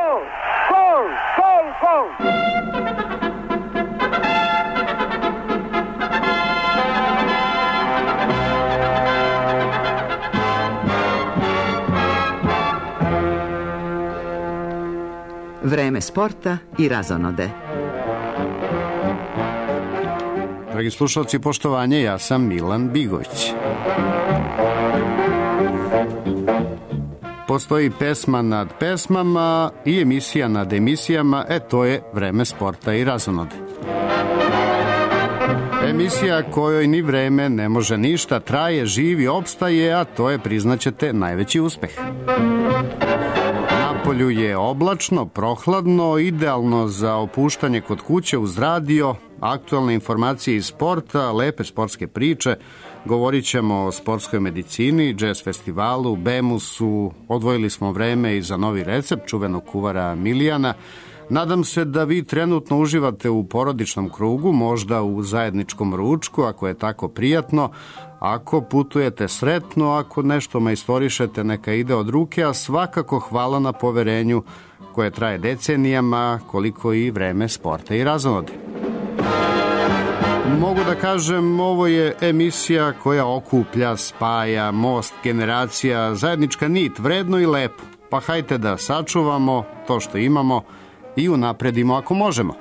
Gol! Gol! Gol! Gol! Vreme sporta i razonode. Dragi slušalci, poštovanje, ja sam Milan Bigović. Postoji pesma nad pesmama i emisija nad emisijama, to je Vreme sporta i razonode. Emisija kojoj ni vreme ne može ništa, traje, živi, opstaje, a to je, priznaćete, najveći uspeh. Napolju je oblačno, prohladno, idealno za opuštanje kod kuće uz radio, aktualne informacije iz sporta, lepe sportske priče. Govorit ćemo o sportskoj medicini, džez festivalu, Bemusu, odvojili smo vreme i za novi recept čuvenog kuvara Milijana. Nadam se da vi trenutno uživate u porodičnom krugu, možda u zajedničkom ručku, ako je tako prijatno. Ako putujete sretno, ako nešto majstorišete, neka ide od ruke, a svakako hvala na poverenju koje traje decenijama, koliko i vreme sporta i razonode. Mogu da kažem, ovo je emisija koja okuplja, spaja, most generacija, zajednička nit, vredno i lepo. Pa hajte da sačuvamo to što imamo i unapredimo ako možemo.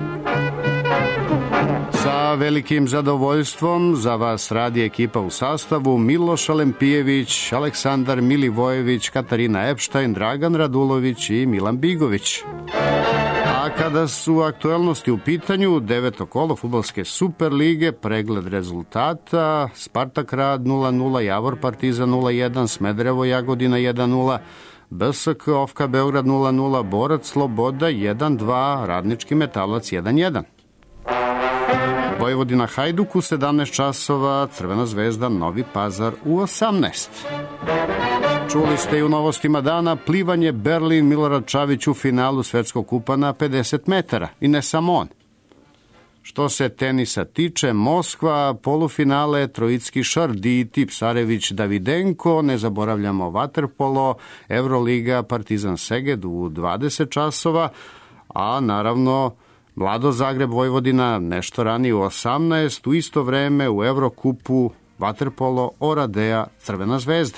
Sa velikim zadovoljstvom za vas radi ekipa u sastavu Miloš Alempijević, Aleksandar Milivojević, Katarina Epštajn, Dragan Radulović i Milan Bigović. A kada su aktuelnosti u pitanju, 9. kolo fudbalske Super lige, pregled rezultata: Spartak Rad 0-0, Javor Partizan 0-1, Smederevo Jagodina 1-0, BSK Ofka Beograd 0-0, Borac Sloboda 1-2, Radnički Metalac 1-1. Vojvodina Hajduk u 17 časova, Crvena zvezda Novi Pazar u 18. Čuli ste i u novostima dana plivanje Berlin Milorad Čavić u finalu Svetskog kupa na 50 metara. I ne samo on. Što se tenisa tiče, Moskva, polufinale, Trojicki Šardi, Tipsarević Davidenko, ne zaboravljamo vaterpolo, Euroliga Partizan Seged u 20 časova, a naravno Mlado Zagreb Vojvodina nešto ranije u 18, u isto vreme u Evrokupu vaterpolo Oradea Crvena zvezda.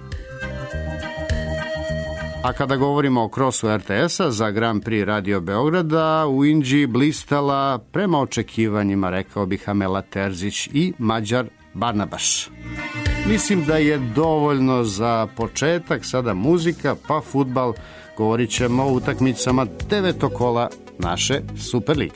A kada govorimo o krosu RTS-a za Grand Prix Radio Beograda, u Inđiji blistala prema očekivanjima, rekao bih, Amela Terzić i Mađar Barnabaš. Mislim da je dovoljno za početak, sada muzika pa fudbal. Govorit ćemo o utakmicama 9. kola naše Super lige.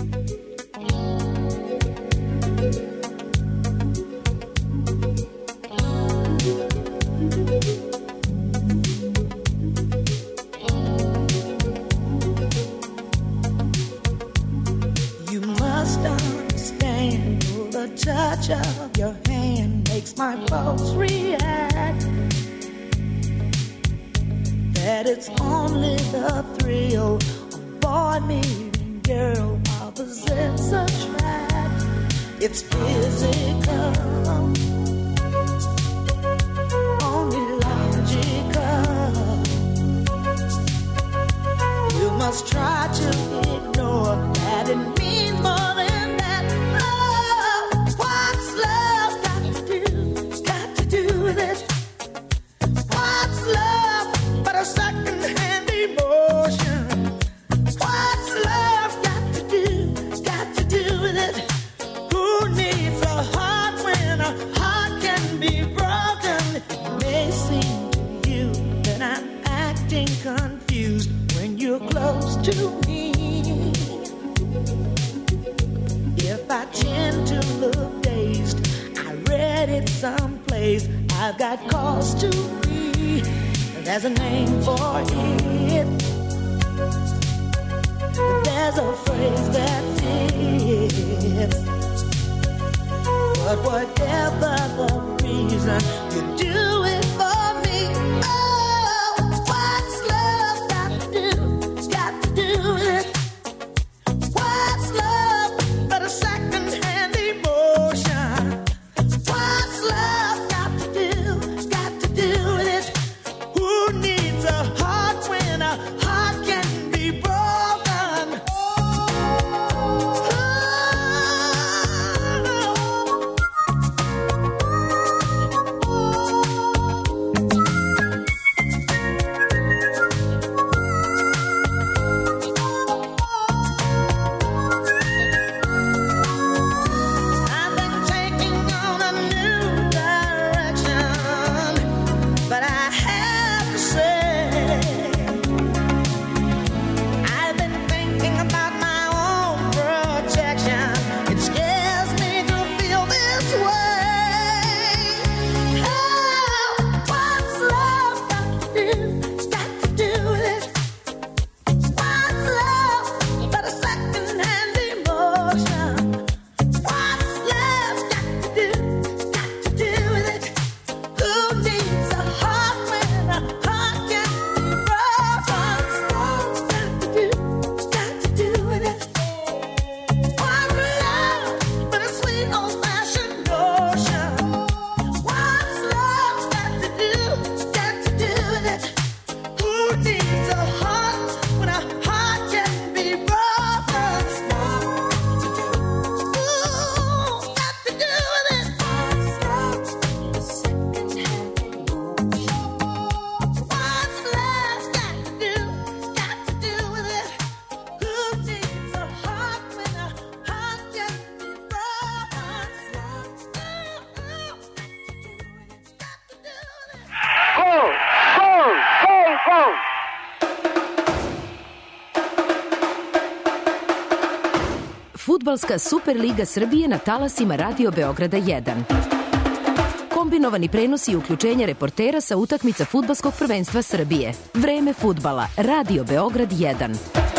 Touch of your hand makes my pulse react. That it's only the thrill of boy meeting girl opposites attract. It's physical, only logical. You must try to ignore that it means more than that. What's love got to do with it? What's love but a second-hand emotion? What's love got to do with it? Who needs a heart when a heart can be broken? It may seem to you that I'm acting confused when you're close to me. If I tend to look dazed, I read it someplace, I've got cause to be. There's a name for it. There's a phrase that fits. But whatever the reason, you do it for me. Oh, what's love got to do with it? What's love but a second-hand emotion? What's love got to do with it? Who needs a heart when a heart can needs a heart when a heart can be broken? Ooh, got to do with it. What's love got to do with it? Who needs a heart when a heart can be broken? Got to do with it. Goal! Goal! Goal! Goal! Fudbalska Superliga Srbije na talasima Radio Beograda 1. Kombinovani prenosi i uključenje reportera sa utakmica Fudbalskog prvenstva Srbije. Vreme fudbala. Radio Beograd 1.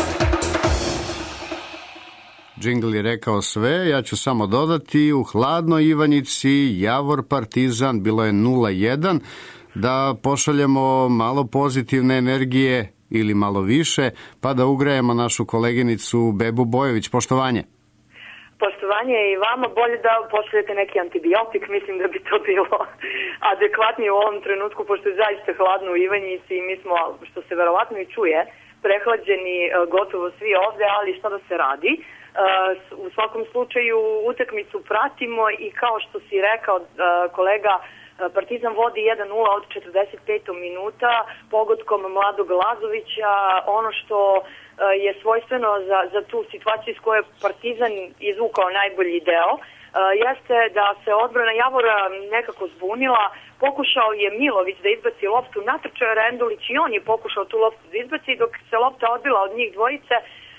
Džingl je rekao sve, ja ću samo dodati, u hladnoj Ivanjici, Javor Partizan, bilo je 0-1, da pošaljemo malo pozitivne energije ili malo više, pa da ugrejemo našu koleginicu Bebu Bojović. Poštovanje. Poštovanje i vama, bolje da pošaljete neki antibiotik, mislim da bi to bilo adekvatnije u ovom trenutku, pošto je zaista hladno u Ivanjici i mi smo, što se verovatno i čuje, prehlađeni gotovo svi ovde, ali šta da se radi. U svakom slučaju utakmicu pratimo i kao što si rekao kolega, Partizan vodi 1-0 od 45. minuta pogodkom Mladog Lazovića. Ono što je svojstveno za tu situaciju iz koje Partizan izvukao najbolji deo jeste da se odbrana Javora nekako zbunila. Pokušao je Milović da izbaci loptu, natrčao je Rendulić i on je pokušao tu loptu da izbaci, dok se lopta odbila od njih dvojice.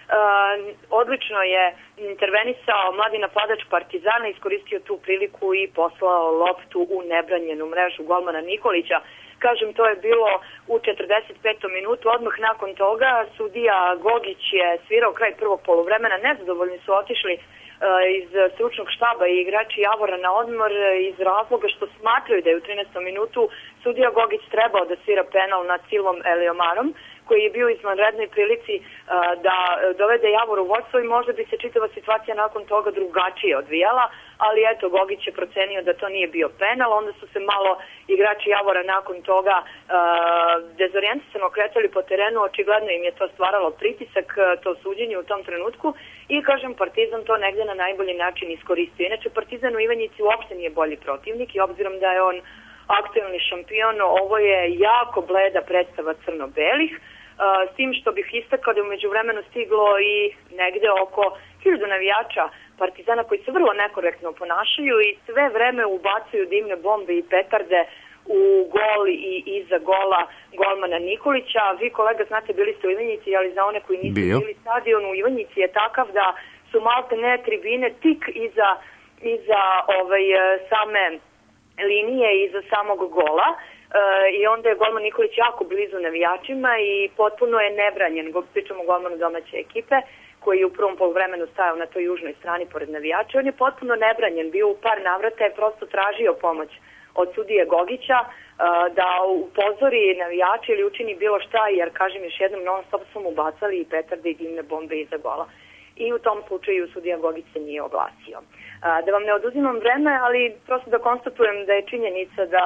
Odlično je intervenisao mladi napadač Partizana, iskoristio tu priliku i poslao loptu u nebranjenu mrežu golmana Nikolića. Kažem, to je bilo u 45. minutu. Odmah nakon toga sudija Gogić je svirao kraj prvog poluvremena. Nezadovoljni su otišli iz stručnog štaba i igrači Javora na odmor iz razloga što smatraju da je u 13. minutu sudija Gogić trebao da svira penal nad Silvom Eliomarom, koji je bio u izvanrednoj prilici da dovede Javor u vodstvo i možda bi se čitava situacija nakon toga drugačije odvijala, ali eto, Gogić je procenio da to nije bio penal, onda su se malo igrači Javora nakon toga dezorijentisano kretali po terenu, očigledno im je to stvaralo pritisak, to suđenje u tom trenutku i kažem, Partizan to negde na najbolji način iskoristio. Inače, Partizan u Ivanjici uopšte nije bolji protivnik i obzirom da je on aktuelni šampion, ovo je jako bleda predstava crno-belih, s tim što bih istakao da je umeđu vremenu stiglo i negde oko 1000 navijača Partizana koji se vrlo nekorektno ponašaju i sve vreme ubacuju dimne bombe i petarde u gol i iza gola golmana Nikolića. Vi, kolega, znate, bili ste u Ivanjici, ali za one koji nisu bili, stadion u Ivanjici je takav da su malte ne tribine tik iza same linije iza samog gola i onda je golman Nikolić jako blizu navijačima i potpuno je nebranjen. Pričamo o golmanu domaće ekipe koji je u prvom poluvremenu stajao na toj južnoj strani pored navijača. On je potpuno nebranjen, bio u par navrata, je prosto tražio pomoć od sudije Gogića da upozori navijače ili učini bilo šta, jer kažem još jednom, non stop su mu bacali i petarde i dimne bombe iza gola. I u tom slučaju sudija Gogić se nije oglasio. Da vam ne oduzimam vreme, ali prosto da konstatujem da je činjenica da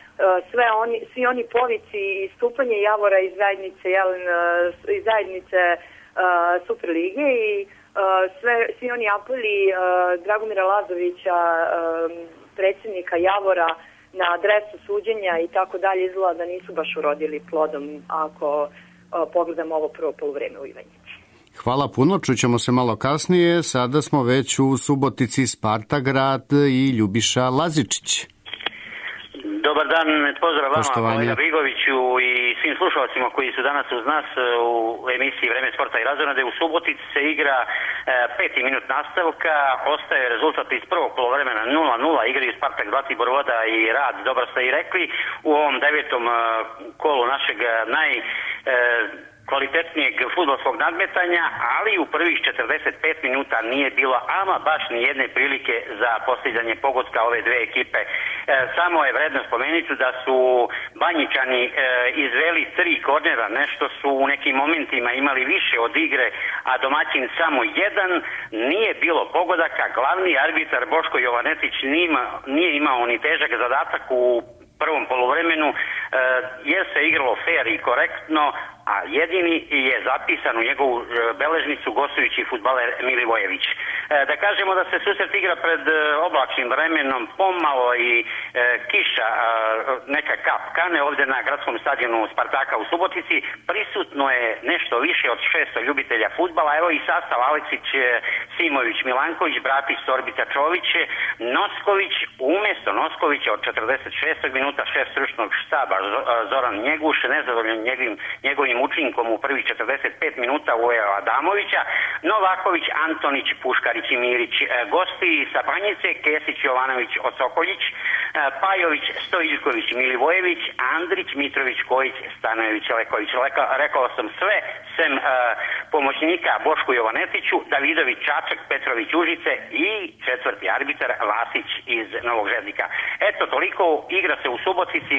svi oni povici i stupanje Javora iz zajednice Superlige i svi oni apeli Dragomira Lazovića, predsjednika Javora, na adresu suđenja i tako dalje, izgleda da nisu baš urodili plodom ako pogledamo ovo prvo poluvreme u Ivanjici. Hvala puno, čućemo se malo kasnije. Sada smo već u Subotici, Sparta grad i Ljubiša Lazičić. Dobar dan, pozdrav vama, kolega Brigoviću i svim slušalcima koji su danas uz nas u emisiji Vreme sporta i razonode. U Subotici se igra 5. minut nastavka, ostaje rezultat iz prvog polovremena 0-0, igraju Spartak Zlatibor Voda i Rad, dobro ste i rekli, u ovom 9. kolu našeg kvalitetnijeg fudbalskog nadmetanja, ali u prvih 45 minuta nije bilo ama baš ni jedne prilike za postizanje pogotka ove dve ekipe. Samo je vredno spomenuti da su Banjičani izveli 3 kornera, nešto su u nekim momentima imali više od igre, a domaćin samo 1, nije bilo pogodaka, glavni arbitar Boško Jovanetić nije imao ni težak zadatak u prvom poluvremenu jer se igralo fair i korektno, a jedini je zapisan u njegovu beležnicu gostujući fudbaler Milivojević. Da kažemo da se susret igra pred oblačnim vremenom, pomalo i kiša, neka kap kane ovdje na gradskom stadionu Spartaka u Subotici. Prisutno je nešto više od 600 ljubitelja fudbala. Evo i sastav: Aleksić, Simović, Milanković, Bratić, Sorbica, Čović, Nosković. Umjesto Noskovića od 46. minuta šef stručnog štaba Zoran Njeguš, nezadovoljan njegovim učinkom u prvih 45 minuta, uveo Adamovića. Novaković, Antonić, Puškarić i Mirić. Gosti sa Banjice: Kesić, Jovanović, Osokoljić, Pajović, Stojiljković, Milivojević, Andrić, Mitrović, Kojić, Stanojević, Leković. Rekao sam sve, sem pomoćnika Bošku Jovanetiću, Davidović, Čačak, Petrović, Užice i četvrti arbitar Vasić iz Novog Žednika. Eto, toliko. Igra se u Subotici,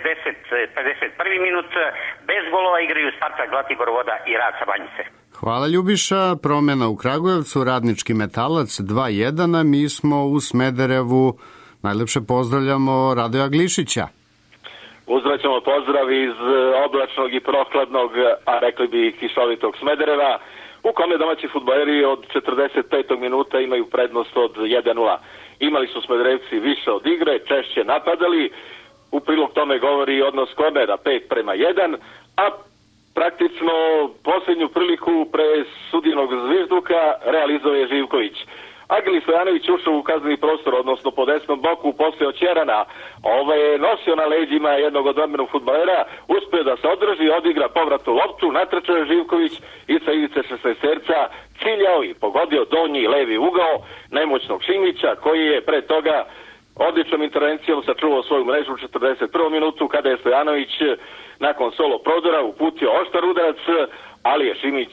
51. minut, bez golova igraju Spartak, Zlatibor Voda i Rad sa Banjice. Hvala Ljubiša. Promjena u Kragujevcu, Radnički Metalac 2:1, a mi smo u Smederevu. Najlepše pozdravljamo Radoja Glišića. Uzvraćamo pozdrav iz oblačnog i prokladnog, a rekli bi kišovitog Smedereva, u kome domaći fudbaleri od 45. minuta imaju prednost od 1:0. Imali su Smederevci više od igre, češće napadali, u prilog tome govori odnos kornera 5:1, a praktično posljednju priliku pre sudijnog zvižduka realizuje Živković. Agili Stojanović ušao u kazneni prostor, odnosno po desnom boku poslije Oćerana. Je nosio na leđima jednog odbrambenog fudbalera, uspio da se održi, odigra povratnu loptu, natrčao je Živković i sa ivice 16-terca ciljao i pogodio donji levi ugao nemoćnog Šimića, koji je pre toga odličnom intervencijom sačuvao svoju mrežu u 41. minutu, kada je Stojanović nakon solo prodora uputio oštar udarac, ali je Šimić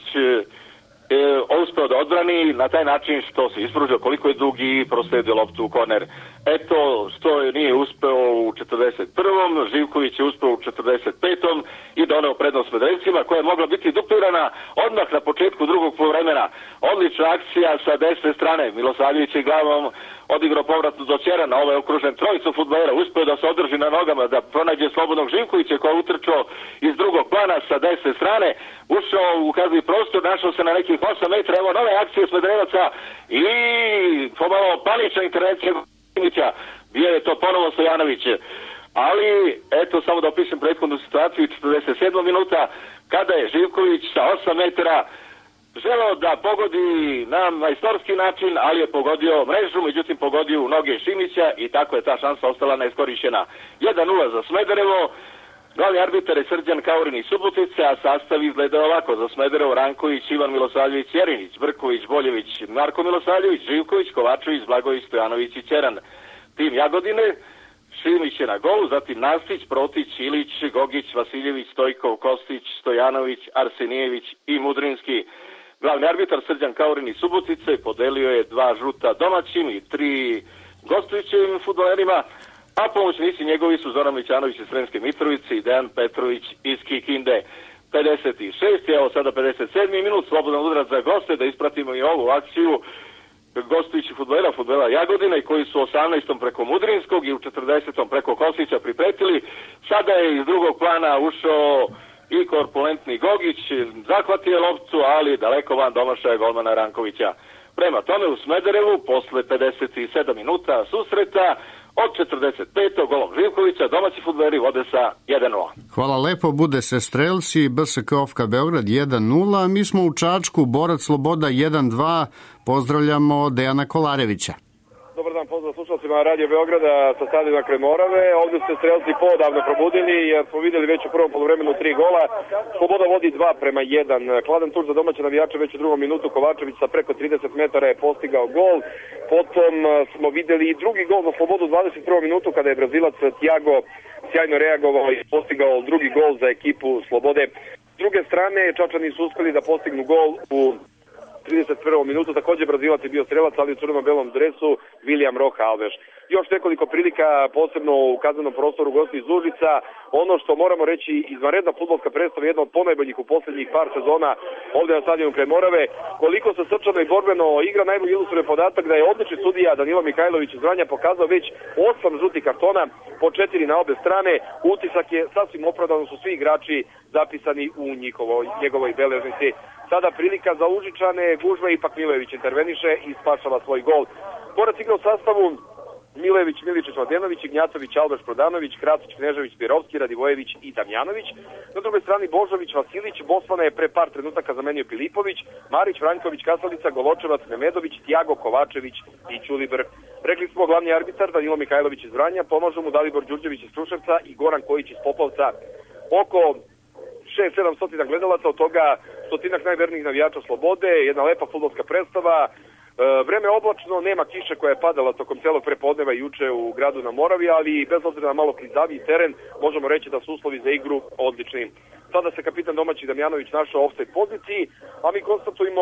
uspeo da odbrani na taj način što se ispružio koliko je dug i prosledio loptu u korner. Eto, što nije uspeo u 41. Živković je uspeo u 45. i doneo prednost Smederevcima, koja je mogla biti duplirana odmah na početku drugog poluvremena. Odlična akcija sa desne strane. Milosavljević je glavom odigrao povratnu do Ćerana, je okružen trojicu fudbalera, uspeo da se održi na nogama, da pronađe slobodnog Živkovića koji je utrčao iz drugog plana sa desne strane, ušao u kazni prostor, našao se na nekih 8 metra, evo nove akcije Smederevaca i pomalo panična intervencija Šimića, bio je to ponovo Stojanović. Ali, eto, samo da opišem prethodnu situaciju, 47. minuta, kada je Živković sa 8 metara želeo da pogodi na majstorski način, ali je pogodio mrežu, međutim pogodio u noge Šimića i tako je ta šansa ostala neiskorišćena. 1:0 za Smederevo. Glavni arbitar je Srđan Kaurin iz Subotice, a sastav izgleda ovako: za Smederevo Ranković, Ivan Milosavljević, Jerinić, Brković, Boljević, Marko Milosavljević, Živković, Kovačević, Blagović, Stojanović i Ćeran. Tim Jagodine: Šimić je na golu, zatim Nastić, Protić, Ilić, Gogić, Vasiljević, Stojkov, Kostić, Stojanović, Arsenijević i Mudrinski. Glavni arbitar Srđan Kaurin iz Subotice podelio je 2 žuta domaćim i 3 gostujućim fudbalerima, a pomoćnici njegovi su Zoran Mićanović iz Sremske Mitrovice i Dejan Petrović iz Kikinde. 56. Evo sada 57. minut, slobodan udarac za goste, da ispratimo i ovu akciju gostujući fudbalera Jagodina, i koji su 18. preko Mudrinskog i u 40. preko Kostića pripretili. Sada je iz drugog plana ušao i korpulentni Gogić, zahvatio loptu, ali daleko van domašaja golmana Rankovića. Prema tome u Smederevu, posle 57 minuta susreta, od 45. golom Živkovića, domaći fudbaleri vode sa 1:0. Hvala lepo, bude se Strelci, BSK Ofka Beograd 1:0, mi smo u Čačku, Borac Sloboda 1:2, pozdravljamo Dejana Kolarevića. Dobar dan, pozdrav slušalcima Radio Beograda sa stadiona kraj Morave. Ovdje ste Strelci poodavno probudili jer smo vidjeli već u prvom poluvremenu 3 gola. Sloboda vodi 2:1. Kladan tur za domaće navijače već u drugom minutu. Kovačević sa preko 30 metara je postigao gol. Potom smo vidjeli i drugi gol za Slobodu u 21. minutu kada je Brazilac Thiago sjajno reagovao i postigao drugi gol za ekipu Slobode. S druge strane, Čačani su uspeli da postignu gol u 31. minutu, također Brazilac je bio strelac, ali u crno-belom dresu William Roha Alves. još nekoliko prilika, posebno u kaznenom prostoru gosti iz Užica. Ono što moramo reći, izvanredna fudbalska predstava, jedna od ponajboljih u posljednjih par sezona ovdje na stadionu kraj Morave. Koliko se srčano i borbeno igra, najbolji ilustruje podatak da je odlični sudija Danilo Mihajlović iz Vranja pokazao već 8 žutih kartona, po 4 na obe strane. Utisak je sasvim opravdano, su svi igrači zapisani u njegovoj beležnici. Sada prilika za Užičane, gužva, ipak Milojević interveniše i spašava svoj gol. Borac igra u sastavu Milević, Miličić, Mladenović, Ignjatović, Albaš, Prodanović, Krasić, Knežević, Birovski, Radivojević i Damjanović. Na drugoj strani Božović, Vasilić, Bosmana je pre par trenutaka zamenio Filipović, Marić, Franković, Kasalica, Goločevac, Nemedović, Tiago Kovačević i Ćulibr. Rekli smo glavni arbitar Danilo Mihajlović iz Vranja, pomažu mu Dalibor Đurđević iz Kruševca i Goran Kojić iz Popovca. Oko 6-700 gledalaca, od toga stotinak najvernijih navijača Slobode, jedna lepa fudbalska predstava. Vreme oblačno, nema kiše koja je padala tokom celog prepodneva juče u gradu na Moravi, ali bez obzira na malo klizaviji teren, možemo reći da su uslovi za igru odlični. Sada se kapitan domaći Damjanović našao u ofsajd poziciji, a mi konstatujemo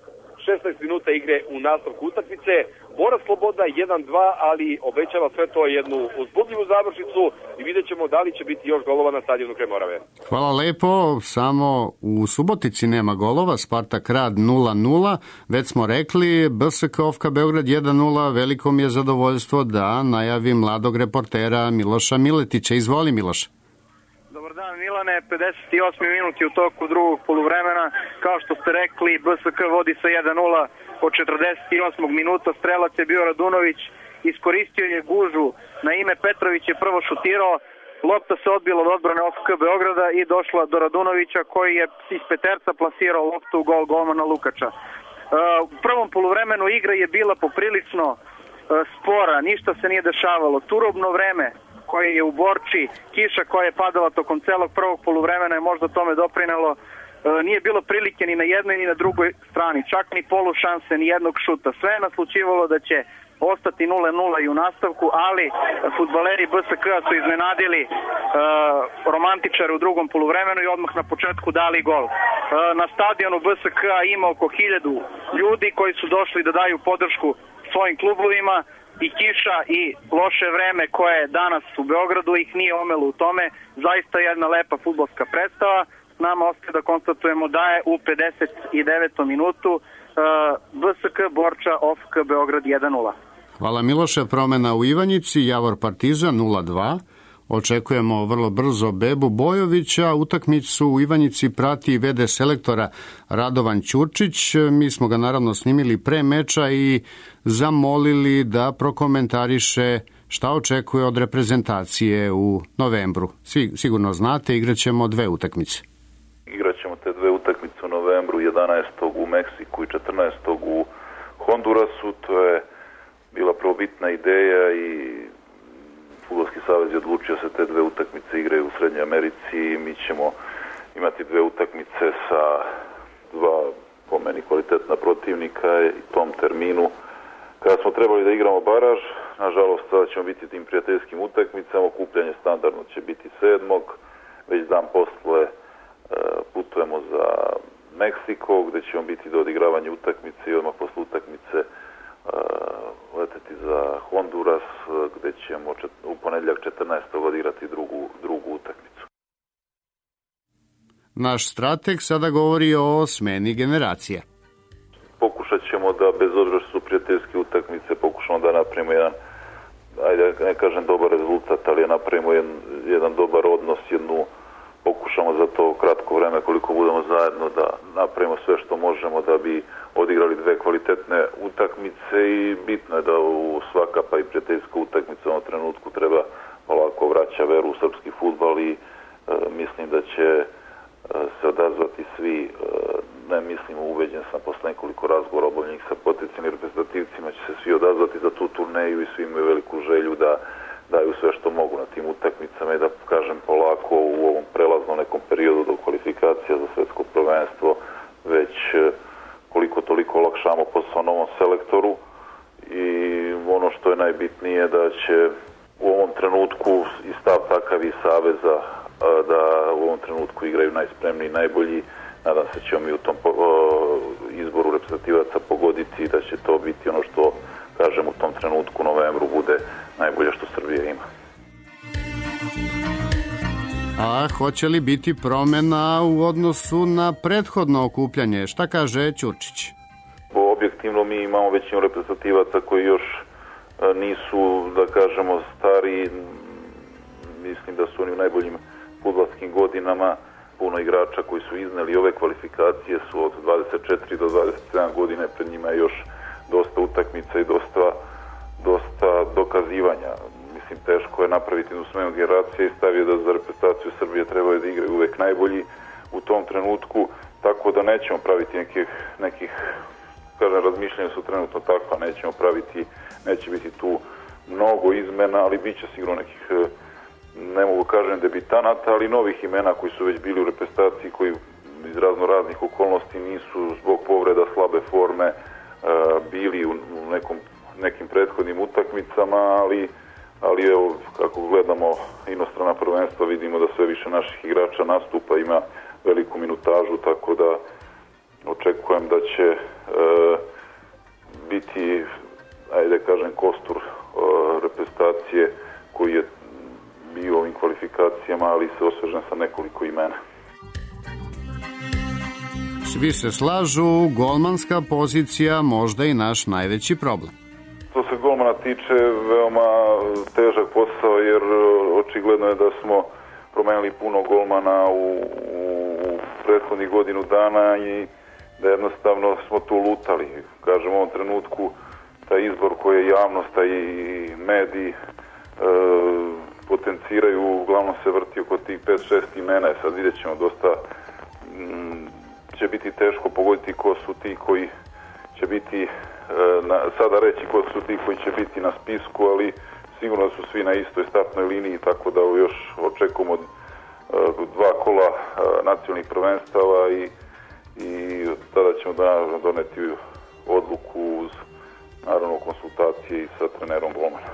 16 minuta igre u nastavku utakmice. Borac Sloboda 1-2, ali obećava sve to jednu uzbudljivu završnicu i vidjet ćemo da li će biti još golova na stadionu kraj Morave. Hvala lepo, samo u Subotici nema golova, Spartak Rad 0-0, već smo rekli, BSK OFK Beograd 1-0, veliko mi je zadovoljstvo da najavim mladog reportera Miloša Miletića. Izvoli, Miloš. Dobar dan Milane, 58. minuti u toku drugog poluvremena. Kao što ste rekli, BSK vodi sa 1-0 od 48. minuta. Strelac je bio Radunović, iskoristio je gužu. Na ime Petrović je prvo šutirao, lopta se odbila od odbrane OFK Beograda i došla do Radunovića koji je iz peterca plasirao loptu u gol golmana Lukača. U prvom poluvremenu igra je bila poprilično spora, ništa se nije dešavalo. Turobno vreme koje je u Borči, kiša koja je padala tokom celog prvog poluvremena je možda tome doprinelo. Nije bilo prilike ni na jednoj ni na drugoj strani, čak ni polu šanse, ni jednog šuta. Sve je naslučivalo da će ostati 0-0 i u nastavku, ali fudbaleri BSK-a su iznenadili romantičare u drugom poluvremenu i odmah na početku dali gol. Na stadionu BSK-a ima oko 1000 ljudi koji su došli da daju podršku svojim klubovima. I kiša i loše vreme koje je danas u Beogradu ih nije omelo u tome. Zaista jedna lepa fudbalska predstava. Nama ostaje da konstatujemo da je u 59. minutu BSK Borča OFK Beograd 1-0. Hvala Miloše, promena u Ivanjici, Javor Partizan 0-2. Očekujemo vrlo brzo Bebu Bojovića. Utakmicu u Ivanjici prati VD selektora Radovan Ćurčić. Mi smo ga naravno snimili pre meča i zamolili da prokomentariše šta očekuje od reprezentacije u novembru. Sigurno znate, igraćemo 2 utakmice. Igraćemo te 2 utakmice u novembru, 11. u Meksiku i 14. u Hondurasu. To je bila prvobitna ideja i Fudbalski savez je odlučio se te 2 utakmice igraju u Srednjoj Americi i mi ćemo imati 2 utakmice sa 2 po meni kvalitetna protivnika i tom terminu. Kada smo trebali da igramo baraž, nažalost sada ćemo biti tim prijateljskim utakmicama, okupljanje standardno će biti 7. Već dan posle putujemo za Meksiko gde ćemo biti do odigravanja utakmice i odmah posle utakmice leteti za Honduras gde ćemo u ponedjeljak 14. odigrati drugu utakmicu. Naš strateg sada govori o smeni generacije. Pokušat ćemo da, bez obzira što su prijateljske utakmice, pokušamo da napravimo jedan, ajde ne kažem dobar rezultat, ali napravimo jedan dobar odnos, pokušamo za to kratko vreme koliko budemo zajedno da napravimo sve što možemo da bi odigrali 2 kvalitetne utakmice i bitno je da u svaka pa i prijateljska utakmica u ovom trenutku treba polako vraća veru u srpski fudbal i mislim da će se odazvati svi, ne mislim, ubeđen sam posle nekoliko razgovora obavljenih sa potencijalnim reprezentativcima, će se svi odazvati za tu turneju i svi imaju veliku želju da daju sve što mogu na tim utakmicama i da, kažem, polako u ovom prelaznom nekom periodu do kvalifikacija za svetsko prvenstvo već koliko toliko olakšamo posao novom selektoru i ono što je najbitnije da će u ovom trenutku i stav takav i saveza da u ovom trenutku igraju najspremniji, najbolji. Nadam se ćemo mi u tom izboru reprezentativaca pogoditi da će to biti ono što, kažem, u tom trenutku u novembru bude hoće li biti promena u odnosu na prethodno okupljanje? Šta kaže Ćurčić? Objektivno mi imamo većinu reprezentativaca koji još nisu, da kažemo, stari. Mislim da su oni u najboljim fudbalskim godinama. Puno igrača koji su izneli ove kvalifikacije su od 24 do 27 godine, pred njima je još dosta utakmica i dosta dokazivanja. Mislim, teško je napraviti jednu smenu generacije i stavio da za reprezentaciju Srbije trebaju da igraju uvek najbolji u tom trenutku, tako da nećemo praviti nekih kažem, razmišljanja su trenutno takva, neće biti tu mnogo izmena, ali bit će sigurno nekih, ne mogu kažem debitanata, ali novih imena koji su već bili u reprezentaciji, koji iz raznih okolnosti nisu zbog povreda, slabe forme bili u nekim prethodnim utakmicama, ali evo, kako gledamo inostrana prvenstva, vidimo da sve više naših igrača nastupa, ima veliku minutažu, tako da očekujem da će biti, ajde kažem, kostur reprezentacije koji je bio u ovim kvalifikacijama, ali se osvežen sa nekoliko imena. Svi se slažu, golmanska pozicija možda i naš najveći problem. Što se golmana tiče, veoma težak posao, jer očigledno je da smo promenili puno golmana u prethodnih godinu dana i da jednostavno smo tu lutali. Kažem, u ovom trenutku taj izbor koji je javnost i mediji potenciraju, uglavnom se vrti oko tih 5-6 imena. Sad vidjet ćemo, dosta će biti teško pogoditi ko su ti koji će biti, sada reći ko su ti koji će biti na spisku, ali sigurno su svi na istoj startnoj liniji, tako da još očekujemo 2 kola nacionalnih prvenstava i tada ćemo doneti odluku uz naravno konsultacije i sa trenerom golmana.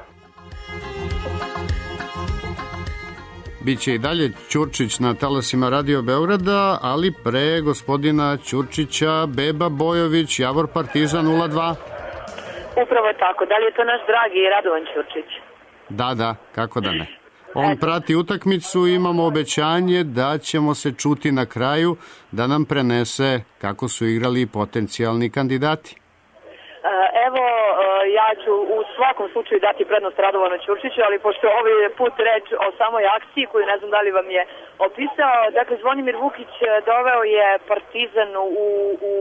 Biće i dalje Ćurčić na talasima Radio Beograda, ali pre gospodina Ćurčića Beba Bojović, Javor Partizan 0-2. Upravo tako. Da li je to naš dragi Radovan Ćurčić? Da, kako da ne. On prati utakmicu i imamo obećanje da ćemo se čuti na kraju, da nam prenese kako su igrali potencijalni kandidati. Evo, ja ću u svakom slučaju dati prednost Radovanu Ćurčiću, ali pošto ovaj put reč o samoj akciji koju ne znam da li vam je opisao, dakle Zvonimir Vukić doveo je Partizan u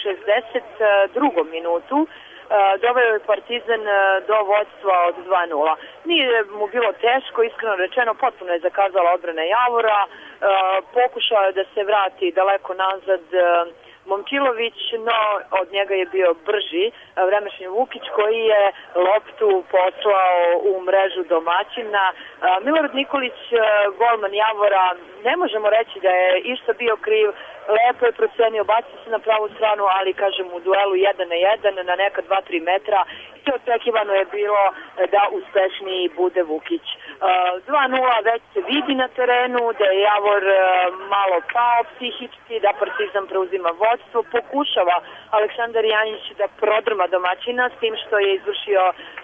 62. minutu, doveo je Partizan do vodstva od 2-0. Nije mu bilo teško, iskreno rečeno, potpuno je zakazala odbrana Javora, pokušao je da se vrati daleko nazad Momčilović, no od njega je bio brži Vremešin Vukić koji je loptu poslao u mrežu domaćina. Milorad Nikolić, golman Javora, ne možemo reći da je išta bio kriv, lepo je procenio, bacio se na pravu stranu, ali kažem u duelu 1-1 na neka 2-3 metra i očekivano je bilo da uspešniji bude Vukić. 2-0 već se vidi na terenu, da je Javor malo pao psihički, da Partizan preuzima vodstvo, pokušava Aleksandar Janjić da prodrma domaćina s tim što je izvršio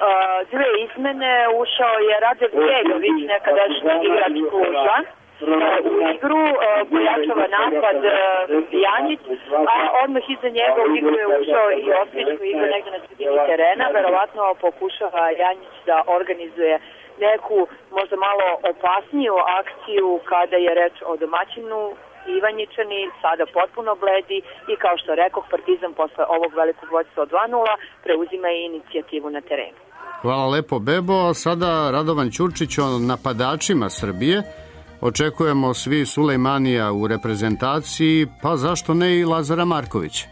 2 izmene, ušao je Rade Vjegović, nekadašnji igrač Kluža, u igru, pojačava napad Janjić, a odmah iza njega u igru je ušao i Ostrić koji igra negde na sredini terena, verovatno pokušava Janjić da organizuje neku možda malo opasniju akciju kada je reč o domaćinu. Ivanjičani sada potpuno bledi i kao što rekao, Partizan posle ovog velikog vodstva od 2-0 preuzima i inicijativu na terenu. Hvala lepo Bebo, sada Radovan Ćurčić o napadačima Srbije. Očekujemo svi Sulejmanija u reprezentaciji, pa zašto ne i Lazara Markovića?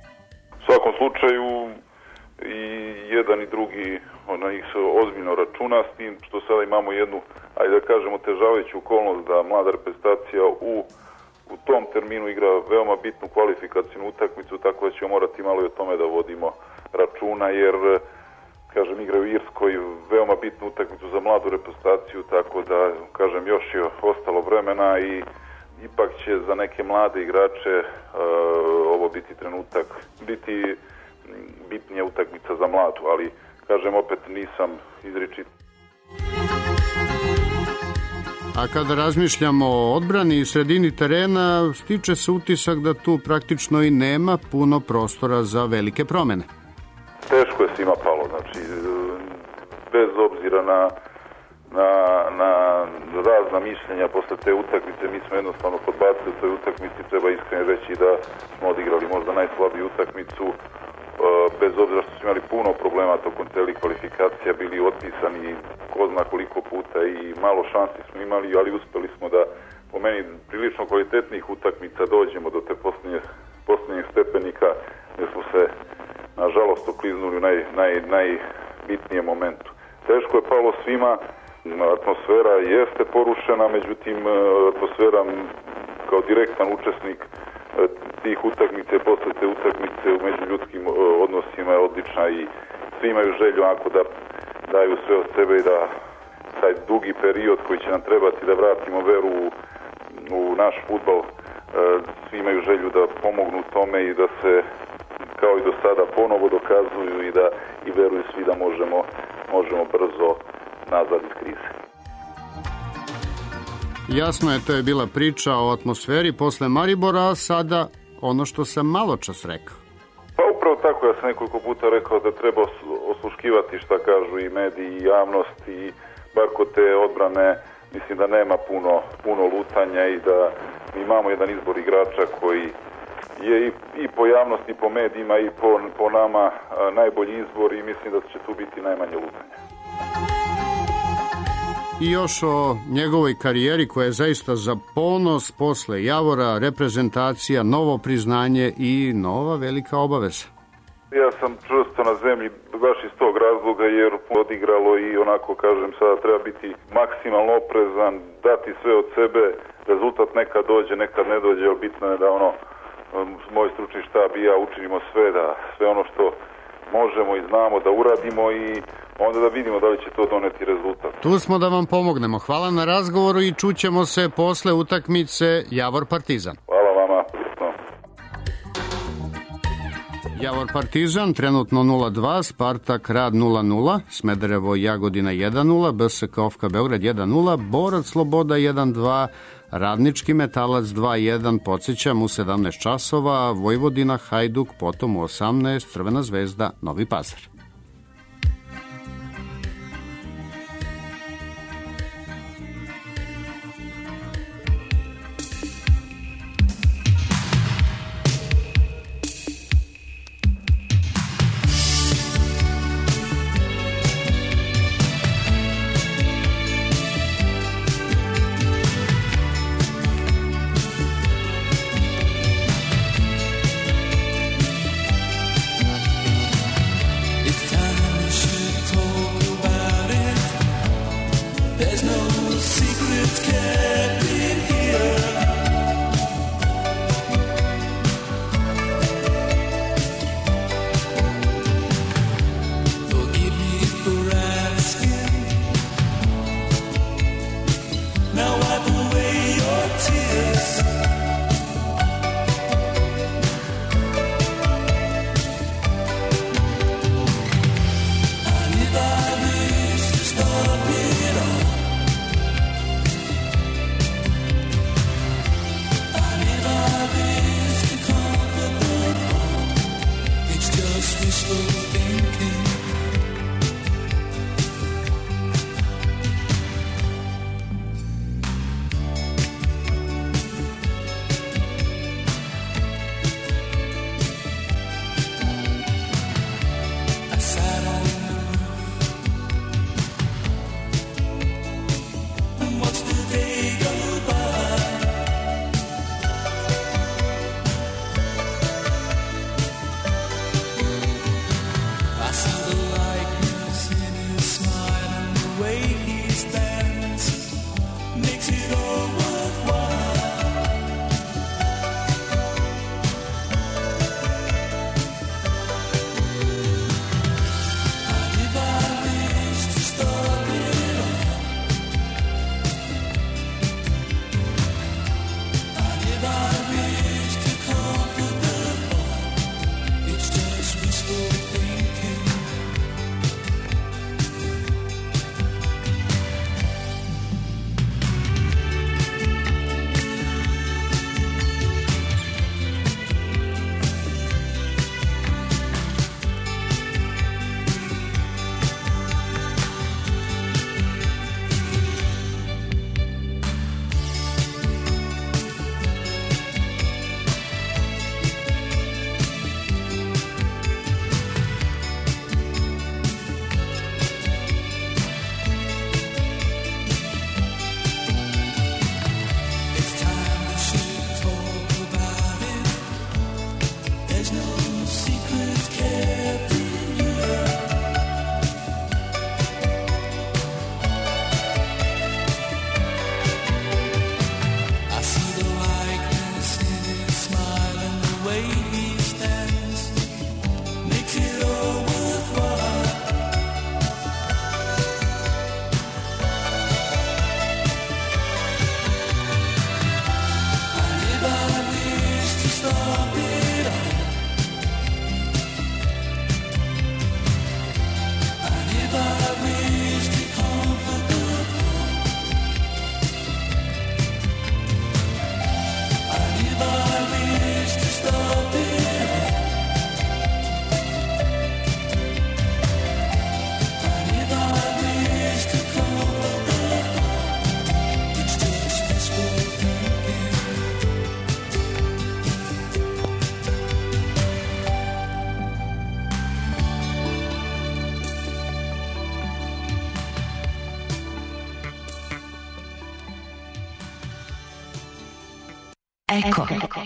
U svakom slučaju i jedan i drugi na ih se ozbiljno računa, s tim što sada imamo jednu, ajde da kažemo, težavajuću okolnost da mlada reprezentacija u tom terminu igra veoma bitnu kvalifikacijnu utakmicu, tako da ćemo morati malo i o tome da vodimo računa, jer kažem, igra u Irskoj veoma bitnu utakmicu za mladu reprezentaciju, tako da, kažem, još je ostalo vremena i ipak će za neke mlade igrače ovo biti trenutak, biti bitnija utakmica za mladu, ali, kažem, opet nisam izričit. A kada razmišljamo o odbrani i sredini terena, stiče se utisak da tu praktično i nema puno prostora za velike promene. Teško je svima palo, znači bez obzira na razna mišljenja posle te utakmice, mi smo jednostavno podbacili u toj utakmici, treba iskreno reći da smo odigrali možda najslabiju utakmicu, bez obzira što smo imali puno problema tokom celih kvalifikacija, bili otpisani ko zna koliko puta i malo šansi smo imali, ali uspeli smo da po meni prilično kvalitetnih utakmica dođemo do te posljednjeg stepenika gdje smo se nažalost okliznuli u najbitnijem momentu. Teško je palo svima, atmosfera jeste porušena, međutim atmosfera kao direktan učesnik tih utakmice i posle te utakmice u međuljudskim odnosima je odlična i svi imaju želju ako da daju sve od sebe i da taj dugi period koji će nam trebati da vratimo veru u naš fudbal, svi imaju želju da pomognu tome i da se kao i do sada ponovo dokazuju i veruju svi da možemo brzo nazad iz krize. Jasno je, to je bila priča o atmosferi posle Maribora, a sada ono što sam malo čas rekao. Pa upravo tako, ja sam nekoliko puta rekao da treba osluškivati šta kažu i mediji i javnost i bar kod te odbrane mislim da nema puno lutanja i da mi imamo jedan izbor igrača koji je i po javnosti, i po medijima, i po nama najbolji izbor i mislim da će tu biti najmanje lutanja. I još o njegovoj karijeri koja je zaista za ponos posle Javora, reprezentacija, novo priznanje i nova velika obaveza. Ja sam čvrsto na zemlji baš iz tog razloga jer odigralo i onako kažem sada treba biti maksimalno oprezan, dati sve od sebe, rezultat nekad dođe, nekad ne dođe, ali bitno je da moj stručni štab i ja učinimo sve ono što možemo i znamo da uradimo i onda da vidimo da li će to doneti rezultat. Tu smo da vam pomognemo. Hvala na razgovoru i čućemo se posle utakmice Javor Partizan. Hvala vama. Javor Partizan trenutno 0-2, Spartak Rad 0-0, Smederevo Jagodina 1-0, BSK Ofka Beograd 1-0, Borac Sloboda 1-2, Radnički Metalac 2-1, podsjećam u 17 časova, Vojvodina Hajduk, potom u 18, Crvena Zvezda Novi Pazar. Eko.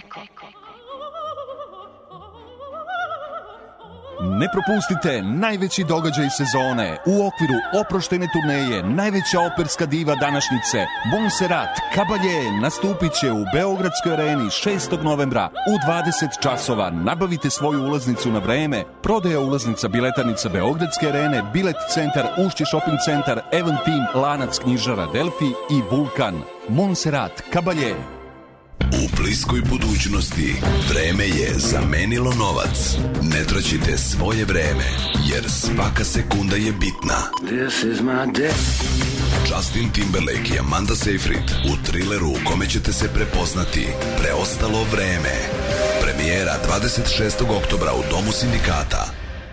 Ne propustite najveći događaj sezone u okviru oproštene turneje. Najveća operska diva današnjice Montserrat Caballé nastupit će u Beogradskoj areni 6. novembra u 20 časova. Nabavite svoju ulaznicu na vreme. Prodaja ulaznica Biletarnica Beogradske arene, Bilet centar, Ušće shopping centar, Eventim, Lanac knjižara Delfi i Vulkan. Montserrat Caballé. U bliskoj budućnosti vreme je zamenilo novac. Ne traćite svoje vreme, jer svaka sekunda je bitna. This is my day. Justin Timberlake i Amanda Seyfried u trileru u kome ćete se prepoznati. Preostalo vreme. Premijera 26. oktobra u Domu sindikata.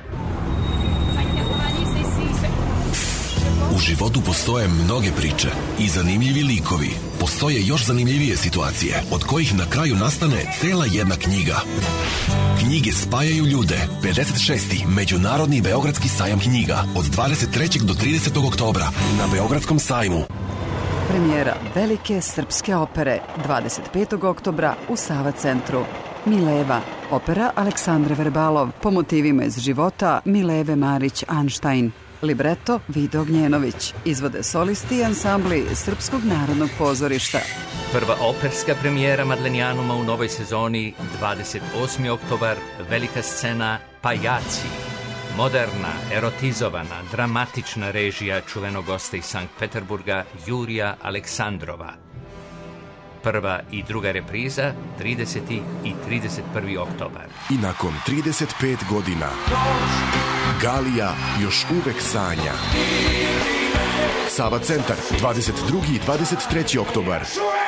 U životu postoje mnoge priče i zanimljivi likovi. Postoje još zanimljivije situacije, od kojih na kraju nastane cela jedna knjiga. Knjige spajaju ljude. 56. Međunarodni Beogradski sajam knjiga od 23. do 30. oktobra na Beogradskom sajmu. Premijera velike srpske opere 25. oktobra u Sava centru. Mileva, opera Aleksandre Verbalov po motivima iz života Mileve Marić-Anštajn. Libreto Vido Gnjenović. Izvode solisti i ansambli Srpskog narodnog pozorišta. Prva operska premijera Madlenijanuma u novoj sezoni 28. oktobar, velika scena Pajaci. Moderna, erotizovana, dramatična režija čuvenog gosta iz Sankt Peterburga Jurija Aleksandrova. Prva i druga repriza 30. i 31. oktobar. I nakon 35 godina Galija još uvek sanja. Sava centar 22. i 23. oktobar.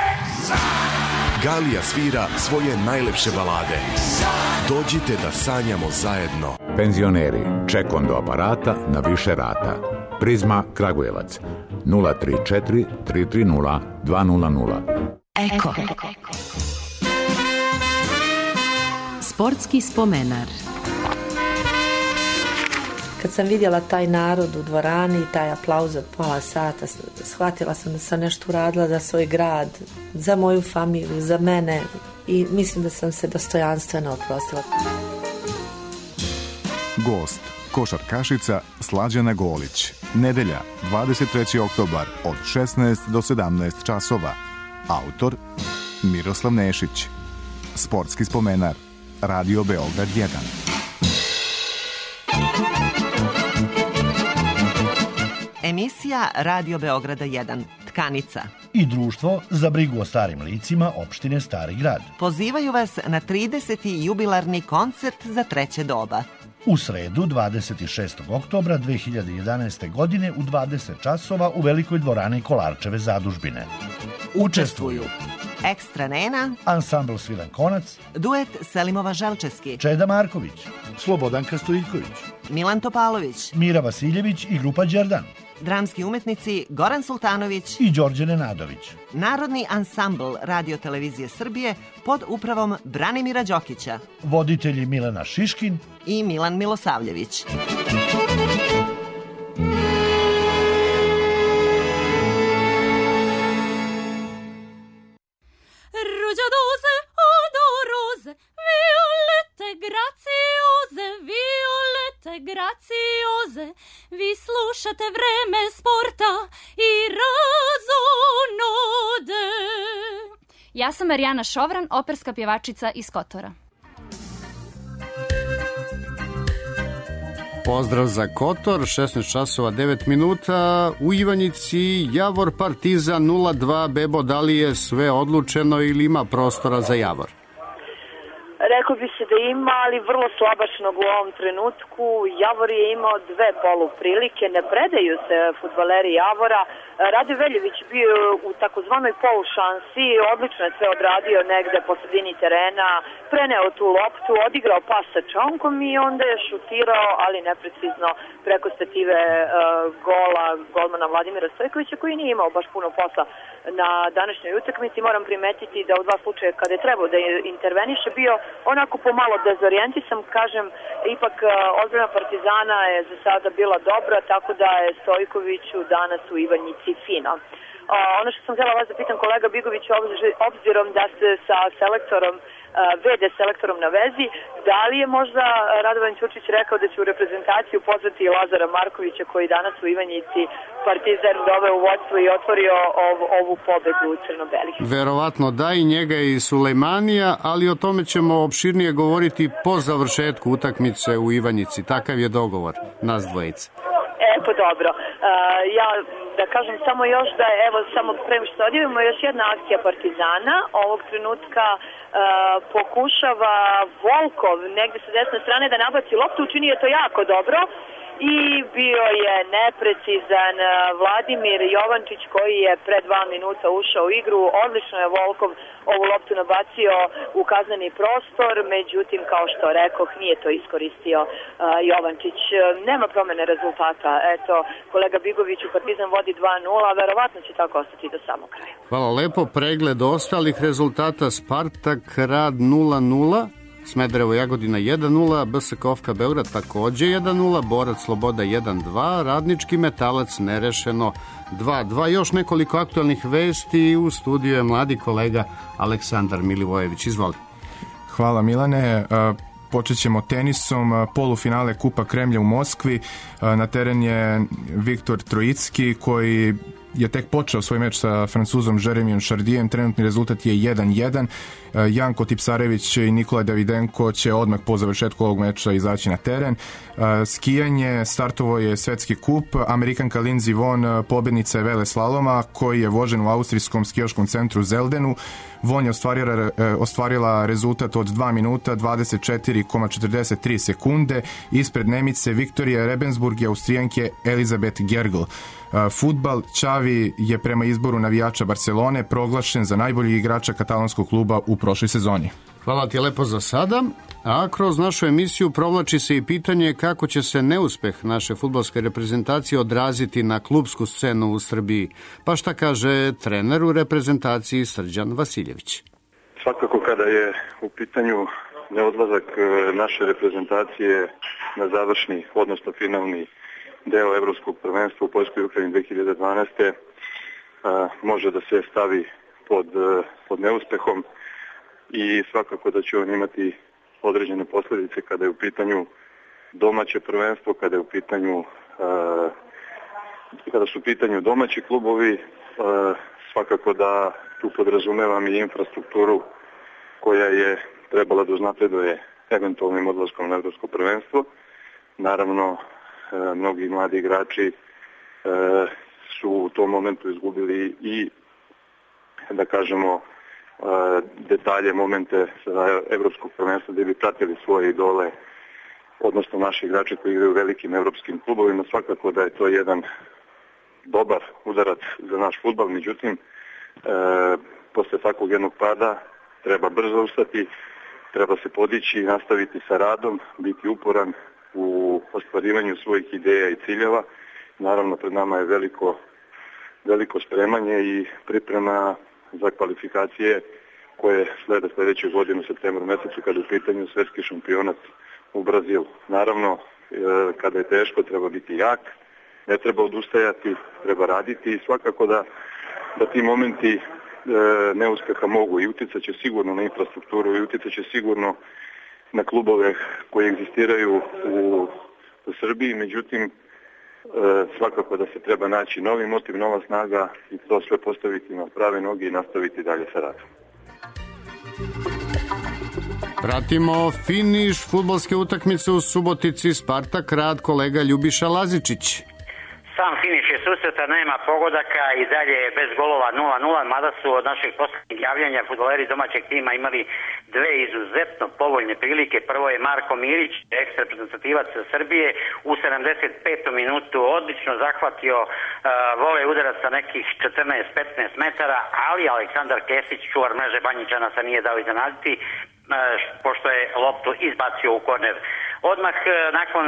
Galija svira svoje najlepše balade. Dođite da sanjamo zajedno. Penzioneri, ček do aparata na više rata. Prizma Kragujevac 034 330 200. Eko. Sportski spomenar. Kad sam vidjela taj narod u dvorani i taj aplauz od pola sata, shvatila sam da sam nešto uradila za svoj grad, za moju familiju, za mene i mislim da sam se dostojanstveno oprostila. Gost, košarkašica Slađana Golić. Nedelja, 23. oktobar od 16 do 17 časova. Autor Miroslav Nešić. Sportski spomenar. Radio Beograd 1. Emisija Radio Beograda 1. Tkanica. I društvo za brigu o starim licima opštine Stari grad. Pozivaju vas na 30. jubilarni koncert za treće doba. U sredu 26. oktobra 2011. godine u 20 časova u velikoj dvorani Kolarčeve zadužbine. Učestvuju Ekstra Nena, ansambl Svilan Konac, duet Selimova Želčeski, Čeda Marković, Slobodanka Stojiković, Milan Topalović, Mira Vasiljević i grupa Đerdan, dramski umetnici Goran Sultanović i Đorđe Nenadović, Narodni ansambl Radio televizije Srbije pod upravom Branimira Đokića, voditelji Milena Šiškin i Milan Milosavljević. Rugiadose, odorose, violette graziose, violette graziose. Vi slušate Vreme sporta i razonode. Ja sam Marijana Šovran, operska pjevačica iz Kotora. Pozdrav za Kotor, 16 časova 9 minuta, u Ivanjici Javor Partizan 0-2, Bebo, da li je sve odlučeno ili ima prostora za Javor? Rekao bi se da ima, ali vrlo slabašnog u ovom trenutku. Javor je imao 2 poluprilike, ne predaju se fudbaleri Javora. Rade Veljević bio u takozvanoj polušansi, odlično je sve odradio negde po sredini terena, preneo tu loptu, odigrao pas sa čonkom i onda je šutirao, ali neprecizno preko stative golmana Vladimira Stojkovića, koji nije imao baš puno posla na današnjoj utakmici. Moram primetiti da u 2 slučaja kada je trebao da interveniše bio onako pomalo dezorijentisan, kažem, ipak odbrana Partizana je za sada bila dobra, tako da je Stojkoviću danas u Ivanjici fino. Ono što sam htjela vas da pitam, kolega Bigović, obzirom da ste sa selektorom, VD selektorom na vezi, da li je možda Radovan Ćurčić rekao da će u reprezentaciju pozvati Lazara Markovića, koji danas u Ivanjici Partizan doveo u vodstvo i otvorio ovu pobedu u crno-belih? Verovatno da, i njega i Sulejmanija, ali o tome ćemo opširnije govoriti po završetku utakmice u Ivanjici. Takav je dogovor nas dvojice. Pa dobro, ja da kažem samo još da je, evo, samo prema što odjavimo, još jedna akcija Partizana. Ovog trenutka pokušava Volkov negde sa desne strane da nabaci loptu, učinio je to jako dobro i bio je neprecizan Vladimir Jovančić, koji je pre 2 minuta ušao u igru. Odlično je Volkov ovu loptu nabacio u kazneni prostor, međutim, kao što rekoh, nije to iskoristio Jovančić. Nema promene rezultata. Eto, kolega Bigović, u Partizan vodi 2-0, verovatno će tako ostati do samog kraja. Hvala lepo. Pregled ostalih rezultata: Spartak Rad 0-0, Smederevo Jagodina 1-0, BSK Ofka Beograd takođe 1-0, Borac Sloboda 1-2, Radnički Metalac nerešeno 2-2. Još nekoliko aktualnih vesti. U studiju je mladi kolega Aleksandar Milivojević. Izvoli. Hvala Milane. Počet ćemo tenisom. Polufinale Kupa Kremlja u Moskvi. Na teren je Viktor Trojicki, koji je tek počeo svoj meč sa Francuzom Jeremijom Chardijem. Trenutni rezultat je 1-1. Janko Tipsarević i Nikola Davidenko će odmah po završetku ovog meča izaći na teren. Skijanje, startovo je svetski kup. Amerikanka Lindsey Vonn pobednica je veleslaloma, koji je vožen u austrijskom skijaškom centru Zeldenu. Vonn je ostvarila rezultat od 2 minuta 24,43 sekunde ispred Nemice Viktorije Rebensburg i Austrijanke Elizabeth Gergl. Fudbal, Xavi je prema izboru navijača Barcelone proglašen za najboljeg igrača katalonskog kluba u prošloj sezoni. Hvala ti lepo za sada. A kroz našu emisiju provlači se i pitanje kako će se neuspeh naše fudbalske reprezentacije odraziti na klubsku scenu u Srbiji. Pa šta kaže trener u reprezentaciji Srđan Vasiljević? Svakako kada je u pitanju neodlazak naše reprezentacije na završni, odnosno finalni deo evropskog prvenstva u Poljskoj i Ukrajini 2012. Može da se stavi pod neuspehom i svakako da će on imati određene posljedice kada je u pitanju domaće prvenstvo, kada su u pitanju domaći klubovi, svakako da tu podrazumevam i infrastrukturu koja je trebala da uznapreduje eventualnim odlaskom na evropsko prvenstvo. Naravno, mnogi mladi igrači su u tom momentu izgubili i, da kažemo, detalje, momente za evropskog prvenstva gdje bi pratili svoje idole, odnosno naši igrači koji igraju u velikim evropskim klubovima. Svakako da je to jedan dobar udarac za naš fudbal, međutim, posle takvog jednog pada treba brzo ustati, treba se podići i nastaviti sa radom, biti uporan u ostvarivanju svojih ideja i ciljeva. Naravno, pred nama je veliko spremanje i priprema za kvalifikacije koje slede sljedeće godine u septembru mesecu kada je u pitanju svetski šampionat u Brazilu. Naravno, kada je teško treba biti jak, ne treba odustajati, treba raditi i svakako da ti momenti neuspeha mogu i utjecat će sigurno na infrastrukturu i utjecat će sigurno na klubove koji egzistiraju u Srbiji, međutim svakako da se treba naći novi motiv, nova snaga i to sve postaviti na prave noge i nastaviti dalje sa radom. Pratimo finiš fudbalske utakmice u Subotici, Spartak Rad, kolega Ljubiša Lazičić. Sam finiš je susreta, nema pogodaka i dalje je bez golova 0-0, mada su od naših posljednjih javljanja fudbaleri domaćeg tima imali dve izuzetno povoljne prilike. Prvo je Marko Mirić, eks-reprezentativac Srbije, u 75. minutu odlično zahvatio vole udarac sa nekih 14-15 metara, ali Aleksandar Kesić, čuvar mreže Banjičana, se nije dao iznenaditi, pošto je loptu izbacio u korner. Odmah nakon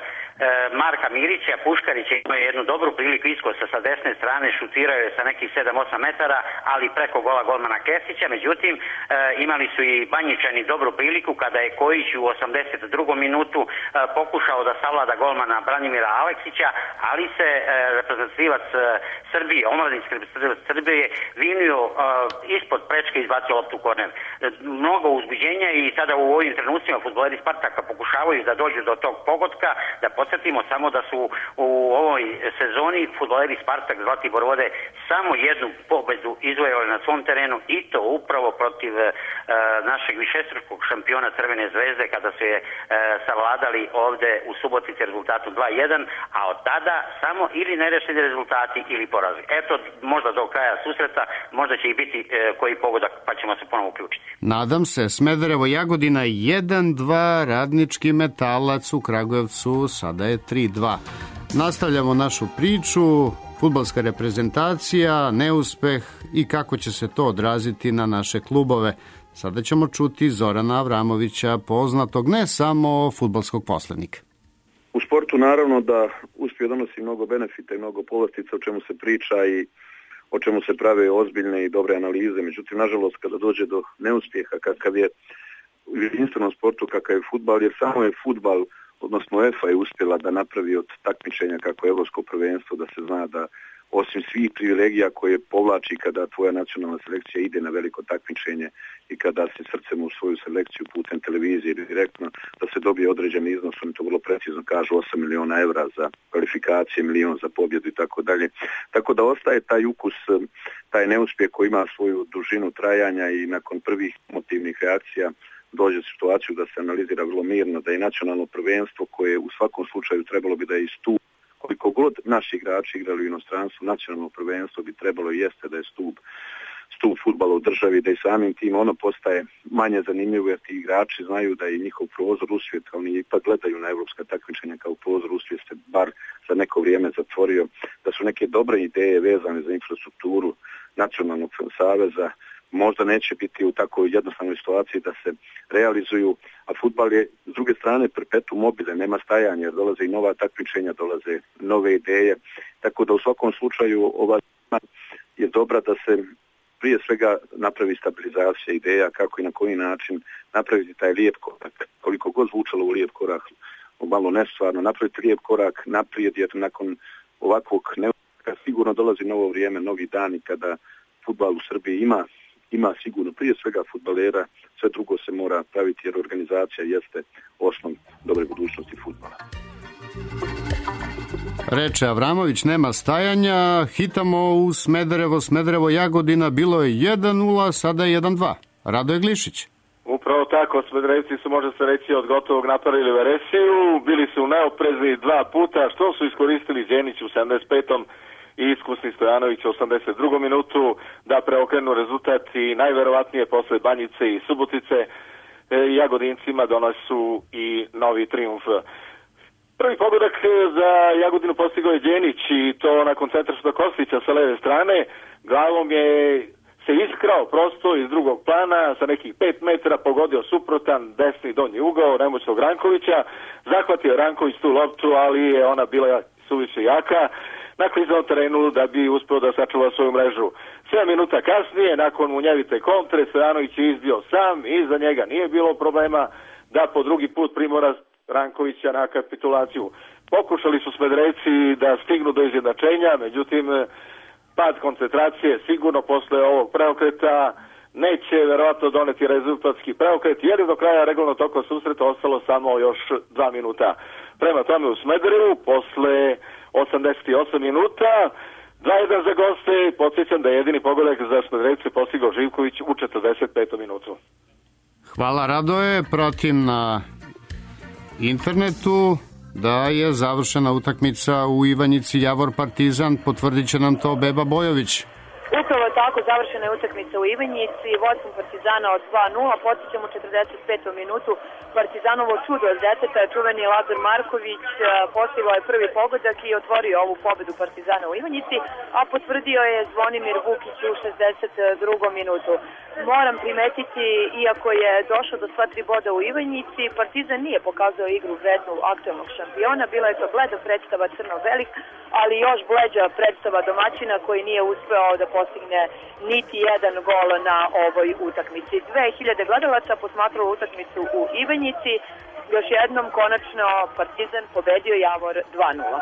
Marka Mirića, Puškarić je imao jednu dobru priliku iskosa sa desne strane, šutirao je sa nekih 7-8 metara, ali preko gola golmana Kesića. Međutim, imali su i Banjičani dobru priliku kada je Kojić u 82. minutu pokušao da savlada golmana Branimira Aleksića, ali se reprezentativac Srbije, omladinski reprezentativac Srbije, vinio ispod prečke i izbacio loptu u korner. Mnogo uzbuđenja i sada u ovim trenucima fudbaleri Spartaka pokušavaju da dođu do tog pogotka. Da podsjetimo samo da su u ovoj sezoni fudbaleri Spartak Zlatibor Vode samo jednu pobedu izvojevali na svom terenu i to upravo protiv našeg višestrukog šampiona Crvene zvezde kada su je savladali ovde u Subotici rezultatu 2-1, a od tada samo ili nerešeni rezultati ili porazi. Eto, možda do kraja susreta, možda će i biti koji pogodak, pa ćemo se ponovo uključiti. Nadam se, Smederevo Jagodina 1-2, Radnički Metalac u Kragujevcu sada je 3-2. Nastavljamo našu priču, fudbalska reprezentacija, neuspeh i kako će se to odraziti na naše klubove. Sada ćemo čuti Zorana Avramovića, poznatog ne samo fudbalskog poslenika. U športu naravno da uspjeh donosi mnogo benefita i mnogo povlastica, o čemu se priča i o čemu se prave ozbiljne i dobre analize. Međutim, nažalost, kada dođe do neuspjeha, kakav je u jedinstvenom sportu, kakav je fudbal, jer samo je fudbal, odnosno UEFA je uspjela da napravi od takmičenja kako je Evropsko prvenstvo, da se zna da osim svih privilegija koje povlači kada tvoja nacionalna selekcija ide na veliko takmičenje i kada se srcem u svoju selekciju putem televizije ili direktno, da se dobije određeni iznos, oni to vrlo precizno kažu, 8 miliona evra za kvalifikacije, milion za pobjedu i tako dalje. Tako da ostaje taj ukus, taj neuspjeh koji ima svoju dužinu trajanja i nakon prvih emotivnih reakcija dođe u situaciju da se analizira vrlo mirno, da je nacionalno prvenstvo koje u svakom slučaju trebalo bi da je stup, koliko god naši igrači igrali u inostranstvu, nacionalno prvenstvo bi trebalo i jeste da je stup fudbala u državi, da i samim tim ono postaje manje zanimljivo jer ti igrači znaju da je njihov prozor u svijet, oni ipak gledaju na evropska takmičenja kao prozor u svijet se bar za neko vrijeme zatvorio, da su neke dobre ideje vezane za infrastrukturu nacionalnog saveza možda neće biti u tako jednostavnoj situaciji da se realizuju, a fudbal je s druge strane perpetuum mobile, nema stajanja jer dolaze i nova takmičenja, dolaze nove ideje, tako da u svakom slučaju ova je dobra da se prije svega napravi stabilizacija ideja kako i na koji način napraviti taj lijep korak, koliko god zvučalo u lijep korak, malo nestvarno, napraviti lijep korak naprijed jer nakon ovakvog neuspjeha sigurno dolazi novo vrijeme, novi dani kada fudbal u Srbiji ima sigurno prije svega fudbalera, sve drugo se mora praviti jer organizacija jeste osnov dobre budućnosti fudbala. Reče Avramović, nema stajanja, hitamo u Smederevo Jagodina, bilo je 1-0, sada je 1-2. Radoje Glišić. Upravo tako, Smederevci su, može se reći, od gotovog napravili veresiju, bili su neoprezni 2 puta, što su iskoristili Đenić u 75. i iskusni Stojanović u 82. minutu da preokrenu rezultat i najverovatnije posle Banjice i Subotice Jagodincima donosu i novi trijumf. Prvi pogodak za Jagodinu postigao je Đenić i to nakon centra Kostića sa leve strane. Glavom je se iskrao prosto iz drugog plana, sa nekih 5 metara pogodio suprotan desni donji ugao nemoćnog Rankovića. Zahvatio Ranković tu loptu, ali je ona bila suviše jaka na kliznom terenu da bi uspio da sačuva svoju mrežu. 7 minuta kasnije, nakon munjevite kontre, Stojanović je izbio sam i za njega nije bilo problema da po drugi put primora Rankovića na kapitulaciju. Pokušali su Smederevci da stignu do izjednačenja, međutim pad koncentracije sigurno posle ovog preokreta neće verovatno doneti rezultatski preokret, jer je do kraja regularnog toka susreta ostalo samo još 2 minuta. Prema tome u Smederevu posle 88 minuta 2-1 za goste, podsjećam da je jedini pogodak za Smederevce postigao Živković u 45. minutu. Hvala Radoje, pratim na internetu da je završena utakmica u Ivanjici Javor Partizan, potvrdit će nam to Beba Bojović. Upravo je tako, završena je utakmica u Ivanjici, vodstvom Partizana od 2-0, podsjećamo 45. minutu, Partizanovo čudo od deteta, čuveni Lazar Marković, postigao je prvi pogodak i otvorio ovu pobedu Partizana u Ivanjici, a potvrdio je Zvonimir Vukić u 62. minutu. Moram primetiti, iako je došao do sva 3 boda u Ivanjici, Partizan nije pokazao igru vrednu aktualnog šampiona, bila je to bleda predstava crno-belih, ali još bleđa predstava domaćina koji nije uspeo da postigne niti jedan gol na ovoj utakmici. 2000 gledalaca posmatralo utakmicu u Ivanjici. Još jednom konačno Partizan pobedio Javor 2-0.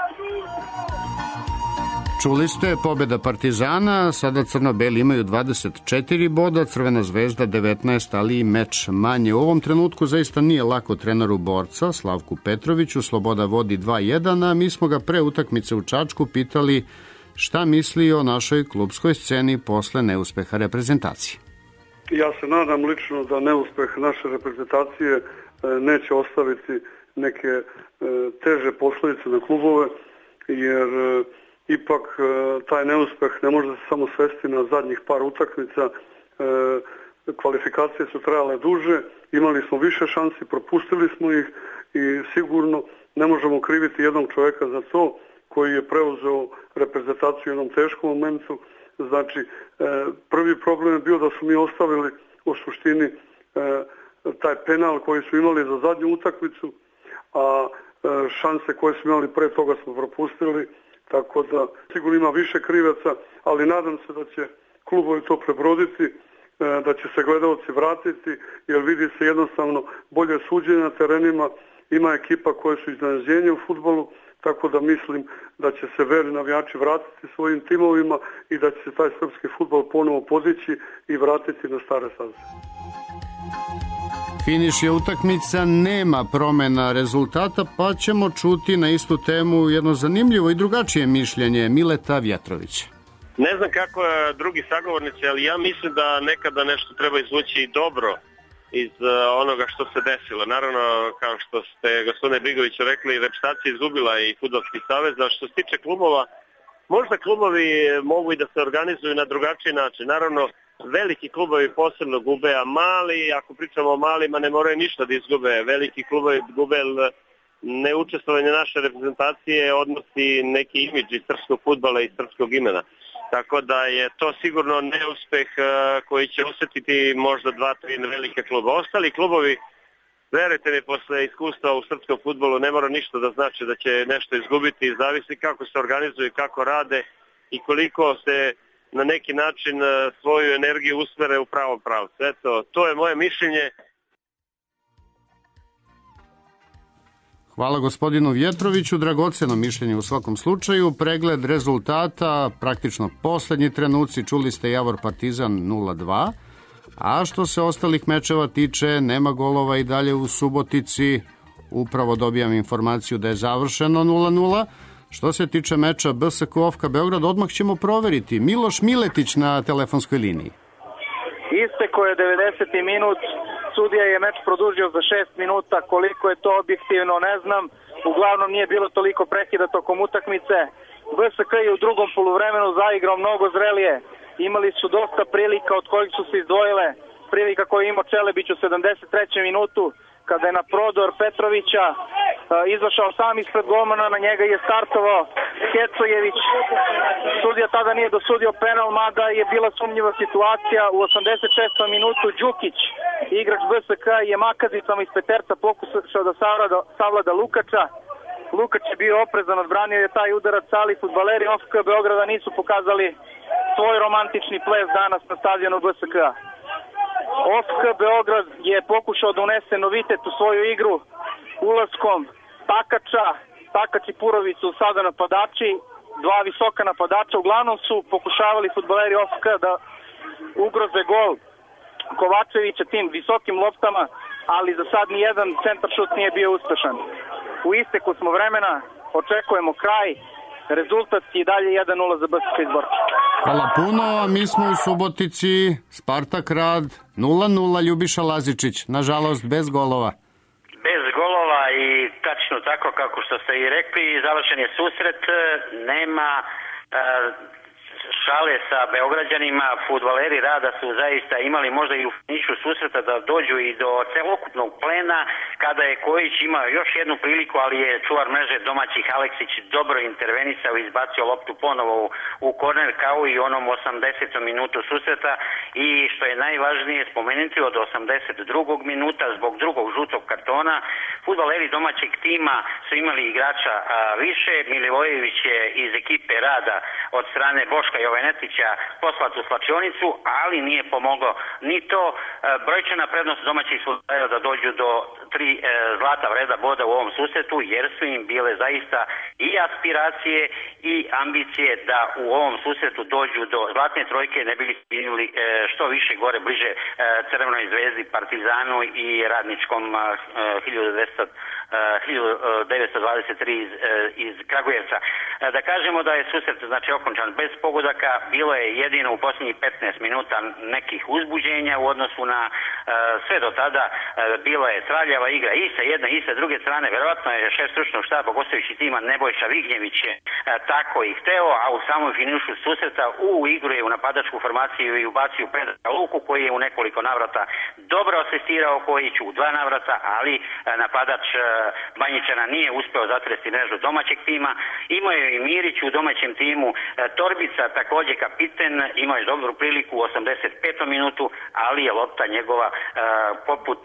Čuli ste, pobeda Partizana, sada crno-beli imaju 24 boda, Crvena zvezda 19, ali i meč manje. U ovom trenutku zaista nije lako treneru borca, Slavku Petroviću, Sloboda vodi 2-1, a mi smo ga pre utakmice u Čačku pitali šta misli o našoj klubskoj sceni posle neuspeha reprezentacije. Ja se nadam lično da neuspeh naše reprezentacije neće ostaviti neke teže posledice na klubove, jer ipak taj neuspeh ne može se samo svesti na zadnjih par utakmica. Kvalifikacije su trajale duže, imali smo više šansi, propustili smo ih i sigurno ne možemo kriviti jednog čovjeka za to koji je preuzeo reprezentaciju u jednom teškom momentu. Znači, prvi problem je bio da su mi ostavili u suštini taj penal koji su imali za zadnju utakmicu, a šanse koje smo imali pre toga smo propustili, tako da sigurno ima više krivaca, ali nadam se da će klubovi to prebroditi, da će se gledalci vratiti, jer vidi se jednostavno bolje suđenje na terenima, ima ekipa koje su iznenađenje u fudbalu, tako da mislim da će se verni navijači vratiti svojim timovima i da će se taj srpski fudbal ponovo podići i vratiti na stare staze. Finiš je utakmica, nema promena rezultata, pa ćemo čuti na istu temu jedno zanimljivo i drugačije mišljenje Mileta Vjetrovića. Ne znam kako je drugi sagovornici, ali ja mislim da nekada nešto treba izvući dobro iz onoga što se desilo. Naravno, kao što ste gospodine Brigoviću rekli, reprezentacija izgubila i Fudbalski savez, a što se tiče klubova, možda klubovi mogu i da se organizuju na drugačiji način. Naravno, veliki klubovi posebno gube, a mali, ako pričamo o malima, ne moraju ništa da izgube. Veliki klubovi gube neučestvovanje naše reprezentacije odnosi neki imidž iz srpskog fudbala i srpskog imena. Tako da je to sigurno neuspeh koji će osjetiti možda 2-3 velike kluba. Ostali klubovi, verujte mi, posle iskustva u srpskom fudbalu ne mora ništa da znači da će nešto izgubiti. Zavisi kako se organizuju, kako rade i koliko se na neki način svoju energiju usmere u pravom pravcu. Eto, to je moje mišljenje. Hvala gospodinu Vjetroviću, dragoceno mišljenje u svakom slučaju. Pregled rezultata, praktično posljednji trenuci, čuli ste Javor Partizan 0-2, a što se ostalih mečeva tiče, nema golova i dalje u Subotici, upravo dobijam informaciju da je završeno 0-0. Što se tiče meča BSK Ofka Beograd, odmah ćemo proveriti. Miloš Miletić na telefonskoj liniji. Isteko je 90. minut, sudija je meč produžio za 6 minuta, koliko je to objektivno ne znam, uglavnom nije bilo toliko prekida tokom utakmice. BSK je u drugom poluvremenu zaigrao mnogo zrelije, imali su dosta prilika od kojih su se izdvojile, prilika koju je imao Čelebić u 73. minutu, kada je na prodor Petrovića izašao sam ispred golmana, na njega je startovao Kecojević. Sudija tada nije dosudio penal, mada je bila sumnjiva situacija. U 86. minutu Đukić, igrač BSK, je makazicama iz peterca pokušao da savlada Lukača. Lukač je bio oprezan, odbranio je taj udarac, ali fudbaleri OFK Beograda nisu pokazali svoj romantični ples danas na stadionu BSK. OFK Beograd je pokušao da unese novitet u svoju igru ulaskom Takača. Takač i Purović su sada napadači, dva visoka napadača. Uglavnom su pokušavali fudbaleri OFK da ugroze gol Kovačevića tim visokim loptama, ali za sad nijedan centar šut nije bio uspešan. U isteku smo vremena, očekujemo kraj, rezultat je dalje 1-0 za BSK iz Borče. Hvala puno, a mi smo u Subotici, Spartak Rad, 0-0, Ljubiša Lazičić, nažalost bez golova. Bez golova i tačno tako kako što ste i rekli, završen je susret, nema šale sa Beograđanima, fudbaleri Rada su zaista imali možda i u finišu susreta da dođu i do celokupnog plena, kada je Kojić imao još jednu priliku, ali je čuvar mreže domaćih Aleksić dobro intervenisao i izbacio loptu ponovo u korner kao i onom 80. minutu susreta i što je najvažnije spomenuti od 82. minuta zbog drugog žutog kartona fudbaleri domaćeg tima su imali igrača više. Milivojević je iz ekipe Rada od strane Boška Jovanetića poslat u slačionicu, ali nije pomoglo ni to. Brojčana prednost domaćih fudbalera da dođu do 3 zlata vreda boda u ovom susretu, jer su im bile zaista i aspiracije i ambicije da u ovom susretu dođu do zlatne trojke, ne bili spinuli što više gore bliže Crvenoj zvezdi, Partizanu i Radničkom 1923 iz Kragujevca. Da kažemo da je susret znači okončan bez pogodaka, bilo je jedino u posljednjih 15 minuta nekih uzbuđenja u odnosu na sve do tada, bilo je traljava igra i sa jedne i sa druge strane, verovatno je šef stručnog štaba gostujući tima Nebojša Vignjević je tako i hteo, a u samom finišu susreta u igru je u napadačku formaciju i ubacio Predraga Luku koji je u nekoliko navrata dobro asistirao Kojiću u 2 navrata, ali napadač Banjičana nije uspeo zatresti mrežu domaćeg tima. Imao je i Mirić u domaćem timu, Torbica također kapiten, imao je dobru priliku u 85. minutu, ali je lopta njegova poput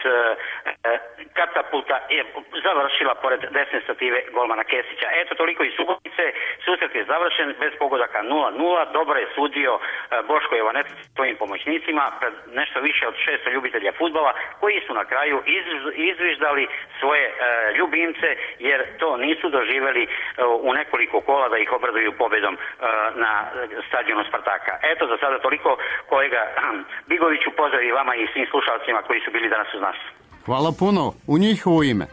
katapulta je završila pored desne stative golmana Kesića. Eto toliko iz Subotice, susret je završen bez pogodaka 0-0, dobro je sudio Boško Jovanetić svojim pomoćnicima pred nešto više od 600 ljubitelja fudbala koji su na kraju izviždali svoje ljubimce jer to nisu doživjeli u nekoliko kola da ih obraduju pobjedom na stadionu Spartaka. Eto za sada toliko, kolega Bigoviću, pozdrav i vama i svim slušalcima koji su bili danas uz nas. Hvala puno, u njihovo ime.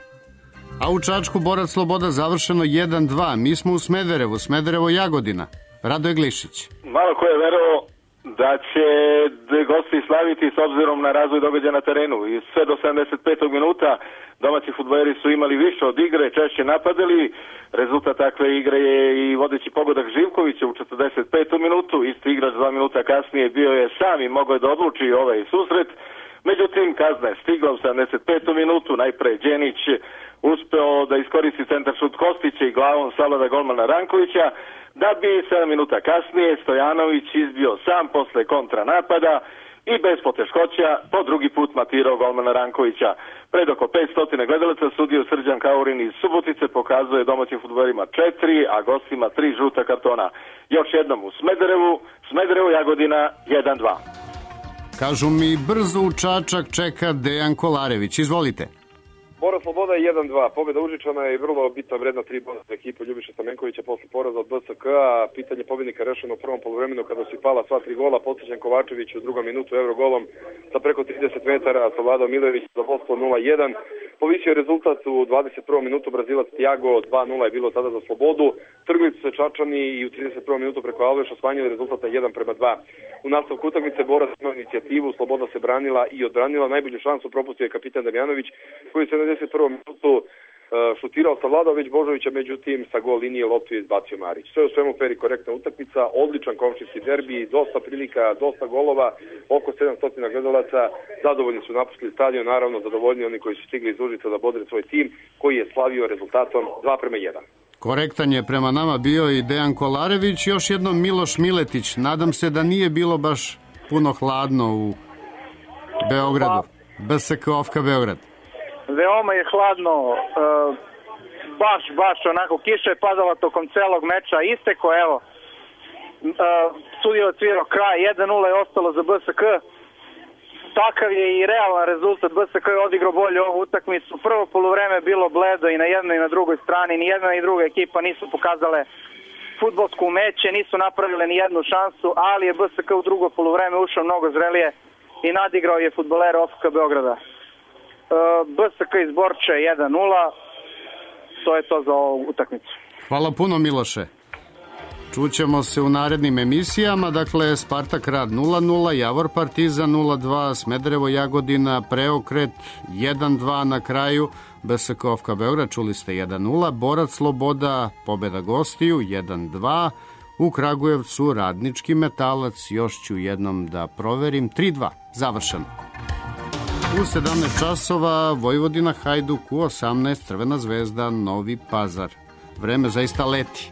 A u Čačku Borac Sloboda završeno 1-2, mi smo u Smederevu, Smederevo Jagodina. Radoje Glišić. Malo ko je verovao da će gosti slaviti s obzirom na razvoj događaja na terenu. I sve do 75. minuta domaći fudbaleri su imali više od igre, češće napadali. Rezultat takve igre je i vodeći pogodak Živkovića u 45. minutu. Isti igrač 2 minuta kasnije bio je sam i mogao je da odluči ovaj susret. Međutim, kazna je stigla u 75. minutu. Najpre Đenić uspeo da iskoristi centar šut Kostića i glavom savlada golmana Rankovića, da bi 7 minuta kasnije Stojanović izbio sam posle kontranapada i bez poteškoća po drugi put matirao golmana Rankovića. Pred oko 500 gledalaca sudio Srđan Kaurin iz Subotice pokazuje domaćim fudbalerima 4, a gostima 3 žuta kartona. Još jednom u Smederevu Jagodina 1-2. Kažu mi brzo u Čačak čeka Dejan Kolarević. Izvolite. Borac Sloboda je 1-2. Pobjeda Užičana je vrlo bitna, vredna 3 boda za ekipu Ljubiša Stamenkovića posle poraza od BSK-a. Pitanje pobjednika rešeno u prvom poluvremenu kada su pala sva 3 gola. Podsjećan Kovačević u drugom minutu Eurogolom sa preko 30 metara savladao Milojević za vodstvo 0-1. Povisio je rezultat u 21. minutu Brazilac Tiago, 2-0 je bilo tada za Slobodu. Trgli su se Čačani i u 31. minutu preko Alveša smanjili rezultat na 1-2. U nastavku utakmice Borac imao inicijativu, Sloboda se branila i odbranila. Najbolju šansu propustio je kapitan Damjanović koji se na 91. minutu šutirao savladao već Božovića, međutim sa gol linije loptu je izbacio Marić. Sve u svemu fer i korektna utakmica, odličan komšijski derbi, dosta prilika, dosta golova, oko 700 gledalaca, zadovoljni su napustili stadion, naravno zadovoljni oni koji su stigli iz Užica da bodre svoj tim koji je slavio rezultatom 2-1. Korektan je prema nama bio i Dejan Kolarević, još jednom Miloš Miletić. Nadam se da nije bilo baš puno hladno u Beogradu. BSK Ofka Beograd. Veoma je hladno, baš onako, kiša je padala tokom celog meča, isteko, evo, sudio odsvirao kraj, 1-0 je ostalo za BSK, takav je i realan rezultat, BSK je odigrao bolje ovu utakmicu, prvo poluvreme je bilo bledo i na jednoj i na drugoj strani, ni jedna ni druga ekipa nisu pokazale fudbalsku umeće, nisu napravile ni jednu šansu, ali je BSK u drugo poluvreme ušao mnogo zrelije i nadigrao je fudbalera Ofka Beograda. BSK iz Borče 1-0, to je to za ovu utakmicu. Hvala puno Miloše. Čućemo se u narednim emisijama, dakle Spartak Rad 0-0, Javor Partizan 0-2, Smederevo Jagodina, Preokret 1-2 na kraju, BSK Ofka Beograd, čuli ste 1-0, Borac Sloboda, pobeda gostiju 1-2, u Kragujevcu Radnički Metalac, još ću jednom da proverim, 3-2, završeno. U 17 časova Vojvodina Hajduk, u 18 Crvena Zvezda Novi Pazar. Vreme zaista leti.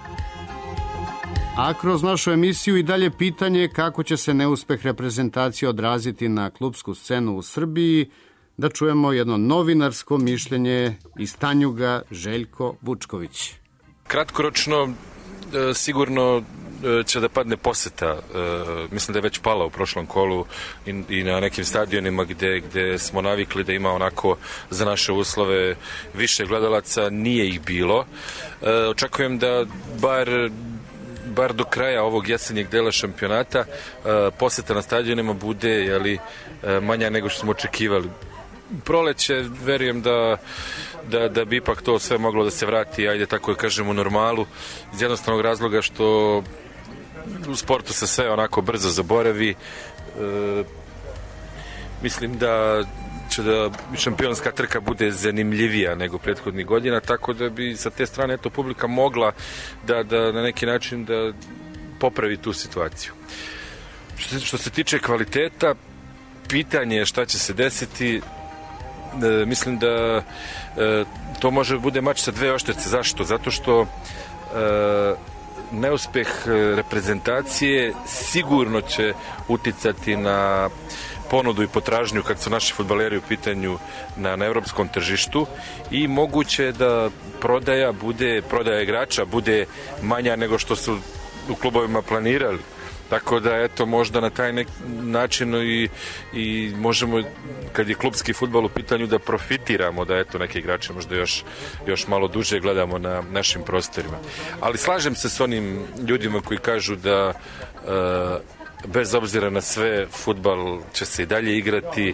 A kroz našu emisiju i dalje pitanje kako će se neuspeh reprezentacije odraziti na klupsku scenu u Srbiji, da čujemo jedno novinarsko mišljenje iz Tanjuga, Željko Vučković. Kratkoročno sigurno će da padne poseta. Mislim da je već pala u prošlom kolu i na nekim stadionima gde smo navikli da ima onako za naše uslove više gledalaca, nije ih bilo. Očekujem da bar do kraja ovog jesenjeg dela šampionata poseta na stadionima bude manja nego što smo očekivali. Proleće, verujem da bi ipak to sve moglo da se vrati, ajde tako da kažem, u normalu, iz jednostavnog razloga što u sportu se sve onako brzo zaboravi. Mislim da će da šampionska trka bude zanimljivija nego prethodnih godina, tako da bi sa te strane publika mogla da na neki način da popravi tu situaciju. Što se tiče kvaliteta, pitanje je šta će se desiti. Mislim da to može da bude mač sa dve oštrice. Zašto? Zato što neuspeh reprezentacije sigurno će uticati na ponudu i potražnju kad su naši fudbaleri u pitanju na evropskom tržištu i moguće da prodaja igrača bude manja nego što su u klubovima planirali. Tako da, eto, možda na taj način i možemo, kad je klubski fudbal u pitanju, da profitiramo, da, eto, neke igrače možda još malo duže gledamo na našim prostorima. Ali slažem se s onim ljudima koji kažu da bez obzira na sve, fudbal će se i dalje igrati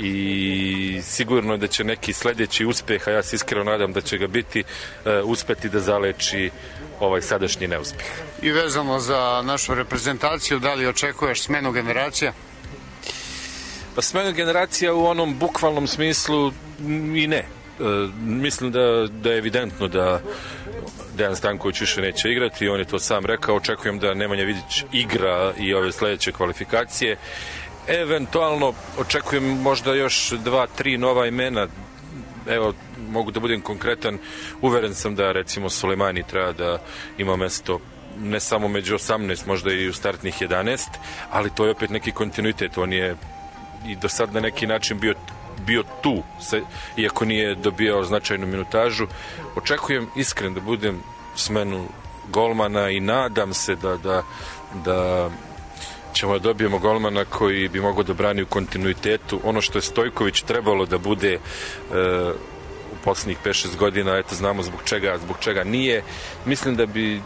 i sigurno je da će neki sledeći uspeh, a ja se iskreno nadam da će ga biti, uspeti da zaleči ovaj sadašnji neuspeh. I vezano za našu reprezentaciju, da li očekuješ smenu generacija? Pa smenu generacija u onom bukvalnom smislu i ne. Mislim da je evidentno da Dejan Stanković više neće igrati, on je to sam rekao. Očekujem da Nemanja Vidić igra i ove sledeće kvalifikacije. Eventualno očekujem možda još 2-3 nova imena. Evo, mogu da budem konkretan, uveren sam da recimo Sulejmani treba da ima mesto ne samo među 18, možda i u startnih 11, ali to je opet neki kontinuitet. On je i do sad na neki način bio tu, iako nije dobijao značajnu minutažu. Očekujem iskren da budem smenu golmana i nadam se da ćemo da dobijemo golmana koji bi mogao da brani u kontinuitetu. Ono što je Stojković trebalo da bude u poslednjih 5-6 godina, eto, znamo zbog čega nije. Mislim da bi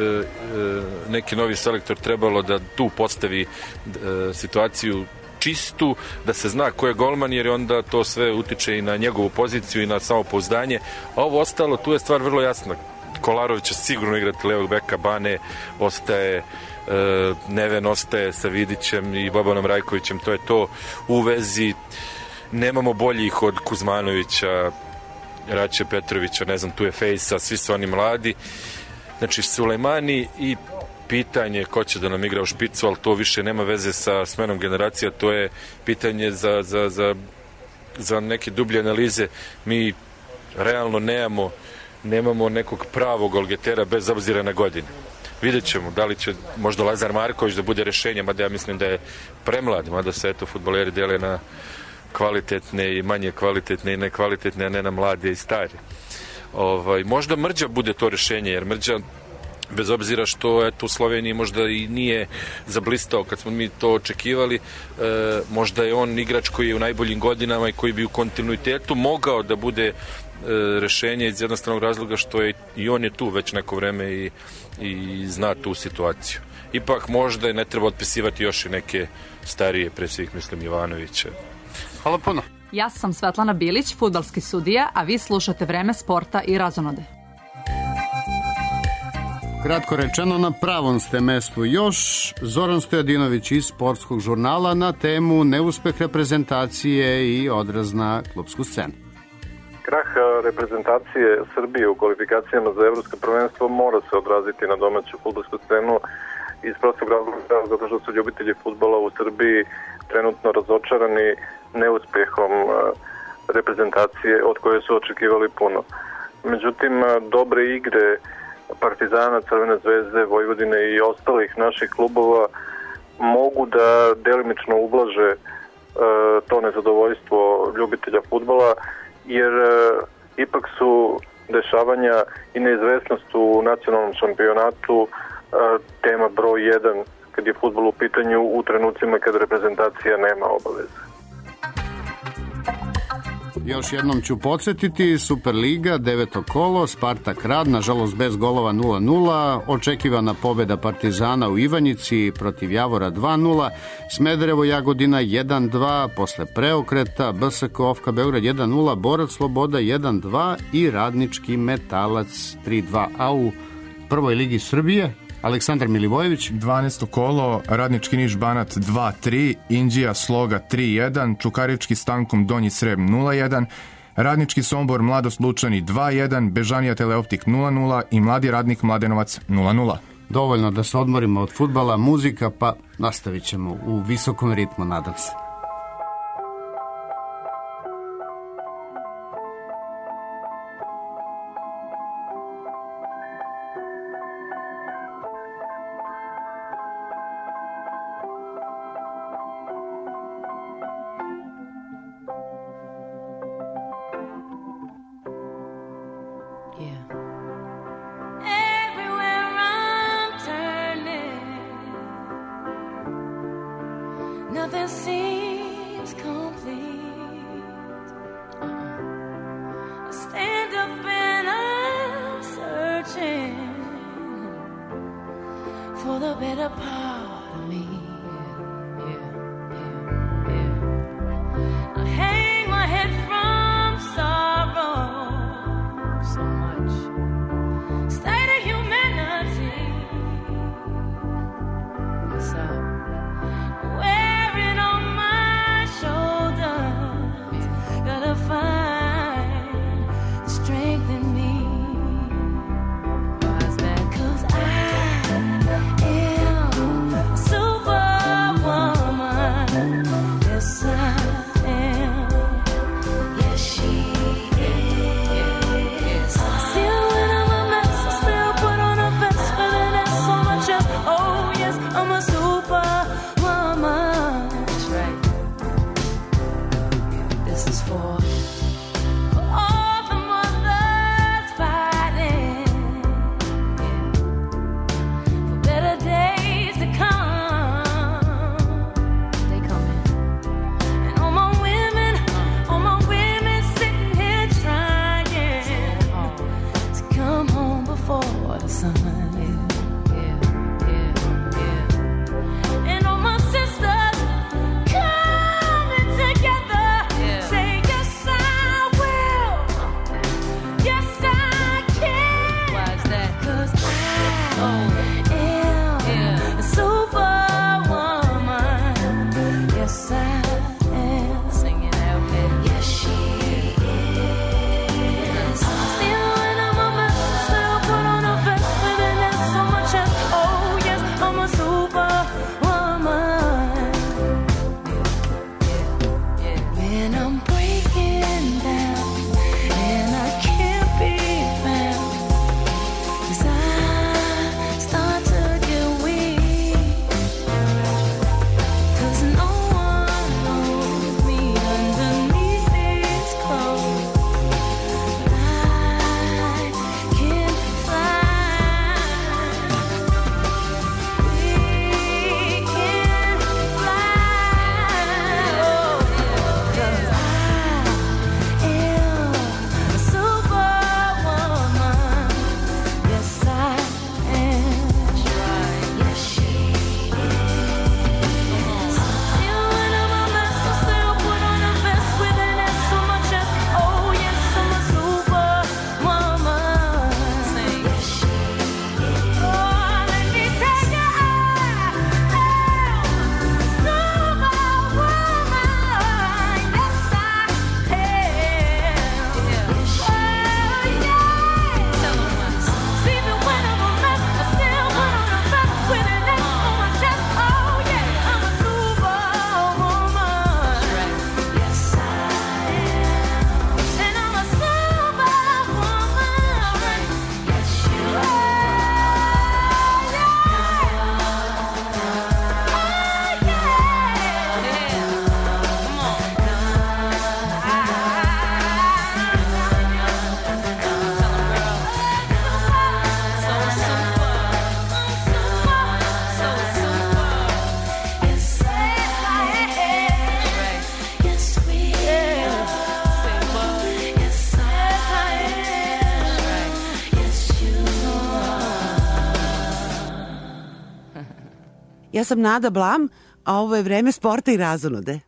neki novi selektor trebalo da tu postavi situaciju čistu, da se zna ko je golman, jer onda to sve utiče i na njegovu poziciju i na samopouzdanje. A ovo ostalo, tu je stvar vrlo jasna. Kolarović će sigurno igrati levog beka, Bane ostaje, Neven ostaje sa Vidićem i Bobanom Rajkovićem, to je to u vezi. Nemamo boljih od Kuzmanovića, Raće Petrovića, ne znam, tu je Fejsa, svi su oni mladi. Znači, Sulejmani i pitanje ko će da nam igra u špicu, ali to više nema veze sa smenom generacija, to je pitanje za neke dublje analize. Mi realno nemamo nekog pravog golgetera bez obzira na godine. Vidjet ćemo da li će možda Lazar Marković da bude rešenje, mada ja mislim da je premlad, mada se eto fudbaleri dele na kvalitetne i manje kvalitetne i nekvalitetne, a ne na mlade i stari. Možda Mrđa bude to rešenje, jer Mrđa, bez obzira što eto u Sloveniji možda i nije zablistao kad smo mi to očekivali, možda je on igrač koji je u najboljim godinama i koji bi u kontinuitetu mogao da bude rešenje iz jednostavnog razloga što je i on je tu već neko vreme i zna tu situaciju. Ipak možda ne treba otpisivati još i neke starije, pre svih mislim Jovanovića. Hvala puno. Ja sam Svetlana Bilić, fudbalski sudija, a vi slušate Vreme sporta i razonode. Kratko rečeno, na pravom ste mestu još. Zoran Stojadinović iz Sportskog žurnala na temu neuspeh reprezentacije i odraz na klupsku scenu. Krah reprezentacije Srbije u kvalifikacijama za evropsko prvenstvo mora se odraziti na domaću fudbalsku scenu iz prostog razloga zato što su ljubitelji fudbala u Srbiji trenutno razočarani neuspehom reprezentacije od koje su očekivali puno. Međutim, dobre igre Partizana, Crvene zvezde, Vojvodine i ostalih naših klubova mogu da delimično ublaže to nezadovoljstvo ljubitelja fudbala, jer ipak su dešavanja i neizvesnost u nacionalnom šampionatu tema broj 1 kad je fudbal u pitanju u trenucima kad reprezentacija nema obaveze. Još jednom ću podsjetiti, Superliga, 9. kolo, Spartak Rad, nažalost bez golova 0-0, očekivana pobjeda Partizana u Ivanjici protiv Javora 2-0, Smederevo Jagodina 1-2, posle preokreta, BSK Ofka Beograd 1-0, Borac Sloboda 1-2 i Radnički Metalac 3-2. A u prvoj ligi Srbije, Aleksandar Milivojević. 12. kolo, Radnički Niš Banat 2-3, Inđija Sloga 3-1, Čukarički Stankom Donji Srem 0-1, Radnički Sombor Mladost Lučani 2-1, Bežanija Teleoptik 0-0 i Mladi Radnik Mladenovac 0-0. Dovoljno da se odmorimo od fudbala, muzika, pa nastavit ćemo u visokom ritmu, nadam se. Nothing seems complete. I stand up and I'm searching for the better part of me. I hang my head from sorrow so much. State of humanity. What's up? Wearing on my shoulders, gotta find strength in me. Why's that? 'Cause I am Superwoman. Yes, I am. Yes, she is. Still when I'm a mess, I Ja sam Nada Blam, a ovo je vreme sporta i razonude.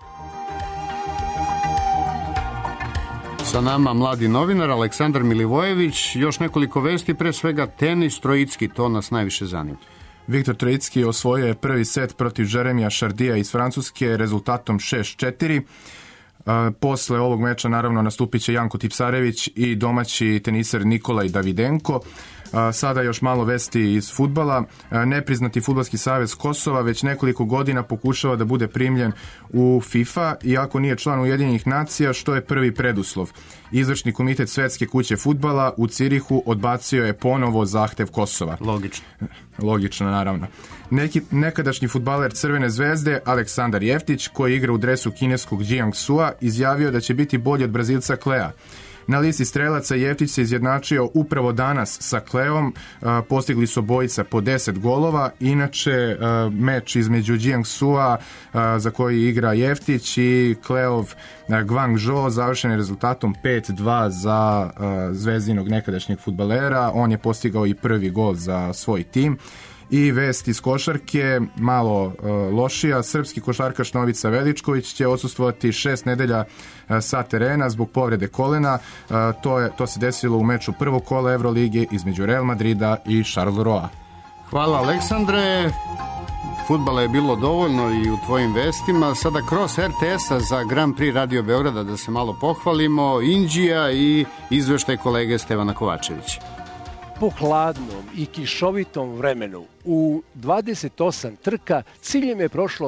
Sa nama mladi novinar Aleksandar Milivojević. Još nekoliko vesti, pre svega tenis Trojicki, to nas najviše zanima. Viktor Trojicki osvojio je prvi set protiv Jeremija Šardija iz Francuske rezultatom 6-4. Posle ovog meča naravno nastupit će Janko Tipsarević i domaći teniser Nikolaj Davidenko. Sada još malo vesti iz fudbala. Nepriznati Fudbalski savez Kosova već nekoliko godina pokušava da bude primljen u FIFA, iako nije član Ujedinjenih nacija, što je prvi preduslov. Izvršni komitet Svetske kuće fudbala u Cirihu odbacio je ponovo zahtev Kosova. Logično, naravno. Nekadašnji fudbaler Crvene zvezde Aleksandar Jeftić, koji igra u dresu kineskog Jiangsu-a, izjavio da će biti bolji od Brazilca Klea. Na listi strelaca Jeftić se izjednačio upravo danas sa Kleom, postigli su obojica po 10 golova. Inače, meč između Jiangsu-a za koji igra Jeftić i Kleov Guangzhou završen je rezultatom 5-2 za zvezdinog nekadašnjeg fudbalera. On je postigao i prvi gol za svoj tim. I vest iz košarke, malo lošija, srpski košarkaš Novica Veličković će odsustvovati 6 nedelja sa terena zbog povrede kolena. To se desilo u meču prvog kola Evrolige između Real Madrida i Charleroi. Hvala Aleksandre. Fudbala je bilo dovoljno i u tvojim vestima. Sada kroz RTS-a za Grand Prix Radio Beograda da se malo pohvalimo. Indija i izveštaj kolege Stevana Kovačevića. Po hladnom i kišovitom vremenu u 28 trka ciljem je prošlo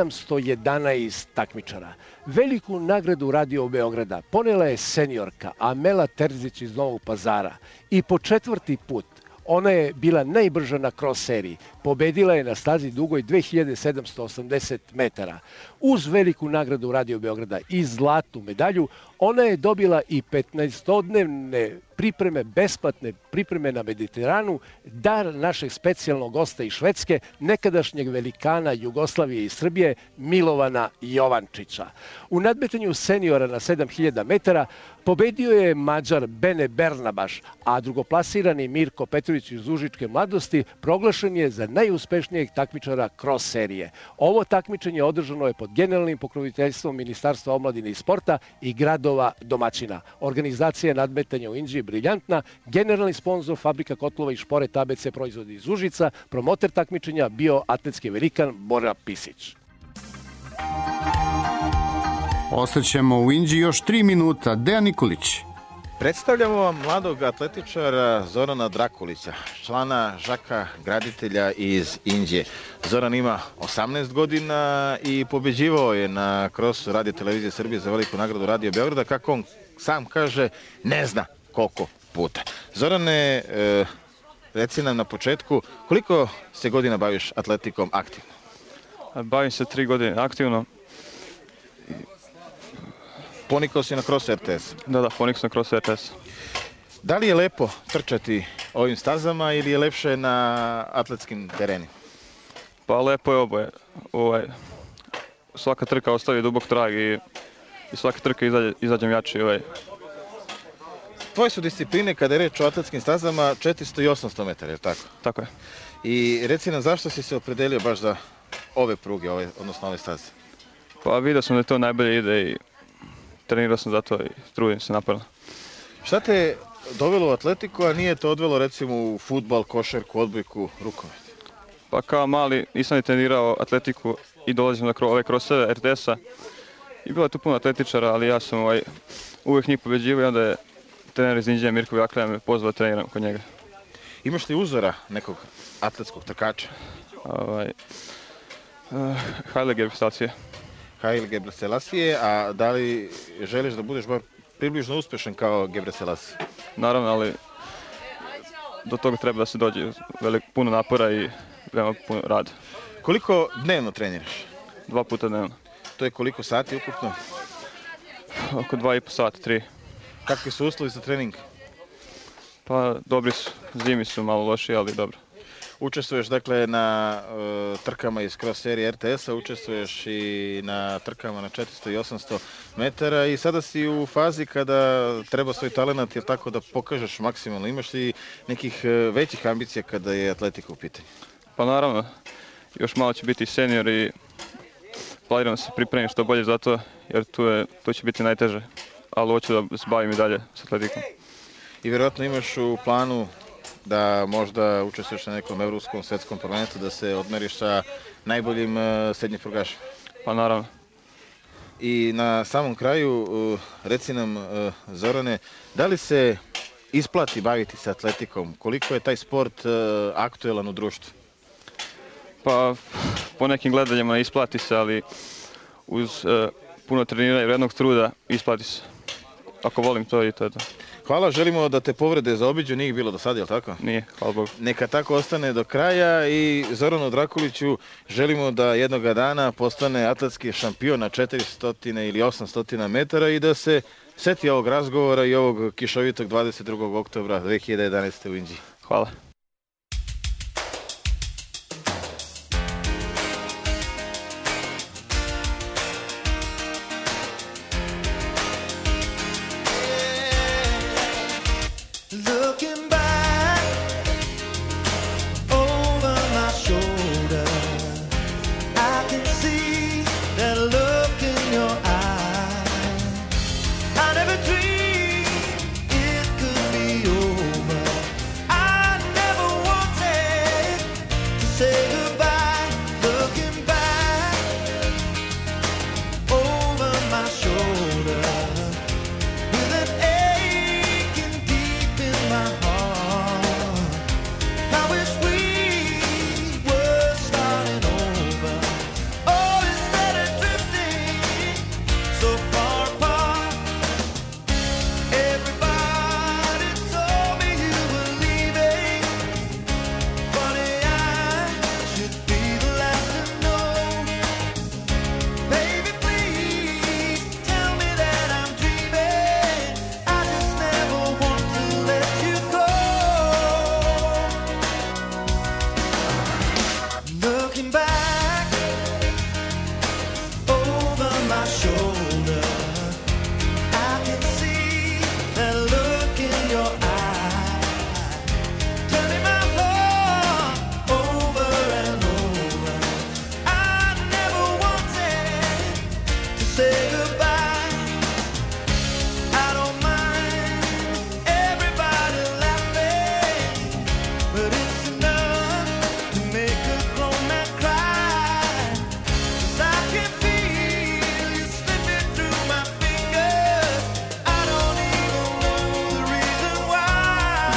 711 takmičara. Veliku nagradu Radio Beograda ponela je seniorka Amela Terzić iz Novog Pazara i po 4. put ona je bila najbrža na cross seriji. Pobedila je na stazi dugoj 2780 metara. Uz veliku nagradu Radio Beograda i zlatnu medalju, ona je dobila i 15-dnevne pripreme, besplatne pripreme na Mediteranu, dar našeg specijalnog gosta iz Švedske, nekadašnjeg velikana Jugoslavije i Srbije, Milovana Jovančića. U nadmetanju seniora na 7000 metara pobedio je Mađar Bene Bernabaš, a drugoplasirani Mirko Petrović iz Užičke mladosti proglašen je za najuspešnijeg takmičara cross serije. Ovo takmičenje održano je pod generalnim pokroviteljstvom Ministarstva omladine i sporta i gradova domaćina. Organizacija nadmetanja u Inđiji je briljantna, generalni sponsor Fabrika kotlova i šporet ABC proizvodi iz Užica, promoter takmičenja bio atletski velikan Bora Pisić. Ostaćemo u Inđiji još 3 minuta. Dejan Nikolić. Predstavljamo vam mladog atletičara Zorana Drakulića, člana Žaka graditelja iz Inđije. Zoran ima 18 godina i pobeđivao je na krosu Radio Televizije Srbije za veliku nagradu Radio Beograda, kako on sam kaže, ne zna koliko puta. Zorane, reci nam na početku, koliko se godina baviš atletikom aktivno? Bavim se 3 godine aktivno. Ponikao si na cross RTS? Da, ponikao sam na cross RTS. Da li je lepo trčati ovim stazama ili je lepše na atletskim terenima? Pa lepo je oboje. Svaka trka ostavi dubok trag i svaka trka izađem jači. Tvoje su discipline kada je reč o atletskim stazama 400 i 800 metara, je li tako? Tako je. I reci nam zašto si se opredelio baš za ove pruge, odnosno ove staze? Pa vidio sam da to najbolje ide i trenirao sam zato i trudim se naporno. Šta te dovelo u atletiku, a nije te odvelo recimo u fudbal, košarku, odbojku, rukomet? Pa kao mali nisam ni trenirao atletiku i dolazim na ove kroseve RTS-a i bilo je tu puno atletičara, ali ja sam uvijek njih pobeđivao i onda je trener iz Inđije Mirko Jaklja me pozvao da treniram kod njega. Imaš li uzora nekog atletskog trkača? Haile Gebrselassie. Haile Gebrselassie, a da li želiš da budeš bar približno uspešan kao Gebrselassie? Naravno, ali do toga treba da se dođe puno napora i veoma puno rada. Koliko dnevno treniraš? 2 puta dnevno. To je koliko sati ukupno? Oko 2,5 sata, 3. Kakvi su uslovi za trening? Pa dobri su, zimi su malo loši, ali dobro. Učestvuješ dakle na trkama iz cross serije RTS-a, učestvuješ i na trkama na 400 i 800 metara i sada si u fazi kada treba svoj talent, jer tako da pokažeš maksimalno. Imaš li nekih većih ambicija kada je atletika u pitanju? Pa naravno, još malo će biti senior i planiram da se pripremim što bolje za to, jer to će biti najteže, ali hoću da se bavim i dalje s atletikom. I vjerojatno imaš u planu da možda učestvuješ na nekom evropskom svetskom prvenstvu, da se odmeriš sa najboljim srednjih prugašima? Pa naravno. I na samom kraju, reci nam, Zorane, da li se isplati baviti se atletikom? Koliko je taj sport aktuelan u društvu? Pa po nekim gledanjima isplati se, ali uz puno treniranja i vrednog truda isplati se. Ako volim to i to je to. Hvala, želimo da te povrede zaobiđu, nije ih bilo do sada, je li tako? Nije, hvala Bogu. Neka tako ostane do kraja i Zoranu Drakuliću želimo da jednoga dana postane atletski šampion na 400 ili 800 metara i da se seti ovog razgovora i ovog kišovitog 22. oktobra 2011. u Inđiji. Hvala. Looking back over my shoulder, I can see that look in your eye. I never dreamed it could be over. I never wanted to say goodbye. Looking back over my shoulder with an aching deep in my heart. I wish we were starting over. Oh, instead of drifting so far apart. Everybody told me you were leaving. Funny, I should be the last to know. Baby, please tell me that I'm dreaming. I just never want to let you go. Looking back over my shoulder, I can see that look in your eye, turning my heart over and over. I never wanted to say goodbye. I don't mind everybody laughing, but it's enough to make a grown man cry. 'Cause I can feel you slipping through my fingers. I don't even know the reason why.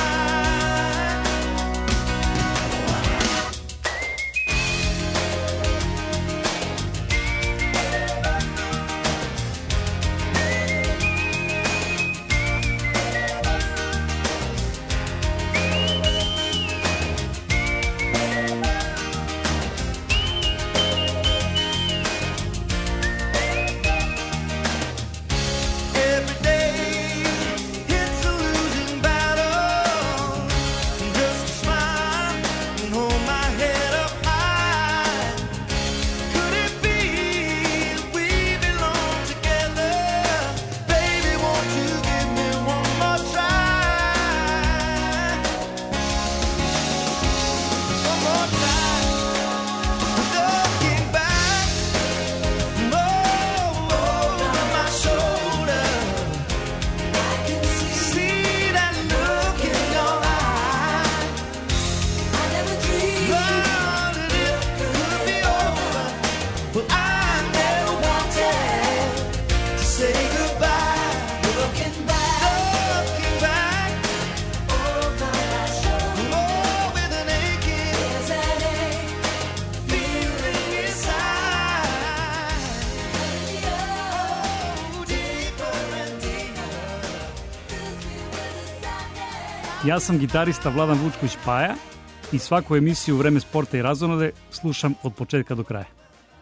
Every day it's a losing battle. Just a smile and hold my head up high. Could it be we belong together? Baby, won't you give me one more try? One more try. Looking back over my shoulder, I can see that look in your eye. I never dreamed that it could be over. Well, I never wanted to say goodbye. Looking back over my shoulder, oh, with an aching feeling inside. Oh, deeper and deeper. Ja sam gitarista Vladan Vučković Paja i svaku emisiju Vreme sporta i razonode slušam od početka do kraja.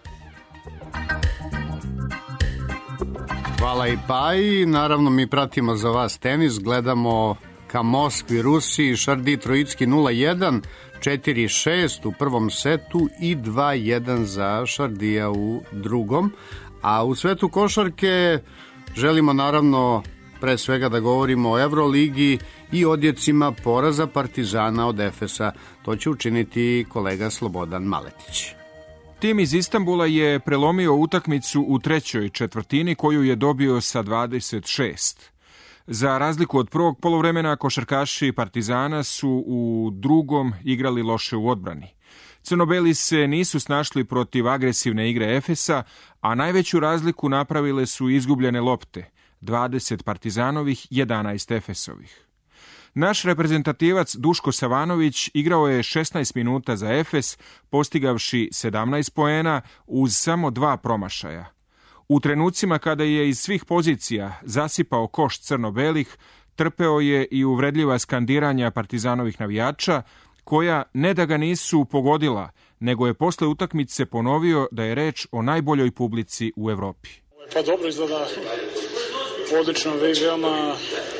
Hvala i Paji. Naravno, mi pratimo za vas tenis, gledamo ka Moskvi, Rusiji, Šardi Trojicki 0-1, 4-6 u prvom setu i 2-1 za Šardija u drugom. A u svetu košarke želimo naravno pre svega da govorimo o Euroligi i odjecima poraza Partizana od Efesa. To će učiniti kolega Slobodan Maletić. Tim iz Istanbula je prelomio utakmicu u trećoj četvrtini koju je dobio sa 26. Za razliku od prvog poluvremena, košarkaši Partizana su u drugom igrali loše u odbrani. Crnobeli se nisu snašli protiv agresivne igre Efesa, a najveću razliku napravile su izgubljene lopte, 20 Partizanovih, 11 Efesovih. Naš reprezentativac Duško Savanović igrao je 16 minuta za Efes, postigavši 17 poena uz samo 2 promašaja. U trenucima kada je iz svih pozicija zasipao koš crno-belih, trpeo je i uvredljiva skandiranja Partizanovih navijača, koja ne da ga nisu pogodila, nego je posle utakmice ponovio da je reč o najboljoj publici u Evropi. Pa dobro izgleda, odlično, veoma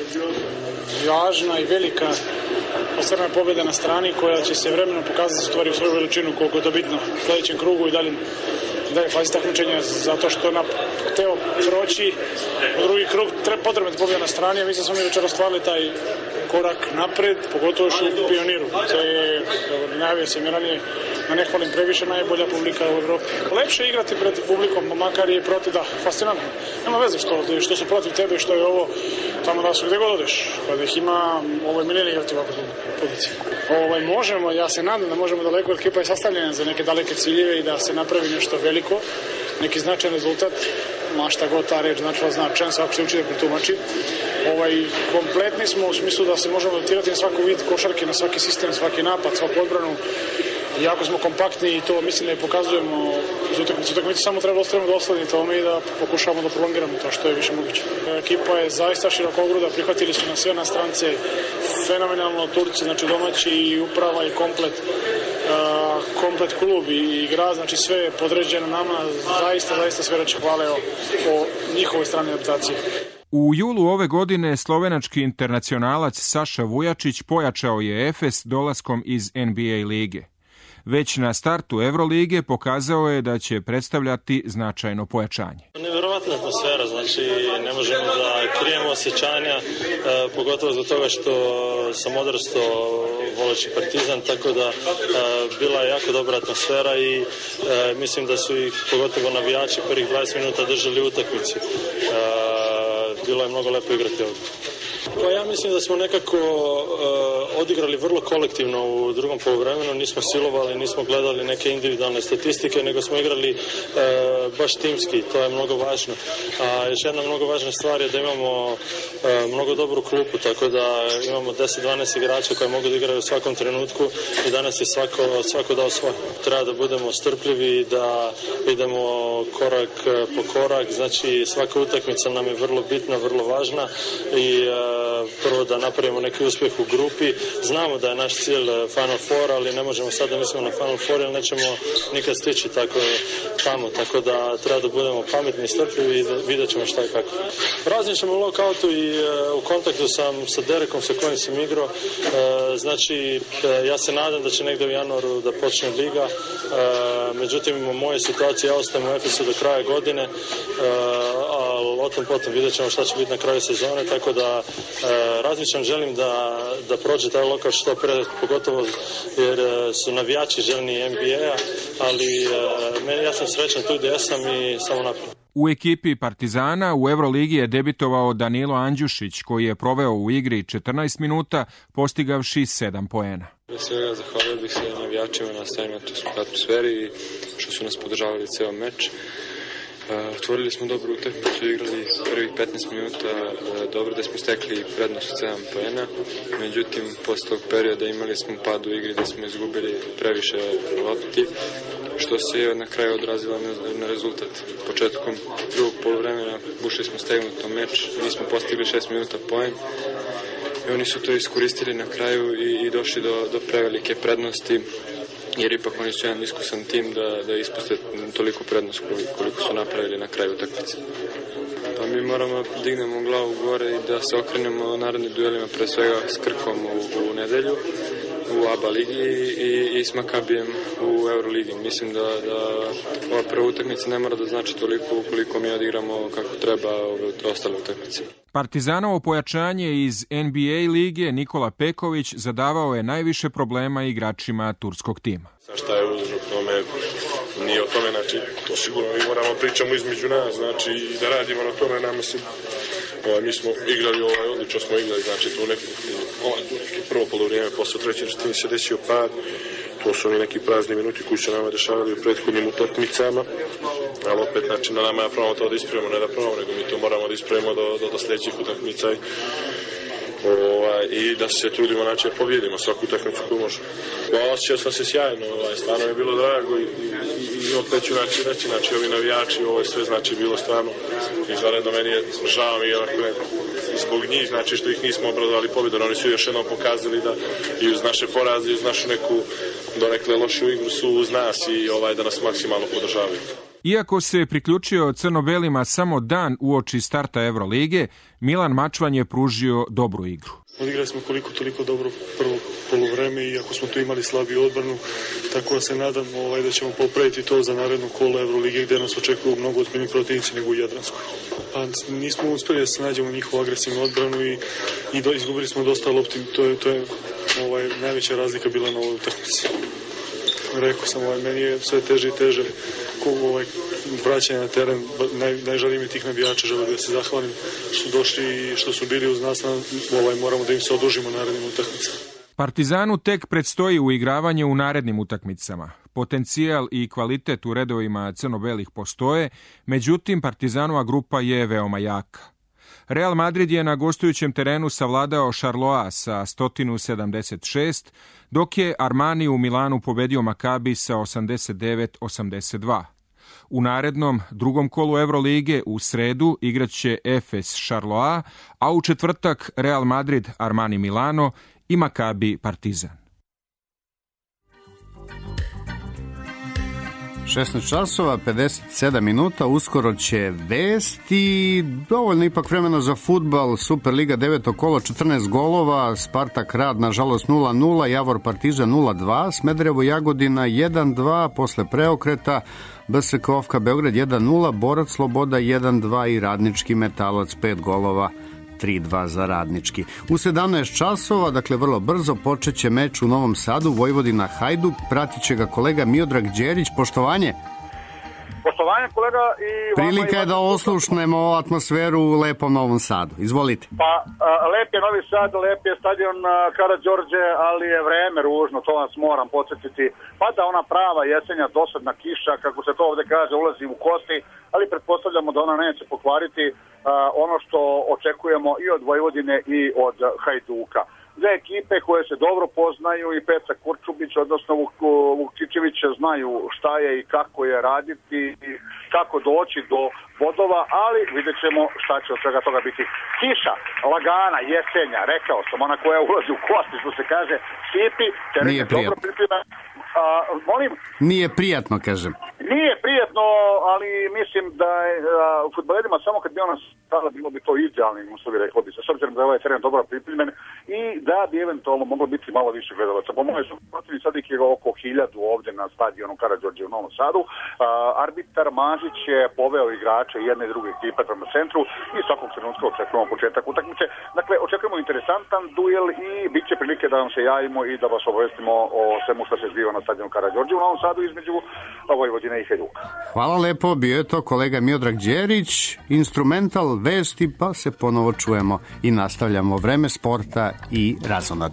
važna i velika posebna pobjeda na strani koja će se vremenom pokazati stvari u svoju veličinu koliko je to bitno u sljedećem krugu i dalje fazi takmičenja, zato što je hteo proći u drugi krug, potrebno je pobjeda na strani, a mislim da smo mi večer ostvarili taj korak napred, pogotovo još u Pioniru. To je, najavio sam je ranije, na ne hvalim previše, najbolja publika u Evropi. Lepše je igrati pred publikom, makar je protiv, da, fascinantno. Nema veze što su protiv tebe, što je ovo, tamo da su gde god odeš. Kada ih ima, ovo je milina igrati ovako publici. Možemo, ja se nadam da možemo daleko, jer ekipa je sastavljena za neke daleke ciljeve i da se napravi nešto veliko, neki značajan rezultat, ma šta god ta reč značila značajan, svako se uči da pretumači. Kompletni smo u smislu da se možemo adaptirati na svaku vid košarke, na svaki sistem, svaki napad, svaku odbranu. Jako smo kompaktni i to mislim da je pokazujemo uz utakmicu, samo treba ostaviti dosledni tome i da pokušavamo da prolongiramo to što je više moguće. Ekipa je zaista širokogruda, prihvatili su nas sve na strance, fenomenalno, Turci, znači domaći i uprava i komplet klub i grad, znači sve je podređeno nama, zaista sve reći hvale o njihovoj strani adaptacije. U julu ove godine slovenački internacionalac Saša Vujačić pojačao je Efes dolaskom iz NBA lige. Već na startu Evrolige pokazao je da će predstavljati značajno pojačanje. Neverovatna atmosfera, znači ne možemo da krijemo osjećanja, pogotovo zbog toga što sam odrastao voleći Partizan, tako da bila je jako dobra atmosfera i mislim da su ih pogotovo navijači prvih 20 minuta držali utakmicu. Bilo je mnogo lepo igrati ovdje. Pa ja mislim da smo nekako odigrali vrlo kolektivno u drugom poluvremenu, nismo silovali, nismo gledali neke individualne statistike, nego smo igrali baš timski, to je mnogo važno. A još jedna mnogo važna stvar je da imamo mnogo dobru klupu, tako da imamo 10-12 igrača koji mogu da igraju u svakom trenutku i danas je svako dao svoje. Treba da budemo strpljivi, da idemo korak po korak, znači svaka utakmica nam je vrlo bitna, vrlo važna i prvo da napravimo neki uspjeh u grupi. Znamo da je naš cilj Final Four, ali ne možemo sad da mislimo na Final Four, jer nećemo nikad stići tako da treba da budemo pametni i strpljivi i da vidjet ćemo šta i kako. Razmišljam u lockoutu i u kontaktu sam sa Derekom sa kojim sam igrao, znači ja se nadam da će negdje u januaru da počne liga, međutim u mojoj situaciji ja ostajem u Efesu do kraja godine, a o tom potom vidjet ćemo šta će biti na kraju sezone, tako da razmišljam, želim da prođe taj lokal što pre, pogotovo jer su navijači željni NBA-a, ali ja sam srećan tu gdje ja sam i samo naprijed. U ekipi Partizana u Euroligi je debitovao Danilo Andjušić, koji je proveo u igri 14 minuta, postigavši 7 poena. Prije svega zahvalio bih se navijačima na stanju atmosferi i što su nas podržavali ceo meč. Otvorili smo dobru utakmicu, igrali prvih 15 minuta dobro da smo stekli prednost od 7 poena, međutim posle tog perioda imali smo pad u igri da smo izgubili previše lopti, što se na kraju odrazilo na rezultat. Početkom drugog poluvremena ušli smo stegnuto meč, nismo postigli 6 minuta poen i oni su to iskoristili na kraju i došli do prevelike prednosti, jer ipak oni su jedan iskusan tim da ispuste toliko prednost koliko su napravili na kraju utakmice. Pa mi moramo dignemo glavu gore i da se okrenemo narednim duelima, pre svega s Krkom u nedelju. u ABA ligi i s Makabijem u Euroligi. Mislim da ova prva utakmica ne mora da znači toliko ukoliko mi odigramo kako treba ove ostale utakmice. Partizanovo pojačanje iz NBA lige Nikola Peković zadavao je najviše problema igračima turskog tima. Šta je uzrok tome? Nije o tome, znači, to sigurno mi moramo pričamo između nas, znači, i da radimo na tome, nam mislim, mi smo igrali, odlično smo igrali, znači, tu neko prvo polovrijeme, posle treće četvrtine se desio pad, to su oni neki prazni minuti koji su nama dešavali u prethodnim utakmicama, ali opet, znači, na nama je probamo to da ispravimo, ne da probamo, nego mi to moramo da ispravimo do sljedećih utakmica i da se trudimo, znači, da pobjedimo svaku utakmicu koju možemo. Osjećao sam se sjajno, stvarno je bilo drago i opet ću reći, znači, ovi navijači, ovo je sve, znači, bilo stvarno izvanredno, meni je žao mi, zbog njih, znači, što ih nismo obradovali pobjedom, oni su još jednom pokazali da i uz naše poraze, i uz našu neku donekle lošu igru su uz nas i da nas maksimalno podržavaju. Iako se priključio crno-belima samo dan uoči starta Evrolige, Milan Mačvan je pružio dobru igru. Odigrali smo koliko toliko dobro prvo poluvreme, iako smo tu imali slabiju odbranu, tako da se nadam da ćemo popraviti to za naredno kolo Evrolige gdje nas očekuju mnogo ozbiljni protivnici nego u Jadranskoj. Pa nismo uspjeli da se nađemo u njihovu agresivnu odbranu i izgubili smo dosta lopti, to je najveća razlika bila na ovoj utakmici. Rekao sam, meni je sve teže i teže vraćanje na teren, najžalim je tih navijača, želim da se zahvalim što su došli i što su bili uz nas, moramo da im se odužimo narednim utakmicama. Partizanu tek predstoji uigravanje u narednim utakmicama. Potencijal i kvalitet u redovima crno-belih postoje, međutim Partizanova grupa je veoma jaka. Real Madrid je na gostujućem terenu savladao Charloa sa 176, dok je Armani u Milanu pobedio Makabi sa 89-82. U narednom drugom kolu Evrolige u sredu igraće Efes Charloa, a u četvrtak Real Madrid Armani Milano i Makabi Partizan. 16 časova, 57 minuta, uskoro će vesti, dovoljno ipak vremena za fudbal, Superliga 9. kolo, 14 golova, Spartak Rad nažalost 0-0, Javor Partizan 0-2, Smederevo Jagodina 1-2, posle preokreta, BSK Ofka Beograd 1-0, Borac Sloboda 1-2 i Radnički Metalac 5 golova. 3-2 za Radnički. U 17 časova, dakle vrlo brzo, počeće meč u Novom Sadu, Vojvodina Hajduk, pratit će ga kolega Miodrag Đerić. Poštovanje. Poštovanje kolega i prilika je da oslušnemo atmosferu u lepom Novom Sadu. Izvolite. Pa lep je Novi Sad, lep je stadion Karađorđe, ali je vreme ružno, to vas moram podsjetiti. Pada ona prava jesenja, dosadna kiša, kako se to ovde kaže, ulazi u kosti, ali pretpostavljamo da ona neće pokvariti ono što očekujemo i od Vojvodine i od Hajduka. Dve ekipe koje se dobro poznaju i Peca Kurčubić, odnosno Vukčićević, znaju šta je i kako je raditi i kako doći do bodova, ali vidjet ćemo šta će od svega toga biti. Kiša, lagana, jesenja, rekao sam, ona koja ulazi u kosti, što se kaže, šipi, teren je dobro pripremljen. Molim? Nije prijatno, kažem. Nije prijatno, ali mislim da je u fudbalerima samo kad bi ona stala, bilo bi to idealni, rekao bi se, s obzirom da je ovaj teren dobro pripremljen i da bi eventualno moglo biti malo više gledalaca. Po mojem su protivni sad ih je oko 1000 ovdje na stadionu Karađorđe u Novom Sadu. Arbitar Mažić je poveo igrače jedne i druge ekipe prema centru i svakog trenutka očekujemo početak utakmice. Dakle, očekujemo interesantan duel i bit će prilike da vam se javimo i da vas obavestimo o svemu što se zbiva na stadionu Karađorđe u Novom Sadu između Vojvodine i Hajduka. Hvala lepo, bio je to kolega Miodrag Đerić, instrumental vesti, pa se ponovo čujemo i nastavljamo vreme sporta i razonode.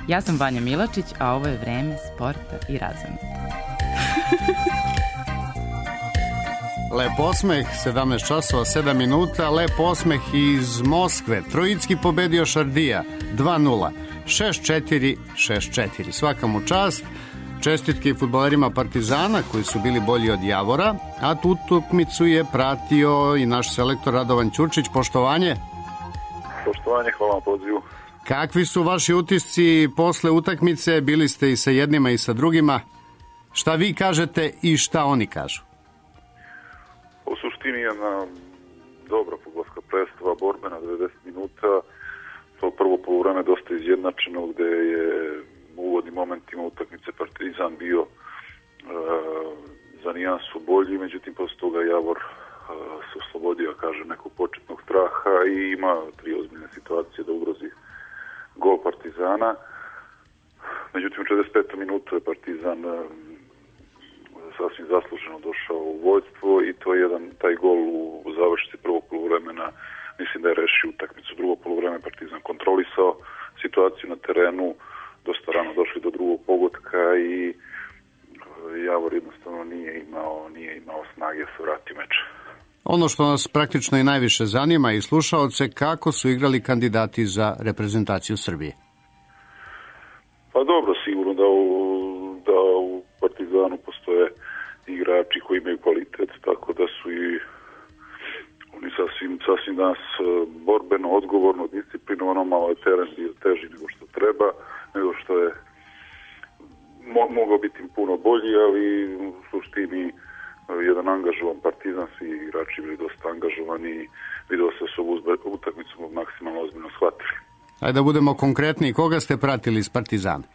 Ja sam Vanja Milačić, a ovo je vreme sporta i razonoda. Lep osmeh, 17 časova, 7 minuta, lep osmeh iz Moskve. Trojicki pobedio Šardija, 2-0, 6-4, 6-4. Svaka mu čast. Čestitke i fudbalerima Partizana koji su bili bolji od Javora, a tu utakmicu je pratio i naš selektor Radovan Ćurčić. Poštovanje. Poštovanje, hvala na pozivu. Kakvi su vaši utisci posle utakmice? Bili ste i sa jednima i sa drugima. Šta vi kažete i šta oni kažu? U suštini jedna dobra fudbalska predstava, borbena 90 minuta. To prvo poluvreme dosta izjednačeno, gde je u uvodnim momentima utakmice Partizan bio za nijansu bolji, međutim posle toga Javor se oslobodio, kaže, nekog početnog straha i ima 3 ozbiljne situacije da ugrozi gol Partizana. Međutim, u 45. minutu je Partizan sasvim zasluženo došao u vođstvo i to je taj gol u završnici prvog poluvremena, mislim da je rešio utakmicu. Drugo poluvreme Partizan kontrolisao situaciju na terenu, dosta rano došli do drugog pogotka i Javor jednostavno nije imao snage da se vrati meč. Ono što nas praktično i najviše zanima i slušaoce, kako su igrali kandidati za reprezentaciju Srbije? Pa dobro, sigurno da u Partizanu postoje igrači koji imaju kvalitet, tako da su i oni sasvim danas borbeno, odgovorno, disciplinovano, malo je teren bio teži nego što treba, nego što je mogao biti puno bolji, ali u suštini jedan angažovan Partizan, svi igrači bili dosta angažovani i vidio se su utakmicu maksimalno ozbiljno shvatili. Ajde da budemo konkretni, koga ste pratili iz Partizana?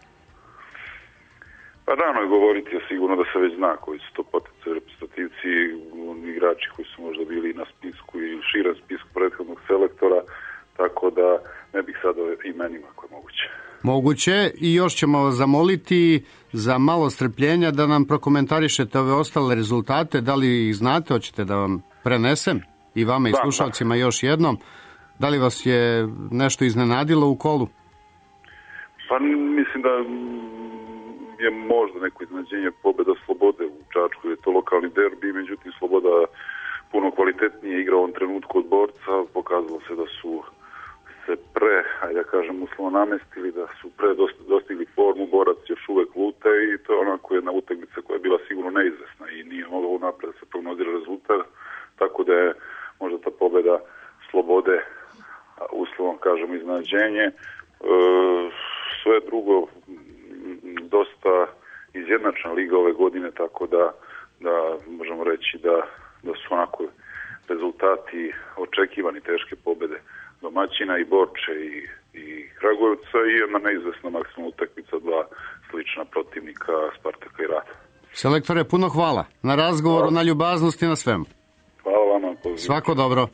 Pa rano je govoriti, a sigurno da se već zna koji su to potencijalni reprezentativci, igrači koji su možda bili na spisku ili širem spisku prethodnog selektora, tako da ne bih sad o imenima ako je moguće. Moguće, i još ćemo vas zamoliti za malo strpljenja da nam prokomentarišete ove ostale rezultate, da li ih znate, hoćete da vam prenesem i vama i slušalcima još jednom. Da li vas je nešto iznenadilo u kolu? Pa mislim da je možda neko iznenađenje pobeda Slobode u Čačku, je to lokalni derbi, međutim Sloboda puno kvalitetnije igra u ovom trenutku od Borca, pokazalo se da su se ajde da kažem, uslovno namestili, da su dostigli formu, Borac još uvek lute i to je onako jedna utakmica koja je bila sigurno neizvesna i nije mogla unapred da se prognozira rezultat, tako da je možda ta pobeda Slobode uslovno kažem iznenađenje. Sve drugo dosta izjednačna liga ove godine, tako da možemo reći da su onako rezultati očekivani, teške pobede domaćina i Borče i Kragujevca i jedna neizvesna maksimalna utakmica, dva slična protivnika Spartaka i Rada. Selektore, puno hvala na razgovoru, na ljubaznosti, na svemu. Hvala vama. Svako dobro.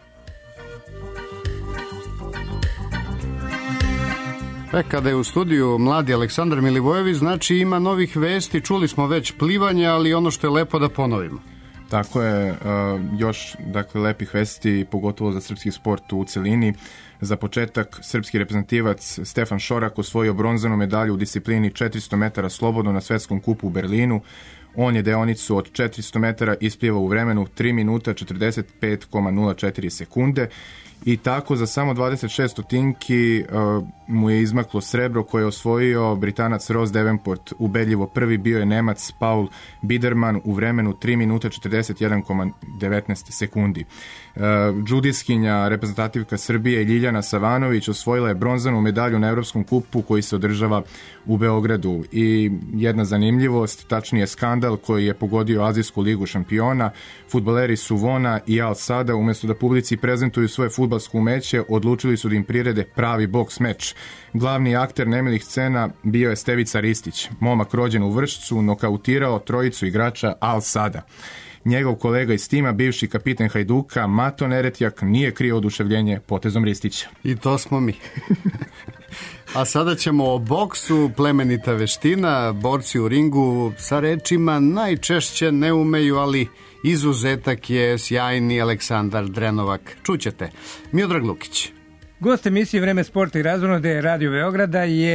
Kada je u studiju mladi Aleksandar Milivojević, znači ima novih vesti, čuli smo već plivanje, ali ono što je lepo da ponovimo. Tako je, još lepih vesti, pogotovo za srpski sport u celini. Za početak, srpski reprezentativac Stefan Šorak osvojio bronzanu medalju u disciplini 400 metara slobodno na svetskom kupu u Berlinu. On je deonicu od 400 metara isplivao u vremenu 3 minuta 45,04 sekunde i tako za samo 26 stotinki mu je izmaklo srebro koje je osvojio Britanac Ross Davenport. Ubedljivo prvi bio je Nemac Paul Biderman u vremenu 3 minuta 41,19 sekundi. Džudiskinja reprezentativka Srbije Ljiljana Savanović osvojila je bronzanu medalju na Evropskom kupu koji se održava u Beogradu. I jedna zanimljivost, tačnije skandal koji je pogodio Azijsku ligu šampiona. Fudbaleri Suvona i Al Sada umjesto da publici prezentuju svoje fudbalsko umeće, odlučili su da im prirede pravi boks meč. Glavni akter nemilih scena bio je Stevica Ristić, momak rođen u Vršcu, nokautirao trojicu igrača Al Sada. Njegov kolega iz tima, bivši kapiten Hajduka, Mato Neretjak, nije krio oduševljenje potezom Ristića. I to smo mi. A sada ćemo o boksu, plemenita veština, borci u ringu sa rečima najčešće ne umeju, ali izuzetak je sjajni Aleksandar Drenovak. Čućete. Miodrag Lukić. Gost emisije Vreme sporta i razonode Radio Beograda je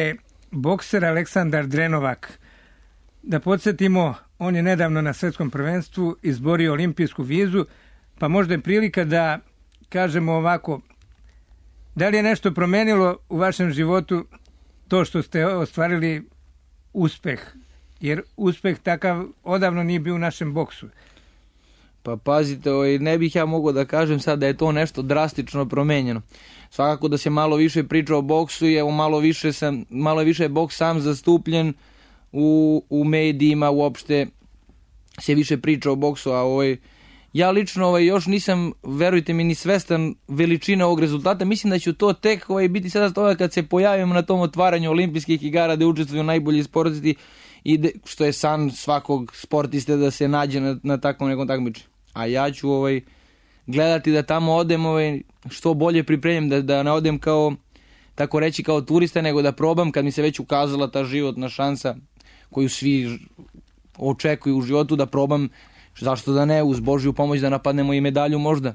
bokser Aleksandar Drenovak. Da podsjetimo, on je nedavno na svetskom prvenstvu izborio olimpijsku vizu, pa možda je prilika da kažemo ovako, da li je nešto promenilo u vašem životu to što ste ostvarili uspeh? Jer uspeh takav odavno nije bio u našem boksu. Pa pazite, ne bih ja mogao da kažem sad da je to nešto drastično promenjeno. Svakako da se malo više priča o boksu i evo malo više je boks sam zastupljen u medijima, uopšte se više priča o boksu, a ja lično još nisam, verujte mi, ni svestan veličine ovog rezultata. Mislim da ću to tek biti sada toga kad se pojavimo na tom otvaranju olimpijskih igara gde učestvuju najbolji sportisti i što je san svakog sportiste da se nađe na takvom nekom takmičenju. A ja ću gledati da tamo odem što bolje pripremim, da ne odem kao, tako reći, kao turista, nego da probam kad mi se već ukazala ta životna šansa koju svi očekuju u životu, da probam, zašto da ne, uz Božju pomoć da napadnemo i medalju možda.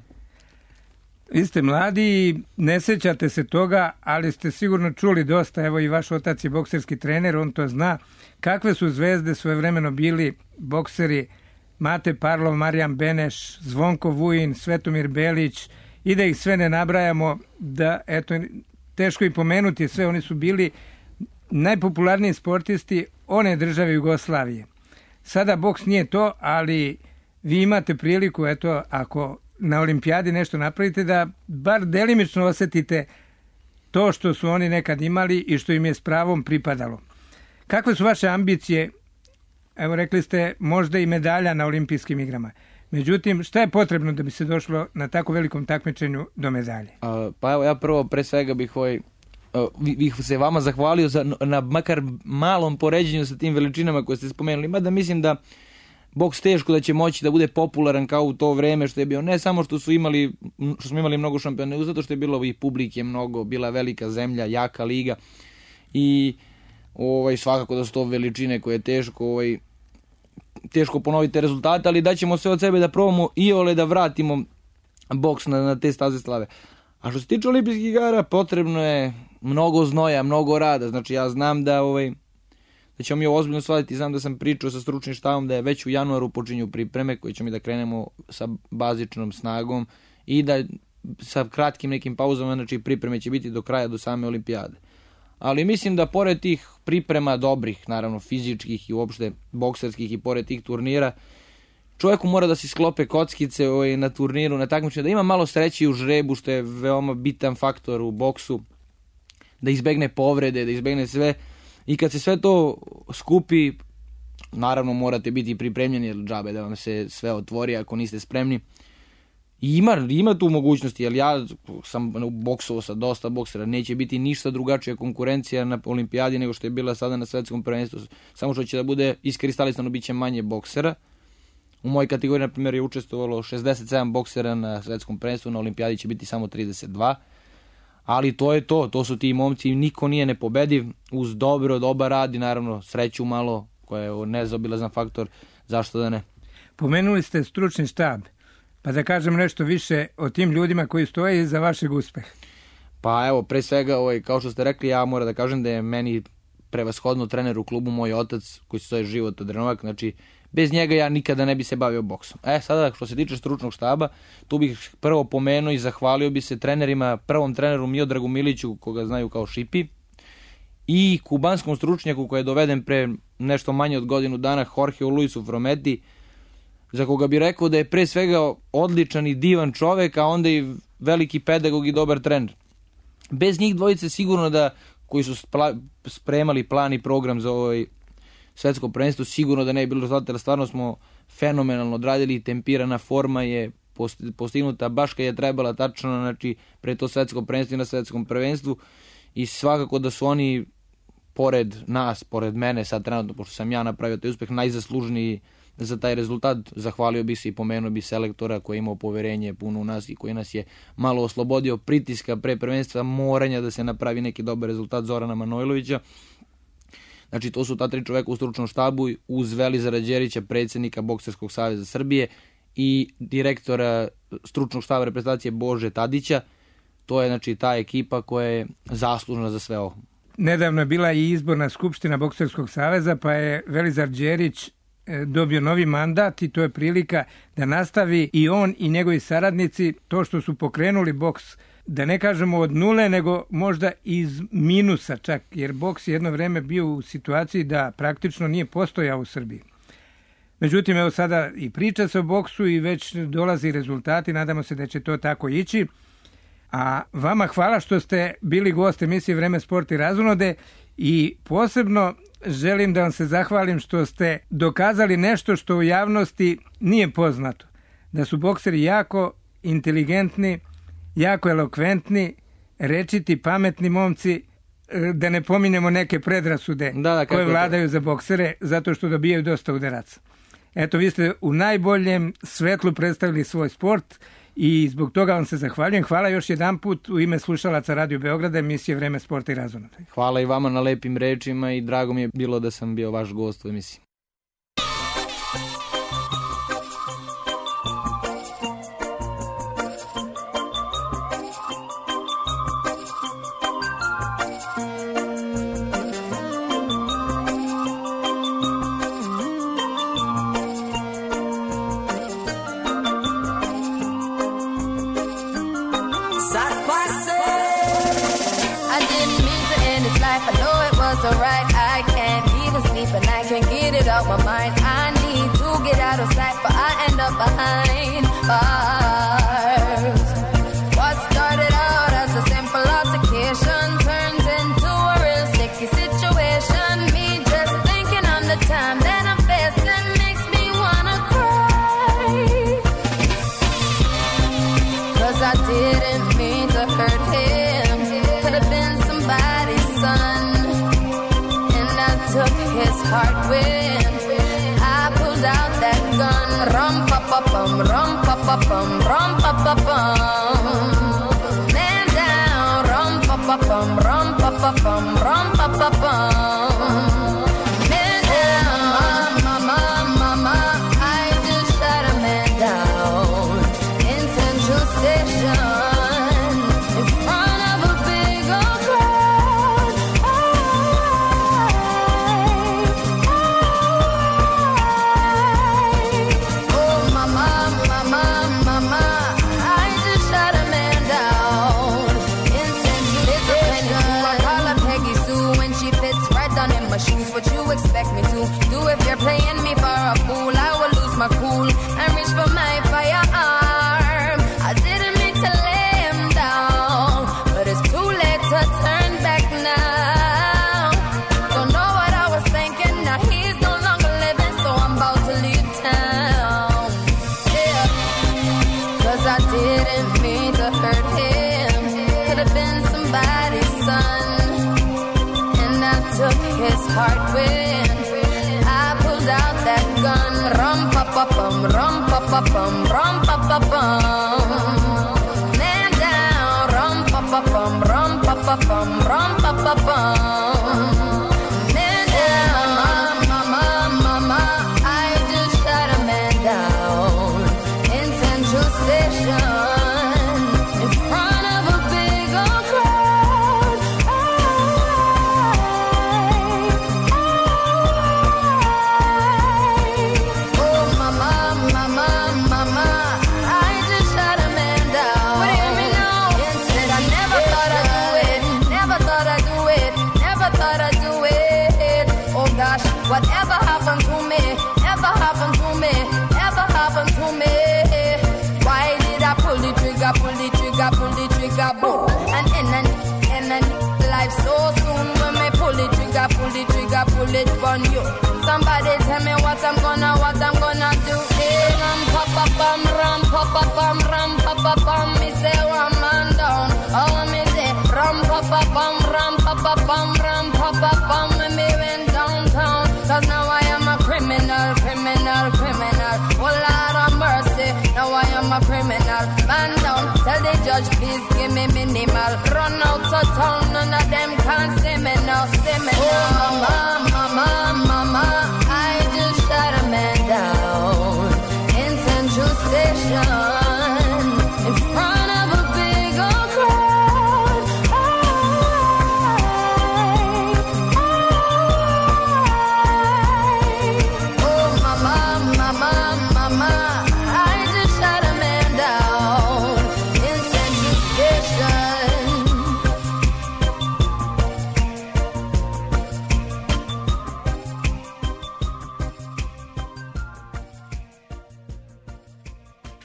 Vi ste mladi i ne sećate se toga, ali ste sigurno čuli dosta, evo i vaš otac je bokserski trener, on to zna, kakve su zvezde svojevremeno bili bokseri Mate Parlov, Marijan Beneš, Zvonko Vujin, Svetomir Belić, i da ih sve ne nabrajamo, da eto, teško i pomenuti sve, oni su bili najpopularniji sportisti one države Jugoslavije. Sada boks nije to, ali vi imate priliku, eto, ako na olimpijadi nešto napravite, da bar delimično osetite to što su oni nekad imali i što im je s pravom pripadalo. Kakve su vaše ambicije? Evo, rekli ste možda i medalja na olimpijskim igrama. Međutim, šta je potrebno da bi se došlo na tako velikom takmičenju do medalje? Pa evo, ja prvo pre svega bih se vama zahvalio na makar malom poređenju sa tim veličinama koje ste spomenuli. Mada mislim da boks teško da će moći da bude popularan kao u to vreme što je bio. Ne samo što smo imali mnogo šampiona, nego zato što je bilo i publike mnogo, bila velika zemlja, jaka liga i svakako da su to veličine koje je teško ponoviti rezultate, ali daćemo sve od sebe da probamo da vratimo boks na te staze slave. A što se tiče olimpijskih igara, potrebno je mnogo znoja, mnogo rada. Znači ja znam da ćemo mi ovo ozbiljno shvatiti, znam da sam pričao sa stručnim štabom da je već u januaru počinju pripreme koje ćemo da krenemo sa bazičnom snagom i da sa kratkim nekim pauzama, znači pripreme će biti do kraja, do same olimpijade. Ali mislim da pored tih priprema dobrih, naravno fizičkih i uopšte bokserskih i pored tih turnira, čovjeku mora da se sklope kockice na turniru, na takmičenju, da ima malo sreće u žrebu, što je veoma bitan faktor u boksu, da izbegne povrede, da izbegne sve. I kad se sve to skupi, naravno morate biti pripremljeni, jer džabe da vam se sve otvori ako niste spremni. I ima tu mogućnosti, jer ja sam boksovao sa dosta boksera, neće biti ništa drugačija konkurencija na olimpijadi nego što je bila sada na svetskom prvenstvu, samo što će da bude iskristalisano, bit će manje boksera. U mojoj kategoriji, na primjer, je učestvovalo 67 boksera na svetskom prvenstvu, na olimpijadi će biti samo 32. Ali to je to su ti momci, niko nije nepobediv, uz dobar rad i naravno sreću malo, koja je nezaobilazan faktor, zašto da ne. Pomenuli ste stručni štab, pa da kažem nešto više o tim ljudima koji stoje iza vašeg uspeha. Pa evo, pre svega, kao što ste rekli, ja moram da kažem da je meni prevashodno trener u klubu moj otac, koji se zove Života Drenovak, znači bez njega ja nikada ne bi se bavio boksom. Sada što se tiče stručnog štaba, tu bih prvo pomenuo i zahvalio bi se trenerima, prvom treneru Miodragu Miliću, koga znaju kao Šipi, i kubanskom stručnjaku koji je doveden pre nešto manje od godinu dana, Jorgeu Luisu Frometi, za koga bi rekao da je pre svega odličan i divan čovek, a onda i veliki pedagog i dobar trener. Bez njih dvojice sigurno da, koji su spremali plan i program za svetsko prvenstvo, sigurno da ne je bilo rezultata, jer stvarno smo fenomenalno odradili, tempirana forma je postignuta baš kad je trebala tačno, znači pre to svetsko prvenstvo i na svetskom prvenstvu, i svakako da su oni pored nas, pored mene sad trenutno, pošto sam ja napravio taj uspeh, najzaslužniji za taj rezultat. Zahvalio bi se i pomenuo bi selektora koji je imao poverenje puno u nas i koji nas je malo oslobodio pritiska pre prvenstva, moranja da se napravi neki dobar rezultat, Zorana Manojlovića. Znači to su ta 3 čoveka u stručnom štabu uz Velizara Đerića, predsjednika Bokserskog saveza Srbije, i direktora stručnog štaba reprezentacije Bože Tadića. To je znači ta ekipa koja je zaslužna za sve ovo. nedavno je bila i izborna skupština Bokserskog saveza, pa je Velizar Đerić dobio novi mandat i to je prilika da nastavi i on i njegovi saradnici to što su pokrenuli boks, da ne kažemo od nule, nego možda iz minusa čak, jer boks je jedno vreme bio u situaciji da praktično nije postojao u Srbiji. Međutim, evo sada i priča se o boksu i već dolazi rezultati, nadamo se da će to tako ići. A vama hvala što ste bili gost emisije Vreme, sport i razonode i posebno želim da vam se zahvalim što ste dokazali nešto što u javnosti nije poznato. Da su bokseri jako inteligentni, jako elokventni, rečiti, pametni momci, da ne pominjemo neke predrasude koje vladaju za boksere zato što dobijaju dosta udaraca. Eto, vi ste u najboljem svetlu predstavili svoj sport i zbog toga vam se zahvaljujem. Hvala još jedan put u ime slušalaca Radio Beograda, emisije Vreme, sporta i razonode. Hvala i vama na lepim rečima i drago mi je bilo da sam bio vaš gost u emisiji. Alright, I can't even sleep and I can't get it out my mind. I need to get out of sight, but I end up behind bars. What started out as a simple altercation turns into a real sticky situation. Me just thinking on the time that I'm facing makes me wanna cry. 'Cause I didn't mean to hurt him. Could have been somebody's son. Took his heart when I pulled out that gun. Rum pa pa bum, rum pa pa bum, rum pa pa bum. Man down, rum pa pa bum, rum pa pa bum, rum pa pa bum. Man down, mama, mama, I just shot a man down in Central Station. What you expect me to do if you're playing me for a fool? I will lose my cool and reach for my firearm. I didn't mean to lay him down, but it's too late to turn back now. Don't know what I was thinking, now he's no longer living, so I'm about to leave town. Yeah, 'cause I didn't mean to hurt him. Could have been somebody's son. Took his heart when I pulled out that gun. Rum pa pa bum, rum pa pa bum, rum pa pa bum. Man down, rum pa pa bum, rum pa pa bum, rum pa pa bum. Man down, mama, mama, I just shot a man down in Central Station. Whatever happened to me, ever happened to me, ever happened to me. Why did I pull the trigger, pull the trigger, pull the trigger, boom? And end life so soon when me pull the trigger, pull it on you. Somebody tell me what I'm gonna do. Hey, ram pa pa bum, ram pa pa bum, ram pa pa bum. Me say one man down, oh me say ram pa pa bum, ram pa pa bum, ram pa pa bum. Me went downtown. 'Cause now I am a criminal. Oh Lord of mercy, now I am a criminal. Man down, tell the judge please give me minimal. Run out of town, none of them can see me now, Oh mama, mama, I just shot a man down in Central Station in front of a big old crowd.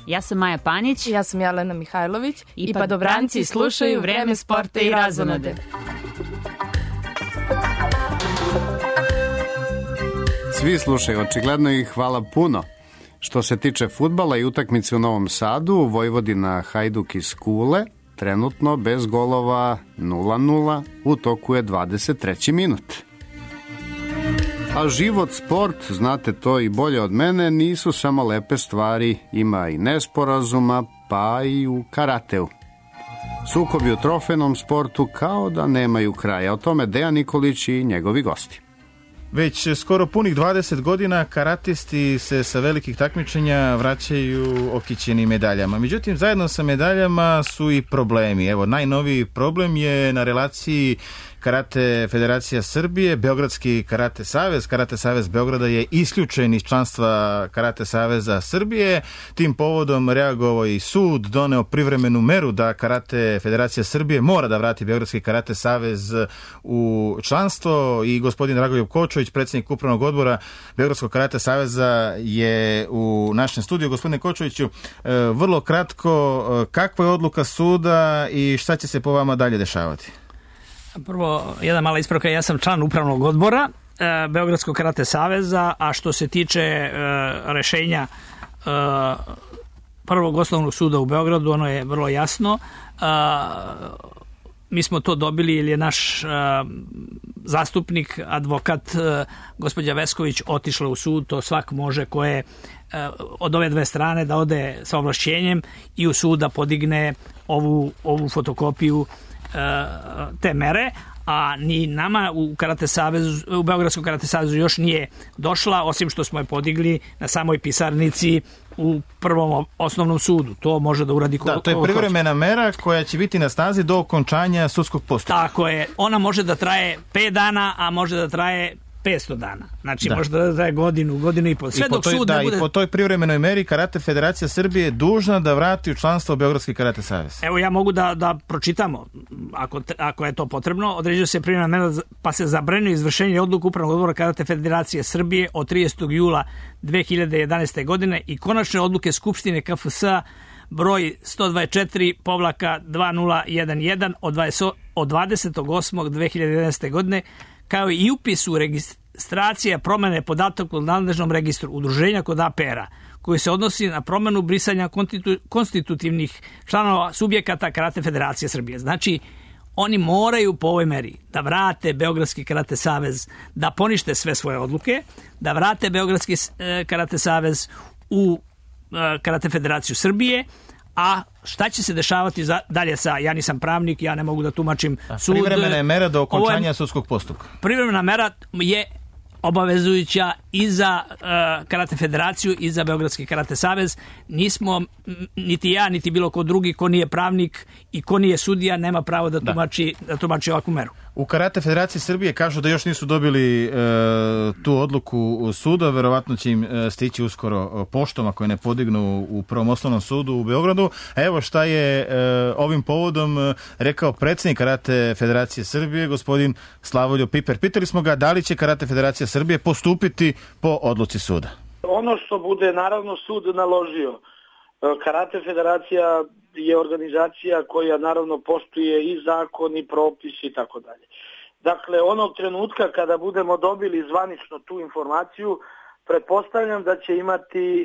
Ja sam Maja Panić. Ja sam Jelena Mihajlović. I padobranci slušaju Vreme sporta i razonode. Svi slušaju, očigledno i hvala puno. Što se tiče fudbala i utakmice u Novom Sadu, Vojvodina Hajduk iz Kule, trenutno bez golova 0-0, u toku je 23. minut. A život, sport, znate to i bolje od mene, nisu samo lepe stvari, ima i nesporazuma, pa i u karateu. Sukobi u trofejnom sportu kao da nemaju kraja. O tome Dejan Nikolić i njegovi gosti. Već skoro punih 20 godina karatisti se sa velikih takmičenja vraćaju okićeni medaljama. Međutim, zajedno sa medaljama su i problemi. Evo, najnoviji problem je na relaciji Karate Federacija Srbije, Beogradski Karate Savez. Karate Savez Beograda je isključen iz članstva Karate Saveza Srbije. Tim povodom reagovao i sud, doneo privremenu meru da Karate Federacija Srbije mora da vrati Beogradski Karate Savez u članstvo i gospodin Dragoljub Kočović, predsjednik upravnog odbora Beogradskog Karate Saveza, je u našem studiju. Gospodine Kočoviću, vrlo kratko, kakva je odluka suda i šta će se po vama dalje dešavati? Prvo, jedna mala ispravka, ja sam član upravnog odbora Beogradskog Karate Saveza, a što se tiče rešenja Prvog osnovnog suda u Beogradu, ono je vrlo jasno. Mi smo to dobili jer je naš zastupnik, advokat gospođa Vesković otišla u sud, to svak može ko je od ove dve strane da ode sa ovlašćenjem i u sud da podigne ovu fotokopiju te mere, a ni nama u Karate Savezu, u Beogradskom Karate Savezu još nije došla, osim što smo je podigli na samoj pisarnici u prvom osnovnom sudu. To može da uradi Da, to je privremena mera koja će biti na snazi do okončanja sudskog postupka. Tako je. Ona može da traje 5 dana, a može da traje 500 dana. Znači, može da traje godinu i pol. Sve dok sud ne bude... I po toj privremenoj meri Karate Federacija Srbije je dužna da vrati u članstvo Beogradski Karate Savez. Evo, ja mogu da pročitamo, ako je to potrebno. Određuje se privremena mera, pa se zabranjuje izvršenje odluku Upravnog odbora Karate Federacije Srbije od 30. jula 2011. godine i konačne odluke Skupštine KFS broj 124/2011 od 20.8.2011. godine, kao i upis u registracija promene podataka u nadležnom registru udruženja kod APR-a, koji se odnosi na promenu brisanja konstitutivnih članova subjekata Karate Federacije Srbije. Znači, oni moraju po ovoj meri da vrate Beogradski Karate Savez, da ponište sve svoje odluke, da vrate Beogradski Karate Savez u Karate Federaciju Srbije, a šta će se dešavati dalje ja nisam pravnik, ja ne mogu da tumačim sud. Privremena je mera do okončanja sudskog postupka. Privremena mera je obavezujuća i za Karate Federaciju i za Beogradski Karate Savez. Nismo, niti ja, niti bilo ko drugi, ko nije pravnik i ko nije sudija, nema pravo da tumači ovakvu meru. U Karate Federaciji Srbije kažu da još nisu dobili tu odluku suda, verovatno će im stići uskoro poštom ako je ne podignu u Prvom osnovnom sudu u Beogradu. A evo šta je ovim povodom rekao predsjednik Karate Federacije Srbije, gospodin Slavoljub Piper. Pitali smo ga da li će Karate Federacija Srbije postupiti po odluci suda. Ono što bude naravno sud naložio. Karate Federacija je organizacija koja naravno poštuje i zakon i propis i tako dalje. Dakle, onog trenutka kada budemo dobili zvanično tu informaciju, pretpostavljam da će imati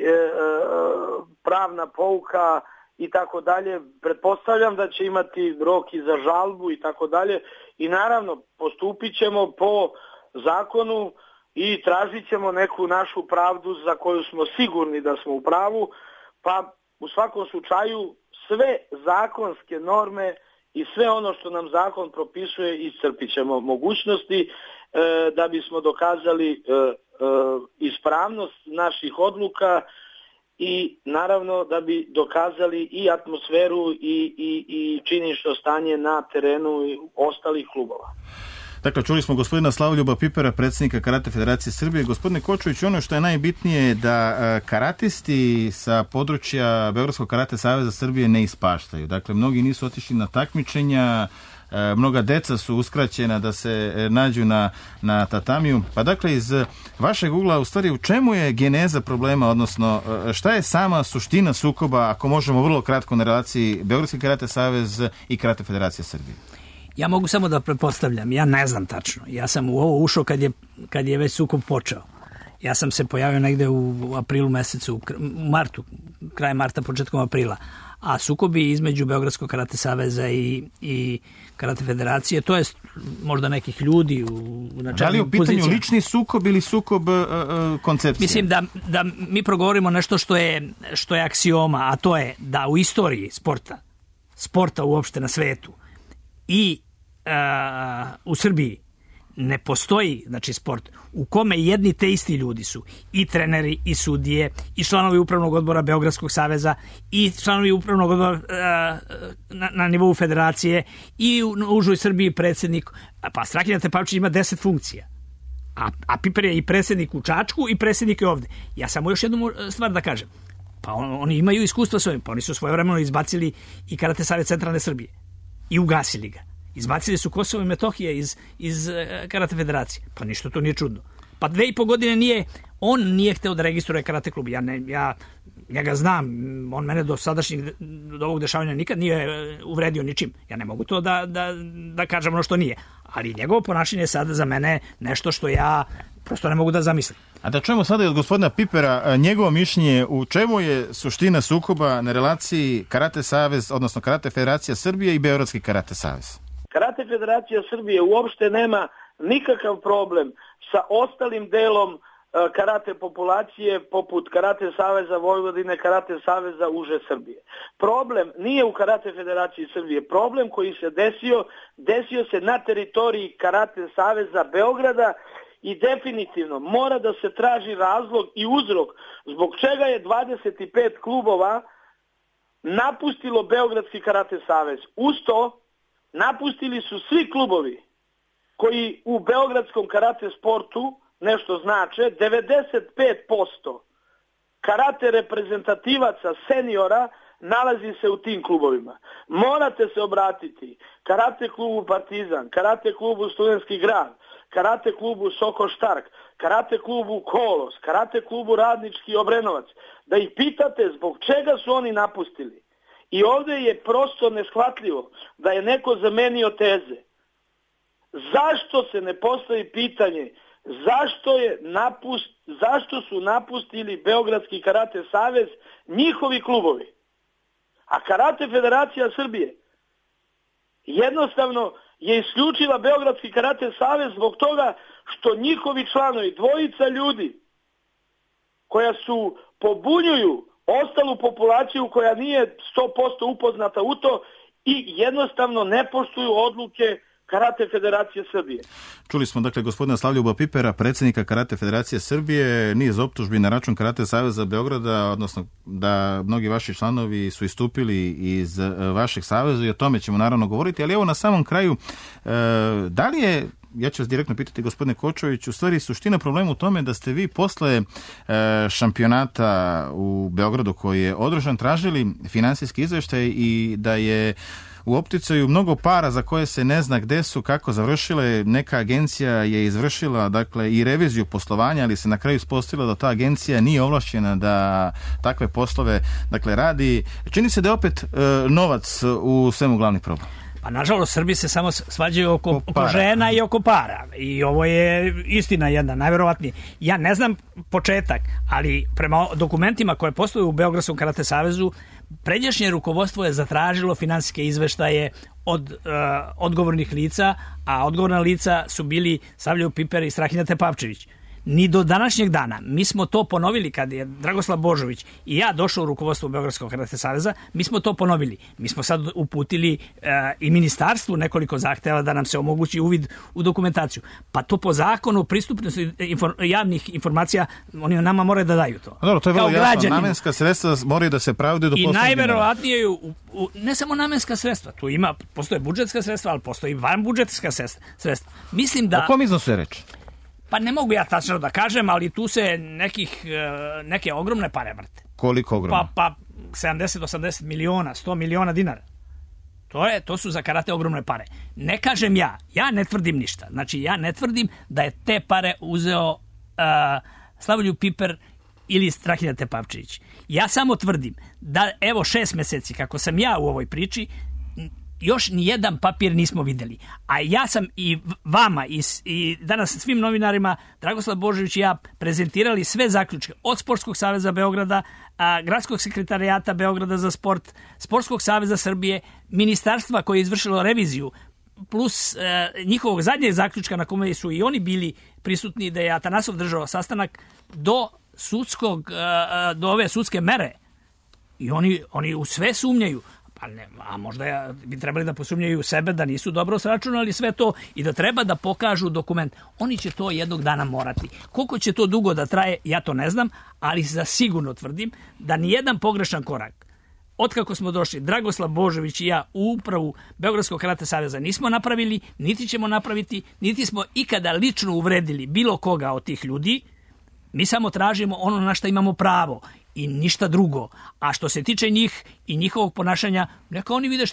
pravna pouka i tako dalje, pretpostavljam da će imati rok i za žalbu i tako dalje i naravno postupit ćemo po zakonu i tražit ćemo neku našu pravdu za koju smo sigurni da smo u pravu, pa u svakom slučaju sve zakonske norme i sve ono što nam zakon propisuje iscrpit ćemo mogućnosti da bismo dokazali ispravnost naših odluka i naravno da bi dokazali i atmosferu i činično stanje na terenu ostalih klubova. Dakle, čuli smo gospodina Slavoljuba Pipera, predsjednika Karate Federacije Srbije. Gospodine Kočović, ono što je najbitnije je da karatisti sa područja Beogradskog Karate Saveza Srbije ne ispaštaju. Dakle, mnogi nisu otišli na takmičenja, mnoga deca su uskraćena da se nađu na tatamiju. Pa dakle, iz vašeg ugla, u stvari, u čemu je geneza problema, odnosno šta je sama suština sukoba, ako možemo vrlo kratko, na relaciji Beogradski karate savez i Karate federacija Srbije? Ja mogu samo da pretpostavljam, ja ne znam tačno. Ja sam u ovo ušao kad je već sukob počeo. Ja sam se pojavio negde u aprilu mesecu, u martu, krajem marta, početkom aprila. A sukobi između Beogradskog karate saveza i Karate federacije, to je možda nekih ljudi u načelnim pozicijama. Da li je u pitanju lični sukob ili sukob koncepcije? Mislim da mi progovorimo nešto što je aksioma, a to je da u istoriji sporta uopšte na svetu i u Srbiji ne postoji, znači, sport u kome jedni te isti ljudi su i treneri i sudije i članovi upravnog odbora Beogradskog saveza i članovi upravnog odbora na nivou federacije i u užoj Srbiji predsjednik. Pa Strahinja Tepavčić ima 10 funkcija. A Piper je i predsjednik u Čačku i predsjednik je ovde. Ja samo još jednu stvar da kažem. Pa oni imaju iskustva s ovim. Pa oni su svojevremeno izbacili i Karate savez Centralne Srbije i ugasili ga. Izbacili su Kosovo i Metohije iz Karate federacije. Pa ništa to nije čudno. Pa 2,5 godine on nije hteo da registruje karate klub. Ja ga znam, on mene do ovog dešavanja nikad nije uvredio ničim. Ja ne mogu to da kažem ono što nije. Ali njegovo ponašanje je sada za mene nešto što ja prosto ne mogu da zamislim. A da čujemo sada i od gospodina Pipera njegovo mišljenje u čemu je suština sukoba na relaciji Karate savez, odnosno Karate federacija Srbije i Beogradski karate savez. Karate federacija Srbije uopšte nema nikakav problem sa ostalim delom karate populacije poput Karate saveza Vojvodine, Karate saveza uže Srbije. Problem nije u Karate federaciji Srbije. Problem koji se desio se na teritoriji Karate saveza Beograda i definitivno mora da se traži razlog i uzrok zbog čega je 25 klubova napustilo Beogradski karate savez. Uz to napustili su svi klubovi koji u beogradskom karate sportu nešto znače. 95% karate reprezentativaca seniora nalazi se u tim klubovima. Morate se obratiti Karate klubu Partizan, Karate klubu Studentski grad, Karate klubu Soko Štark, Karate klubu Kolos, Karate klubu Radnički Obrenovac, da ih pitate zbog čega su oni napustili. I ovdje je prosto neshvatljivo da je neko zamenio teze. Zašto se ne postavi pitanje zašto su napustili Beogradski karate savez njihovi klubovi? A Karate federacija Srbije jednostavno je isključila Beogradski karate savez zbog toga što njihovi članovi, dvojica ljudi koja su pobunjuju ostalu populaciju koja nije 100% upoznata u to i jednostavno ne poštuju odluke Karate federacije Srbije. Čuli smo dakle gospodina Slavljuba Pipera, predsjednika Karate federacije Srbije, niz optužbi na račun Karate saveza Beograda, odnosno da mnogi vaši članovi su istupili iz vašeg saveza i o tome ćemo naravno govoriti, ali evo na samom kraju, da li je, ja ću vas direktno pitati gospodine Kočović, u stvari suština problema u tome da ste vi posle šampionata u Beogradu koji je održan tražili finansijski izveštaj i da je u opticaju mnogo para za koje se ne zna gde su, kako završile. Neka agencija je izvršila dakle i reviziju poslovanja, ali se na kraju ispostavilo da ta agencija nije ovlašćena da takve poslove dakle radi. Čini se da je opet novac u svemu glavni problem. Pa nažalost Srbi se samo svađaju oko žena i oko para. I ovo je istina jedna, najverovatnije. Ja ne znam početak, ali prema dokumentima koje postoje u Beogradskom karate savezu, pređašnje rukovodstvo je zatražilo finansijske izveštaje od odgovornih lica, a odgovorna lica su bili Savljev Piper i Strahinja Tepavčević. Ni do današnjeg dana. Mi smo to ponovili kad je Dragoslav Božović i ja došao u rukovodstvo Beogradskog karate saveza, mi smo to ponovili. Mi smo sad uputili i ministarstvu nekoliko zahteva da nam se omogući uvid u dokumentaciju. Pa to po zakonu o pristupnosti javnih informacija oni nama moraju da daju to. Dobro, to je vrlo jasno. Namenska sredstva moraju da se pravdaju do posljednjeg. I najverovatnije ne samo namenska sredstva, tu postoje budžetska sredstva, ali postoji vanbudžetska sredstva. Mislim da... O kom iznosu je reč? Pa ne mogu ja tačno da kažem, ali tu se neke ogromne pare vrte. Koliko ogromne? Pa 70, 80 miliona, 100 miliona dinara. To su za karate ogromne pare. Ne kažem ja ne tvrdim ništa. Znači, ja ne tvrdim da je te pare uzeo Slavoljub Piper ili Strahinja Tepavčević. Ja samo tvrdim da, evo 6 meseci kako sam ja u ovoj priči, još ni jedan papir nismo videli. A ja sam i vama i danas svim novinarima, Dragoslav Božović i ja, prezentirali sve zaključke od Sportskog saveza Beograda, Gradskog sekretarijata Beograda za sport, Sportskog saveza Srbije, ministarstva koje je izvršilo reviziju, plus njihovog zadnjeg zaključka na kome su i oni bili prisutni, da je Atanasov držao sastanak, do ove sudske mere. I oni u sve sumnjaju. Pa ne, a možda bi trebali da posumnjaju u sebe da nisu dobro sračunali sve to i da treba da pokažu dokument. Oni će to jednog dana morati. Koliko će to dugo da traje, ja to ne znam, ali za sigurno tvrdim da nijedan pogrešan korak, otkako smo došli, Dragoslav Božović i ja, u upravu Beogradskog karate saveza nismo napravili, niti ćemo napraviti, niti smo ikada lično uvredili bilo koga od tih ljudi. Mi samo tražimo ono na što imamo pravo i ništa drugo. A što se tiče njih i njihovog ponašanja, neka oni vide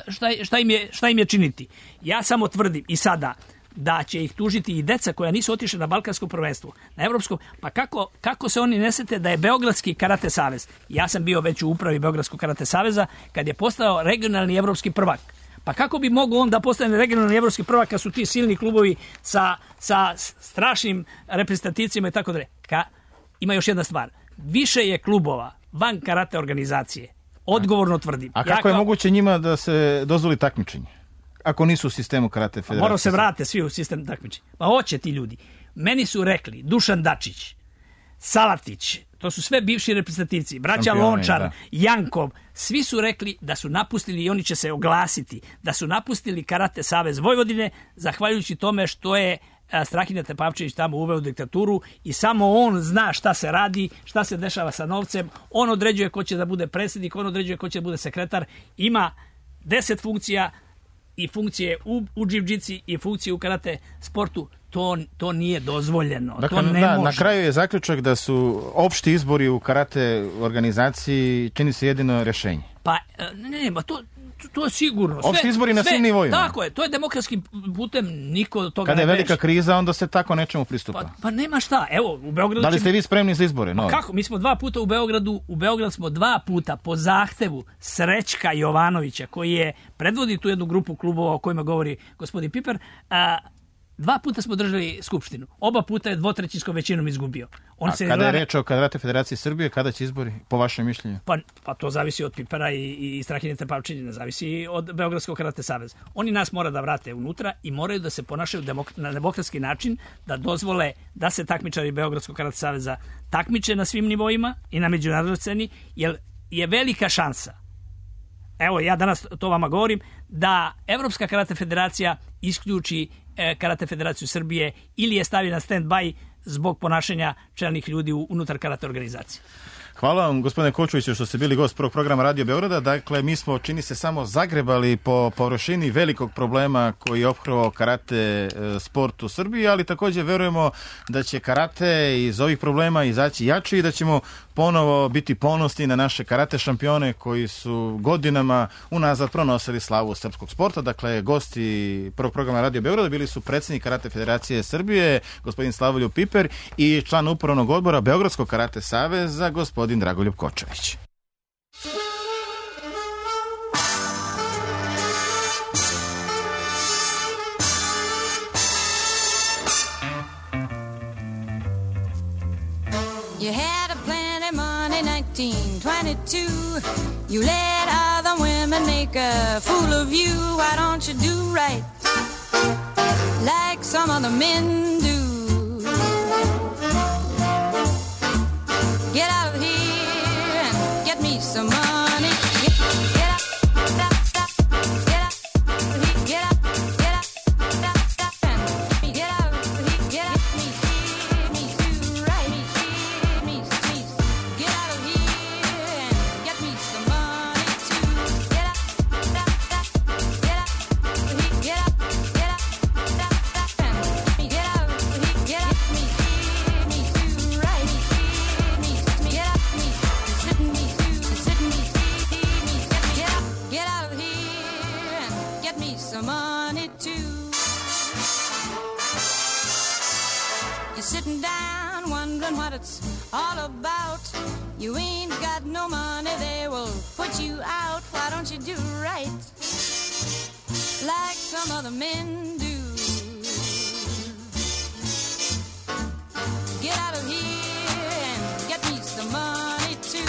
šta im je činiti. Ja samo tvrdim i sada da će ih tužiti i deca koja nisu otišli na balkansko prvenstvo, na evropskom. Pa kako se oni ne sete da je Beogradski karate savez, ja sam bio već u upravi Beogradskog karate saveza, kad je postao regionalni evropski prvak. Pa kako bi mogao on da postane regionalni evropski prvak kad su ti silni klubovi sa strašnim reprezentativcima i tako dalje? Ima još jedna stvar. Više je klubova van karate organizacije. Odgovorno tvrdim. A kako je moguće njima da se dozvoli takmičenje? Ako nisu u sistemu karate federacije? Moraju se vrate svi u sistem takmičenja. Pa hoće ti ljudi. Meni su rekli Dušan Dačić, Salatić, to su sve bivši reprezentativci, braća Lončar, Jankov, svi su rekli da su napustili, i oni će se oglasiti, da su napustili Karate savez Vojvodine, zahvaljujući tome što je Strahinja Tepavčević tamo uveo diktaturu i samo on zna šta se radi, šta se dešava sa novcem, on određuje ko će da bude predsjednik, on određuje ko će da bude sekretar, ima 10 funkcija i funkcije u dživdžici i funkcije u karate sportu. To nije dozvoljeno. Dakle, to ne može. Na kraju je zaključak da su opšti izbori u karate organizaciji čini se jedino rješenje. Pa to je sigurno. Opšti izbori na svim nivoima. Tako je, to je demokratskim putem, niko od toga Kada ne je velika beži. kriza, onda se tako nečemu pristupa. Pa nema šta, evo u Beogradu... Da li ste vi spremni za izbore? Pa kako, mi smo 2 puta u Beogradu smo 2 puta po zahtevu Srećka Jovanovića, koji predvodi tu jednu grupu klubova o kojima govori gospodin Piper, 2 puta smo držali skupštinu. Oba puta je 2/3 većinom izgubio. Kada je reč o Karate federacije Srbije, kada će izbori, po vašem mišljenju? Pa to zavisi od Pipera i Strahinje Tepavčevića, ne zavisi od Beogradskog karate saveza. Oni nas mora da vrate unutra i moraju da se ponašaju na demokratski način, da dozvole da se takmičari Beogradskog karate saveza takmiče na svim nivoima i na međunarodnoj sceni, jer je velika šansa, evo ja danas to vama govorim, da Evropska karate federacija isključi Karate federaciju Srbije ili je stavi na stand-by zbog ponašanja čelnih ljudi unutar karate organizacije. Hvala vam, gospodine Kočoviću, što ste bili gost prvog programa Radio Beograda. Dakle, mi smo, čini se, samo zagrebali po površini velikog problema koji je ophrvao karate sport u Srbiji, ali također verujemo da će karate iz ovih problema izaći jači i da ćemo ponovo biti ponosni na naše karate šampione koji su godinama unazad pronosili slavu srpskog sporta. Dakle, gosti prvog programa Radio Beograda bili su predsjednik Karate federacije Srbije, gospodin Slavoljub Piper, i član upravnog odbora Beogradskog karate saveza, gospodin Dragoljub Kočević. You had a plenty money, 1922. You let other women make a fool of you. Why don't you do right like some other men do? Get out of here and get me some money. Get up, get up, get up, get up, get out of here, get me do right. Get out of here and get me some money too. Get up, get up, get up, get up, get up, get out. You're sitting down wondering what it's all about. You ain't got no money, they will put you out. Why don't you do right like some other men do? Get out of here and get me some money too.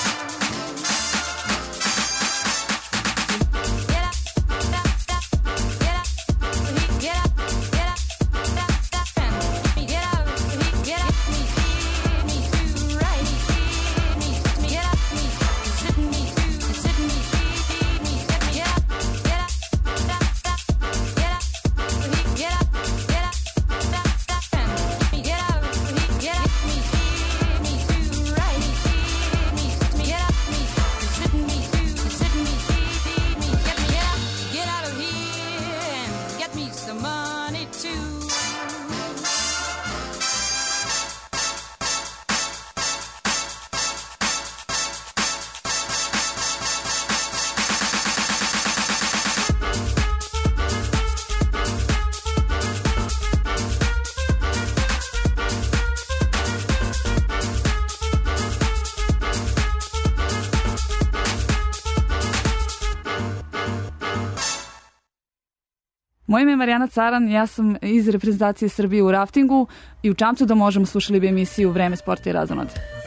Moje ime je Marijana Caran, ja sam iz reprezentacije Srbije u raftingu i u čamcu da možemo slušali bi emisiju Vreme, sporta i razonode.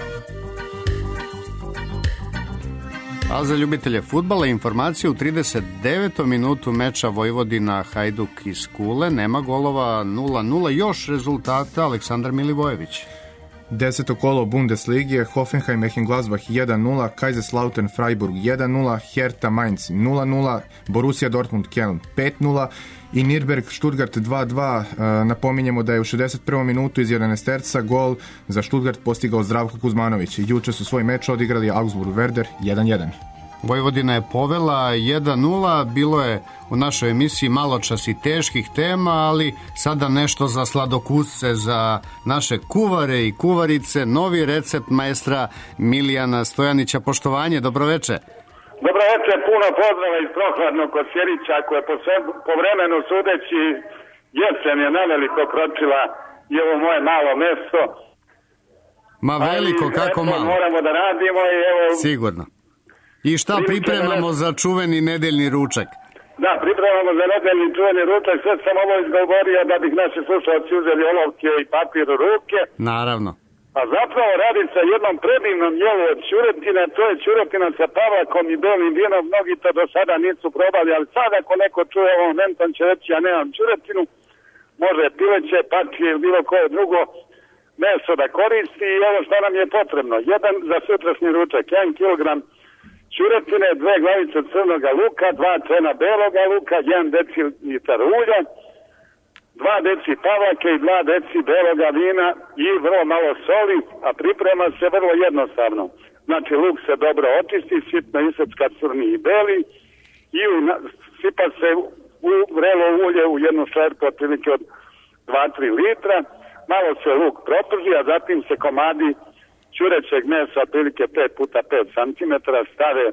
A za ljubitelje fudbala informacije u 39. minutu meča Vojvodina Hajduk iz Kule, nema golova, 0-0, još rezultata Aleksandar Milivojević. 10. kolo Bundeslige, Hoffenheim Mönchengladbach 1-0, Kaiserslautern Freiburg 1-0, Hertha Mainz 0-0, Borussia Dortmund Köln 5-0 i Nürnberg Stuttgart 2-2. Napominjemo da je u 61. minutu iz 11 gol za Stuttgart postigao Zdravko Kuzmanović. Juče su svoj meč odigrali Augsburg Werder 1-1. Vojvodina je povela 1-0, bilo je u našoj emisiji maločas i teških tema, ali sada nešto za sladokusce, za naše kuvare i kuvarice, novi recept majstra Milijana Stojanića. Poštovanje, dobroveče. Dobroveče, puno pozdrava iz prohladnog Kosjerića, koja po vremenu sudeći jesen je naveliko kročila i ovo moje malo mesto. Ma veliko, kako malo. Moramo da radimo i evo... Sigurno. I šta pripremamo za čuveni nedeljni ručak? Da, pripremamo za nedeljni čuveni ručak, sve sam ovo izgovorio da bih naši slušalci uzeli olovke i papir u ruke. Naravno. A zapravo radi se o jednom predivnom jelu od ćuretine, to je ćuretina sa pavlakom i belim vinom, mnogi to do sada nisu probali, ali sad ako neko čuje ovom momentom će reći ja nemam ćuretinu, može pileće, pačije ili bilo koje drugo meso da koristi i ovo što nam je potrebno. Jedan za sutrašnji ručak, 1 kilogram ćuretine, 2 glavice crnoga luka, 2 čena beloga luka, 1 decilitar ulja, 2 deci pavlake i 2 deci beloga vina i vrlo malo soli, a priprema se vrlo jednostavno. Znači luk se dobro očisti, sitno isečka crni i beli i sipa se u vrelo ulje u jednu šerpu otprilike od 2-3 litra, malo se luk proprži, a zatim se komadi ćurećeg mesa otprilike 5 puta 5 cm stave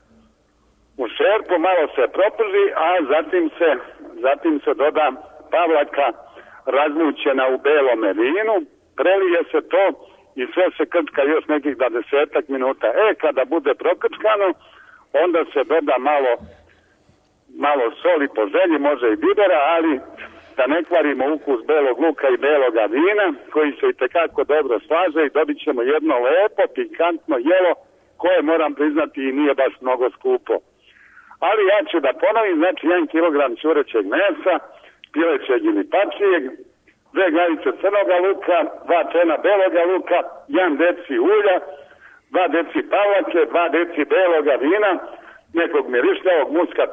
u šerpu, malo se proprži, a zatim se doda pavlaka razmućena u belome vinu, prelije se to i sve se krčka još nekih 20 minuta. Kada bude prokrčkano, onda se doda malo soli po želji, može i bibera, ali da ne kvarimo ukus belog luka i beloga vina, koji se itekako dobro slaže i dobit ćemo jedno lepo, pikantno jelo, koje moram priznati i nije baš mnogo skupo. Ali ja ću da ponovim, znači 1 kilogram ćurećeg mesa, pilećeg ili pačijeg, 2 glavice crnoga luka, 2 čena beloga luka, 1 deci ulja, 2 deci pavlake, 2 deci beloga vina, nekog mirišljavog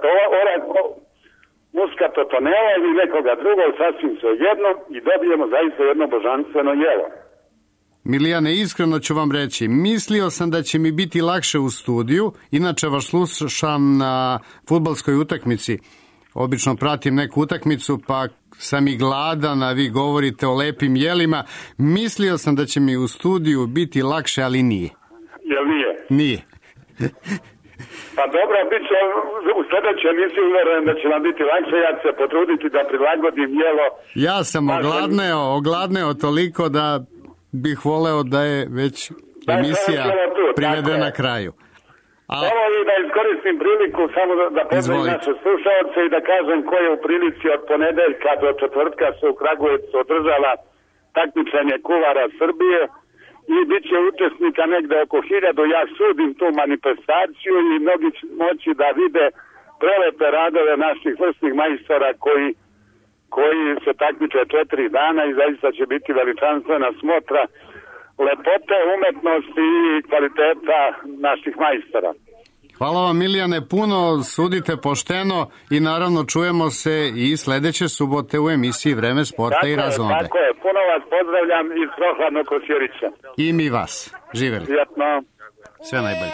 muskatotonela ili nekoga drugog, sasvim svejedno, i dobijemo zaista jedno božanstveno jelo. Milijane, iskreno ću vam reći, mislio sam da će mi biti lakše u studiju, inače vas slušam na fudbalskoj utakmici. Obično pratim neku utakmicu, pa sam i gladan, a vi govorite o lepim jelima. Mislio sam da će mi u studiju biti lakše, ali nije. Jel nije? Nije. Pa dobro, bit će u sljedećoj emisiji, uvjeren da će vam biti lakše, ja ću se potruditi da prilagodim jelo. Ja sam ogladneo toliko da bih voleo da je već emisija privedena kraju. Evo i da iskoristim priliku samo da pozdravim naše slušalce i da kažem ko je u prilici od ponedeljka do četvrtka se u Kragujevcu održala takmičenje kuvara Srbije i bit će učesnika negde oko 1000. Ja sudim tu manifestaciju i mnogi će moći da vide prelepe radove naših vrsnih majstora koji se takmiče 4 dana i zaista će biti veličanstvena smotra lepote, umetnosti i kvaliteta naših majstora. Hvala vam, Milijane, puno, sudite pošteno i naravno čujemo se i sledeće subote u emisiji Vreme sporta i razonode. Tako je, puno vas pozdravljam iz prohladnog Kosjerića. I mi vas. Živeli. Prijetno. Sve najbolje.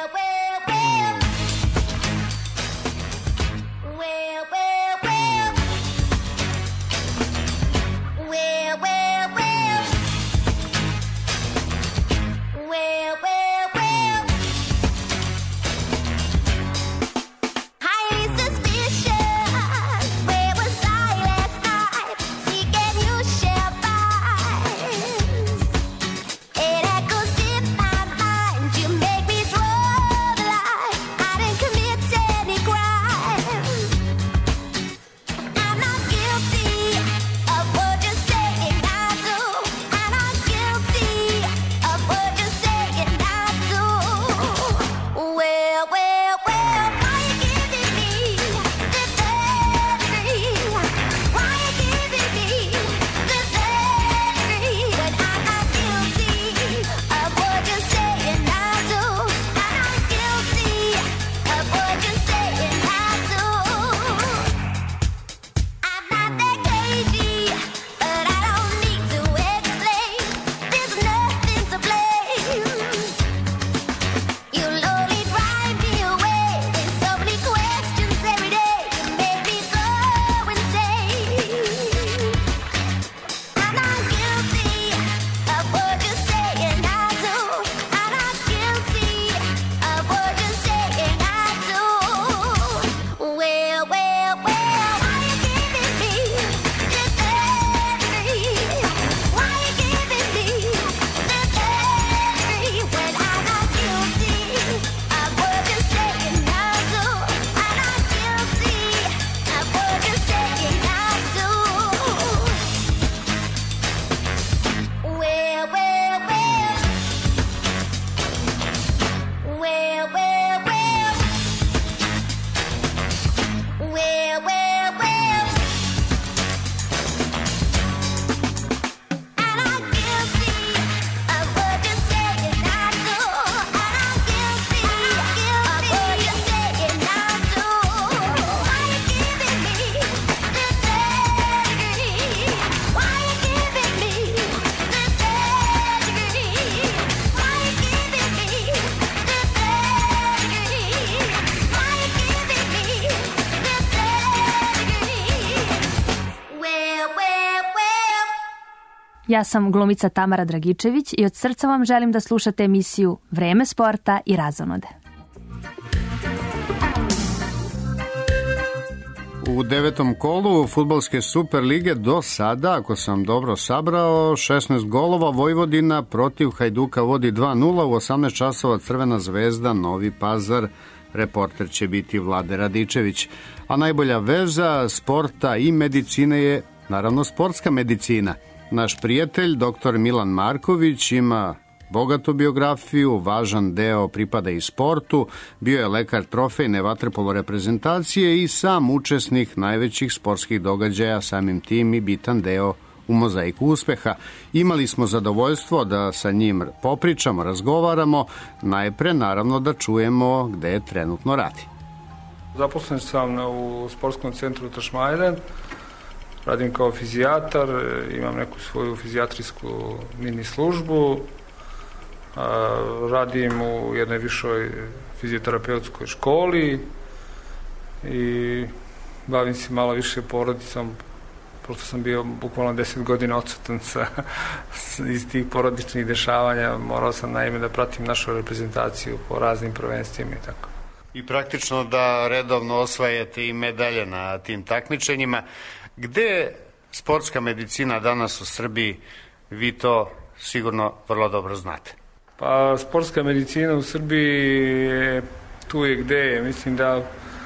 Ja sam glumica Tamara Dragičević i od srca vam želim da slušate emisiju Vreme sporta i razonode. U 9. kolu fudbalske Super lige do sada, ako sam dobro sabrao, 16 golova, Vojvodina protiv Hajduka vodi 2-0, u 18 časova Crvena zvezda, Novi Pazar, reporter će biti Vlade Radičević. A najbolja veza sporta i medicine je naravno sportska medicina. Naš prijatelj, dr. Milan Marković, ima bogatu biografiju, važan deo pripada i sportu, bio je lekar trofejne vaterpolo reprezentacije i sam učesnik najvećih sportskih događaja, samim tim i bitan deo u mozaiku uspeha. Imali smo zadovoljstvo da sa njim popričamo, razgovaramo, najpre naravno da čujemo gde trenutno radi. Zaposlen sam u sportskom centru Tašmajdan, radim kao fizijatar, imam neku svoju fizijatrijsku mini službu, radim u jednoj višoj fizioterapeutskoj školi i bavim se malo više porodicom, pošto sam bio bukvalno 10 godina odsutan iz tih porodičnih dešavanja. Morao sam naime da pratim našu reprezentaciju po raznim prvenstvima i tako. I praktično da redovno osvajate i medalje na tim takmičenjima. Gde je sportska medicina danas u Srbiji? Vi to sigurno vrlo dobro znate. Pa sportska medicina u Srbiji je tu je gde je. Mislim da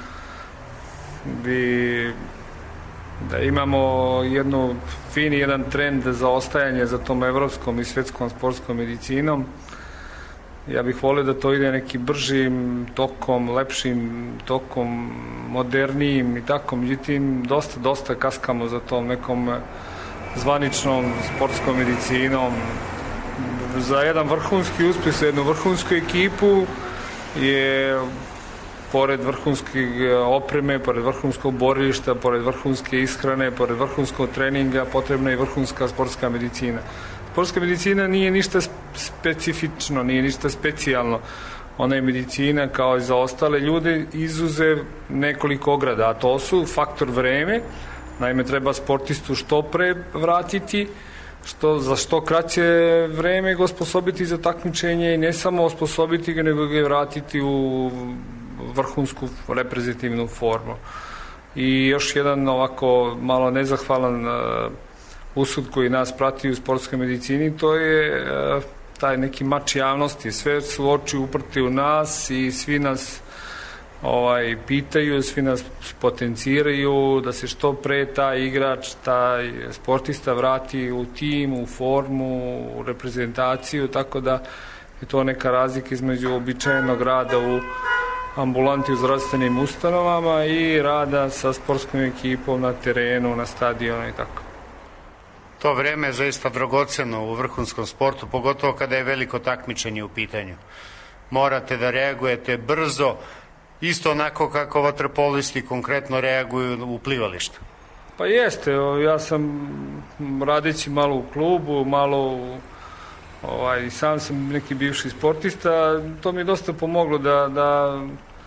imamo jedan trend za ostajanje za tom evropskom i svetskom sportskom medicinom. Ja bih volio da to ide neki bržim tokom, lepšim tokom, modernijim i tako. Međutim, dosta kaskamo za tom nekom zvaničnom sportskom medicinom. Za jedan vrhunski uspjeh, za jednu vrhunsku ekipu je pored vrhunske opreme, pored vrhunskog borilišta, pored vrhunske ishrane, pored vrhunskog treninga potrebna je vrhunska sportska medicina. Sportska medicina nije ništa specifično, nije ništa specijalno. Ona je medicina kao i za ostale ljude izuzev nekoliko ograda, a to su faktor vreme. Naime, treba sportistu što pre vratiti, za što kraće vreme ga osposobiti za takmičenje i ne samo osposobiti ga, nego ga vratiti u vrhunsku reprezentativnu formu. I još jedan ovako malo nezahvalan usud koji nas prati u sportskoj medicini, to je taj neki mač javnosti. Sve su oči uprti u nas i svi nas pitaju, svi nas potenciraju da se što pre taj igrač, taj sportista vrati u tim, u formu, u reprezentaciju, tako da je to neka razlika između običajnog rada u ambulanti u zdravstvenim ustanovama i rada sa sportskom ekipom na terenu, na stadionu i tako. To vreme je zaista dragoceno u vrhunskom sportu, pogotovo kada je veliko takmičenje u pitanju. Morate da reagujete brzo, isto onako kako vaterpolisti konkretno reaguju u plivalištu. Pa jeste, ja sam radeći malo u klubu, malo sam sam neki bivši sportista, to mi je dosta pomoglo da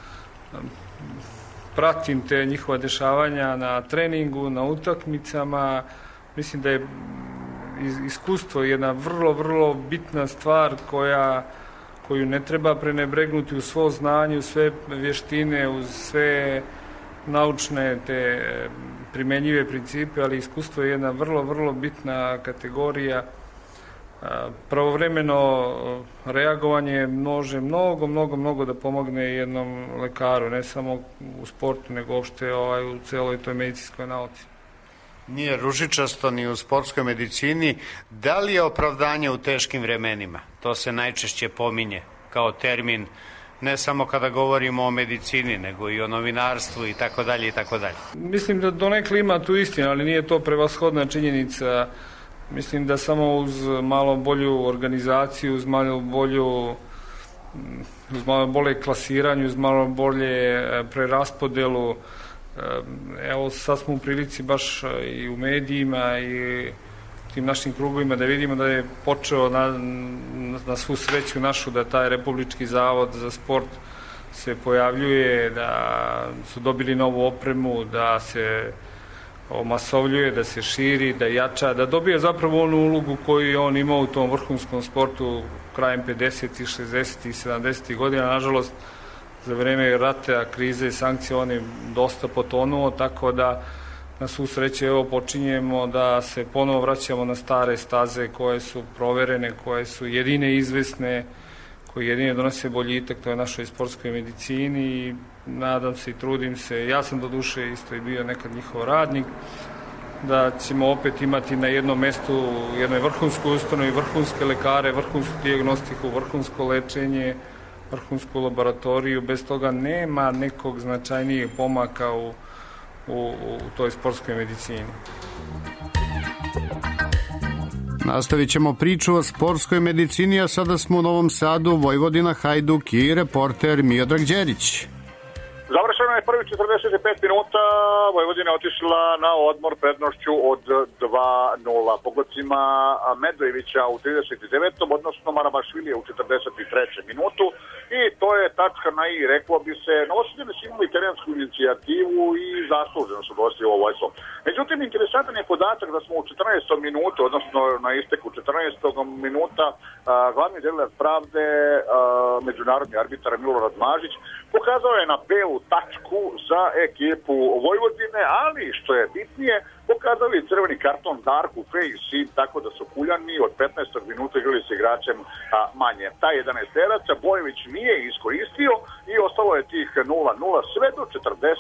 pratim te njihova dešavanja na treningu, na utakmicama. Mislim da je iskustvo jedna vrlo, vrlo bitna stvar koju ne treba prenebregnuti u svo znanje, u sve vještine, uz sve naučne te primenjive principe, ali iskustvo je jedna vrlo, vrlo bitna kategorija. Pravovremeno reagovanje može mnogo da pomogne jednom lekaru, ne samo u sportu, nego uopšte u celoj toj medicinskoj nauci. Nije ružičasto ni u sportskoj medicini. Da li je opravdanje u teškim vremenima? To se najčešće pominje kao termin, ne samo kada govorimo o medicini, nego i o novinarstvu i tako dalje i tako dalje. Mislim da donekle ima tu istina, ali nije to prevashodna činjenica. Mislim da samo uz malo bolju organizaciju, uz malo bolje klasiranje, uz malo bolje preraspodelu. Evo sad smo u prilici baš i u medijima i tim našim krugovima da vidimo da je počeo na svu sreću našu da taj Republički zavod za sport se pojavljuje, da su dobili novu opremu, da se omasovljuje, da se širi, da jača, da dobije zapravo onu ulogu koju je on imao u tom vrhunskom sportu krajem 50. 60. i 70. godina. Nažalost, za vreme rata, krize i sankcije on je dosta potonuo, tako da na svu sreću evo počinjemo da se ponovo vraćamo na stare staze koje su proverene, koje su jedine izvesne, koje jedine donose boljitak, to je našoj sportskoj medicini i nadam se i trudim se, ja sam do duše isto i bio nekad njihov radnik, da ćemo opet imati na jednom mestu jednoj vrhunskoj ustanovi, vrhunske lekare, vrhunsku dijagnostiku, vrhunsko lečenje, vrhunsku laboratoriju. Bez toga nema nekog značajnijeg pomaka u toj sportskoj medicini. Nastavit ćemo priču o sportskoj medicini, a sada smo u Novom Sadu, Vojvodina, Hajduk i reporter Miodrag Đerić. Završeno je prvih 45 minuta Vojvodina otišla na odmor prednošću od 2-0 pogodcima Medvejevića u 39. odnosno Marabašvilija u 43. minutu i to je tačka na i, reklo bi se, Novosađani su imali terensku inicijativu i zasluženo su došli u ovo vojstvo. Međutim, interesantan je podatak da smo u 14. minutu, odnosno na isteku 14. minuta, glavni delilac pravde, međunarodni arbitar Milorad Mažić, pokazao je na belu tačku za ekipu Vojvodine, ali što je bitnije, pokazali je crveni karton Darku Fejsi, tako da su Kuljani od 15. minuta igrali s igračem manje. Taj 11-teraca Bojević nije iskoristio i ostalo je tih 0-0 sve do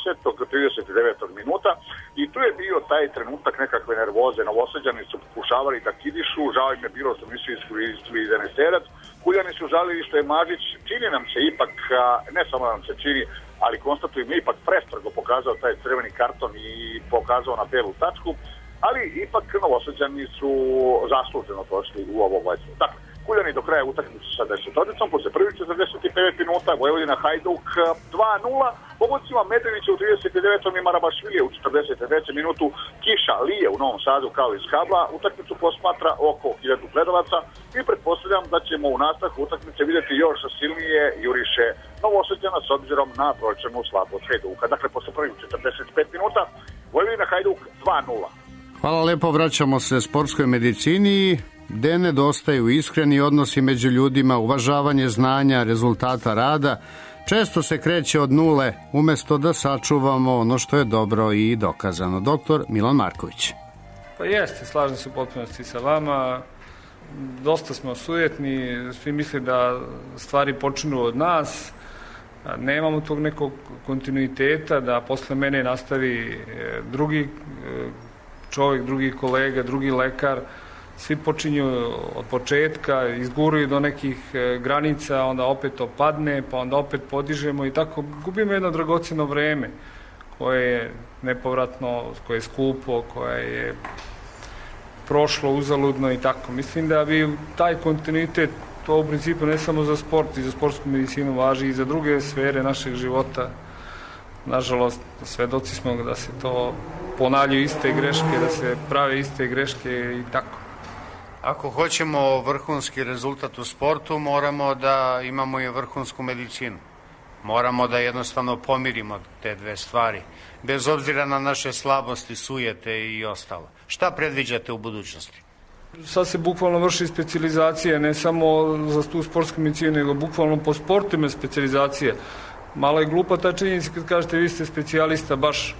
39. minuta i tu je bio taj trenutak nekakve nervoze. Novosađani su pokušavali da kidišu, žao im je bilo što nisu iskoristili 11-terac. Kuljani su žalili što je Mažić, čini nam se ipak, ne samo nam se čini, ali konstatujem ipak prestrago pokazao taj crveni karton i pokazao na belu tačku, ali ipak Novosađani su zasluženo došli u ovo vojstvo. Dakle, Kuljani do kraja utakmice sa 10-odicom, posle prvih 45 minuta, Vojvodina Hajduk 2-0, pogodcima Medvejevića u 39. i Marabašvilije u 43. minutu, kiša lije u Novom Sadu kao iz kabla, utakmicu posmatra oko 1000 gledalaca i pretpostavljam da ćemo u nastavku utakmice vidjeti još silnije juriše Novosađana s obzirom na brojčanu slabost Hajduka. Dakle, posle prvih 45 minuta, Vojvodina Hajduk 2-0. Hvala lepo, vraćamo se sportskoj medicini. Gde nedostaju iskreni odnosi među ljudima, uvažavanje znanja, rezultata rada, često se kreće od nule, umesto da sačuvamo ono što je dobro i dokazano. Doktor Milan Marković. Pa jeste, slažem se u potpunosti sa vama. Dosta smo sujetni, svi misle da stvari počinu od nas, nemamo tog nekog kontinuiteta, da posle mene nastavi drugi čovjek, drugi kolega, drugi lekar. Svi počinju od početka, izguruju do nekih granica, onda opet opadne, pa onda opet podižemo i tako gubimo jedno dragoceno vreme koje je nepovratno, koje je skupo, koje je prošlo uzaludno i tako. Mislim da bi taj kontinuitet, to u principu ne samo za sport i za sportsku medicinu važi i za druge sfere našeg života. Nažalost, svedoci smo da se to ponavljaju iste greške, da se prave iste greške i tako. Ako hoćemo vrhunski rezultat u sportu, moramo da imamo i vrhunsku medicinu. Moramo da jednostavno pomirimo te dve stvari, bez obzira na naše slabosti, sujete i ostalo. Šta predviđate u budućnosti? Sad se bukvalno vrši specijalizacija, ne samo za tu sportsku medicinu, nego bukvalno po sportima specijalizacija. Malo je glupa ta činjenica kad kažete vi ste specijalista baš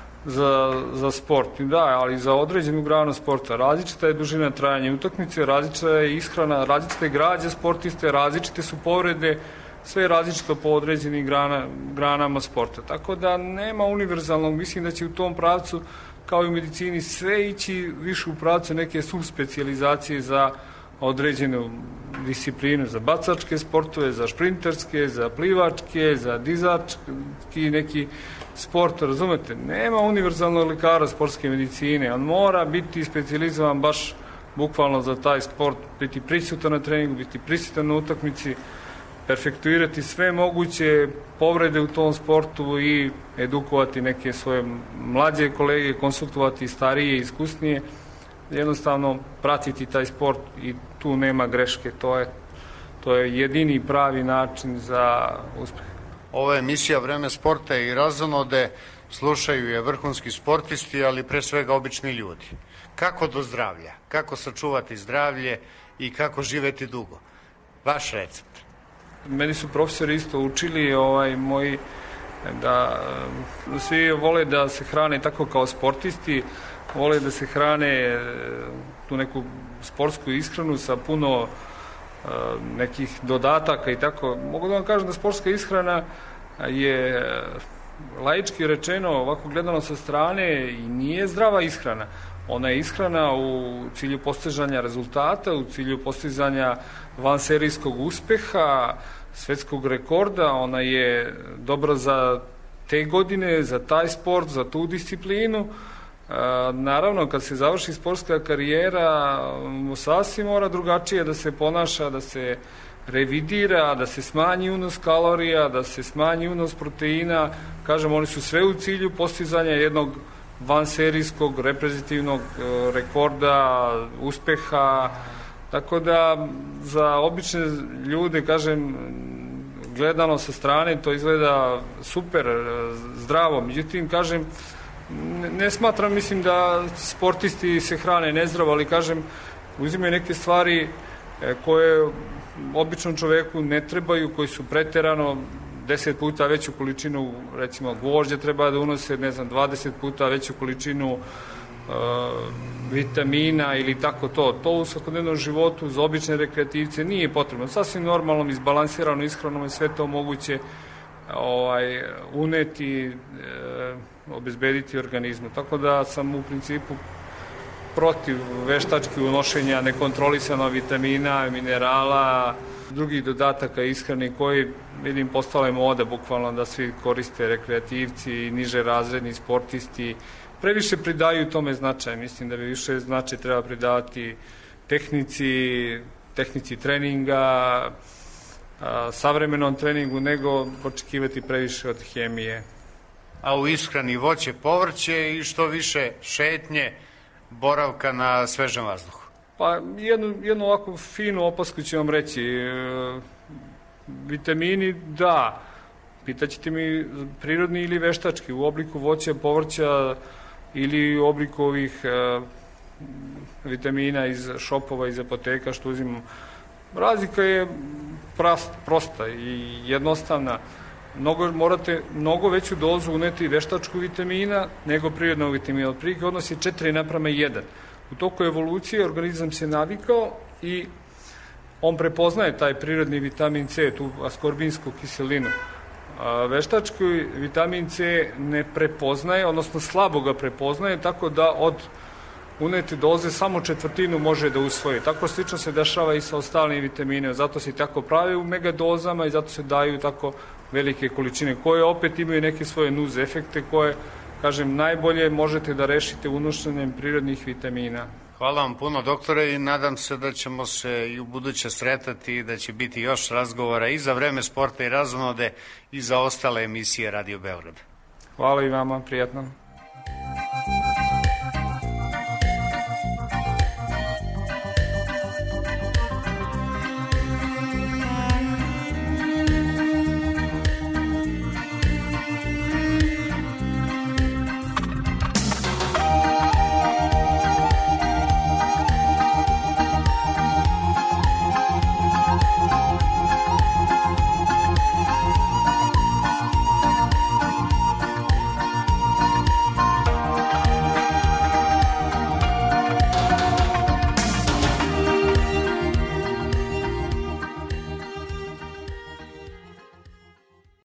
za sport. Da, ali za određenu granu sporta. Različita je dužina trajanja utakmice, različita je ishrana, različita je građa sportiste, različite su povrede, sve je različito po određenim granama sporta. Tako da nema univerzalnog, mislim da će u tom pravcu, kao i u medicini, sve ići više u pravcu neke subspecijalizacije za određenu disciplinu, za bacačke sportove, za šprinterske, za plivačke, za dizački neki sport, razumete? Nema univerzalnog lekara sportske medicine, on mora biti specijalizovan baš bukvalno za taj sport, biti prisutan na treningu, biti prisutan na utakmici, perfektuirati sve moguće povrede u tom sportu i edukovati neke svoje mlađe kolege, konsultovati starije, iskusnije, jednostavno pratiti taj sport i tu nema greške, to je jedini pravi način za uspeh. Ova emisija Vreme sporta i razonode, slušaju je vrhunski sportisti, ali pre svega obični ljudi. Kako do zdravlja? Kako sačuvati zdravlje i kako živeti dugo? Vaš recept. Meni su profesori isto učili moji da svi vole da se hrane tako kao sportisti, vole da se hrane tu neku sportsku ishranu sa puno nekih dodataka i tako. Mogu da vam kažem da sportska ishrana je laički rečeno, ovako gledano sa strane, i nije zdrava ishrana. Ona je ishrana u cilju postizanja rezultata, u cilju postizanja vanserijskog uspeha, svetskog rekorda. Ona je dobra za te godine, za taj sport, za tu disciplinu. Naravno, kad se završi sportska karijera, sasvim mora drugačije da se ponaša, da se revidira, da se smanji unos kalorija, da se smanji unos proteina. Kažem, oni su sve u cilju postizanja jednog vanserijskog reprezentativnog rekorda, uspeha. Tako da za obične ljude, kažem, gledano sa strane to izgleda super, zdravo. Međutim, kažem, ne smatram, mislim da sportisti se hrane nezdravo, ali kažem, uzimaju neke stvari koje običnom čoveku ne trebaju, koji su preterano 10 puta veću količinu, recimo gvožđa treba da unose, 20 puta veću količinu vitamina ili tako to. To u svakodnevnom životu za obične rekreativce nije potrebno. Sasvim normalnom, izbalansirano ishranom je sve to moguće uneti, obezbediti organizmu. Tako da sam u principu protiv veštački unošenja nekontrolisanog vitamina, minerala, drugih dodataka ishrani koji, vidim, postala je moda bukvalno da svi koriste rekreativci, niže razredni sportisti. Previše pridaju tome značaj. Mislim da bi više značaj treba pridavati tehnici treninga, savremenom treningu, nego očekivati previše od hemije. A u ishrani voće, povrće i što više šetnje, boravka na svežem vazduhu? Pa jednu ovakvu finu opasku ću vam reći. Vitamini, da. Pitaćete mi prirodni ili veštački, u obliku voća, povrća ili u obliku ovih vitamina iz šopova, iz apoteka što uzimam. Razlika je prosta i jednostavna. Morate mnogo veću dozu uneti veštačku vitamina nego prirodnog vitamina. Otprilike odnos je 4:1. U toku evolucije organizam se navikao i on prepoznaje taj prirodni vitamin C, tu askorbinsku kiselinu. Veštački vitamin C ne prepoznaje, odnosno slabo ga prepoznaje, tako da od unete doze samo 1/4 može da usvoji. Tako slično se dešava i sa ostalim vitaminima, zato se tako pravi u megadozama i zato se daju tako velike količine, koje opet imaju neke svoje nuz efekte koje, kažem, najbolje možete da rešite unošenjem prirodnih vitamina. Hvala vam puno, doktore, i nadam se da ćemo se i u buduće sretati i da će biti još razgovora i za Vreme sporta i razonode i za ostale emisije Radio Beograd. Hvala i vama, prijatno.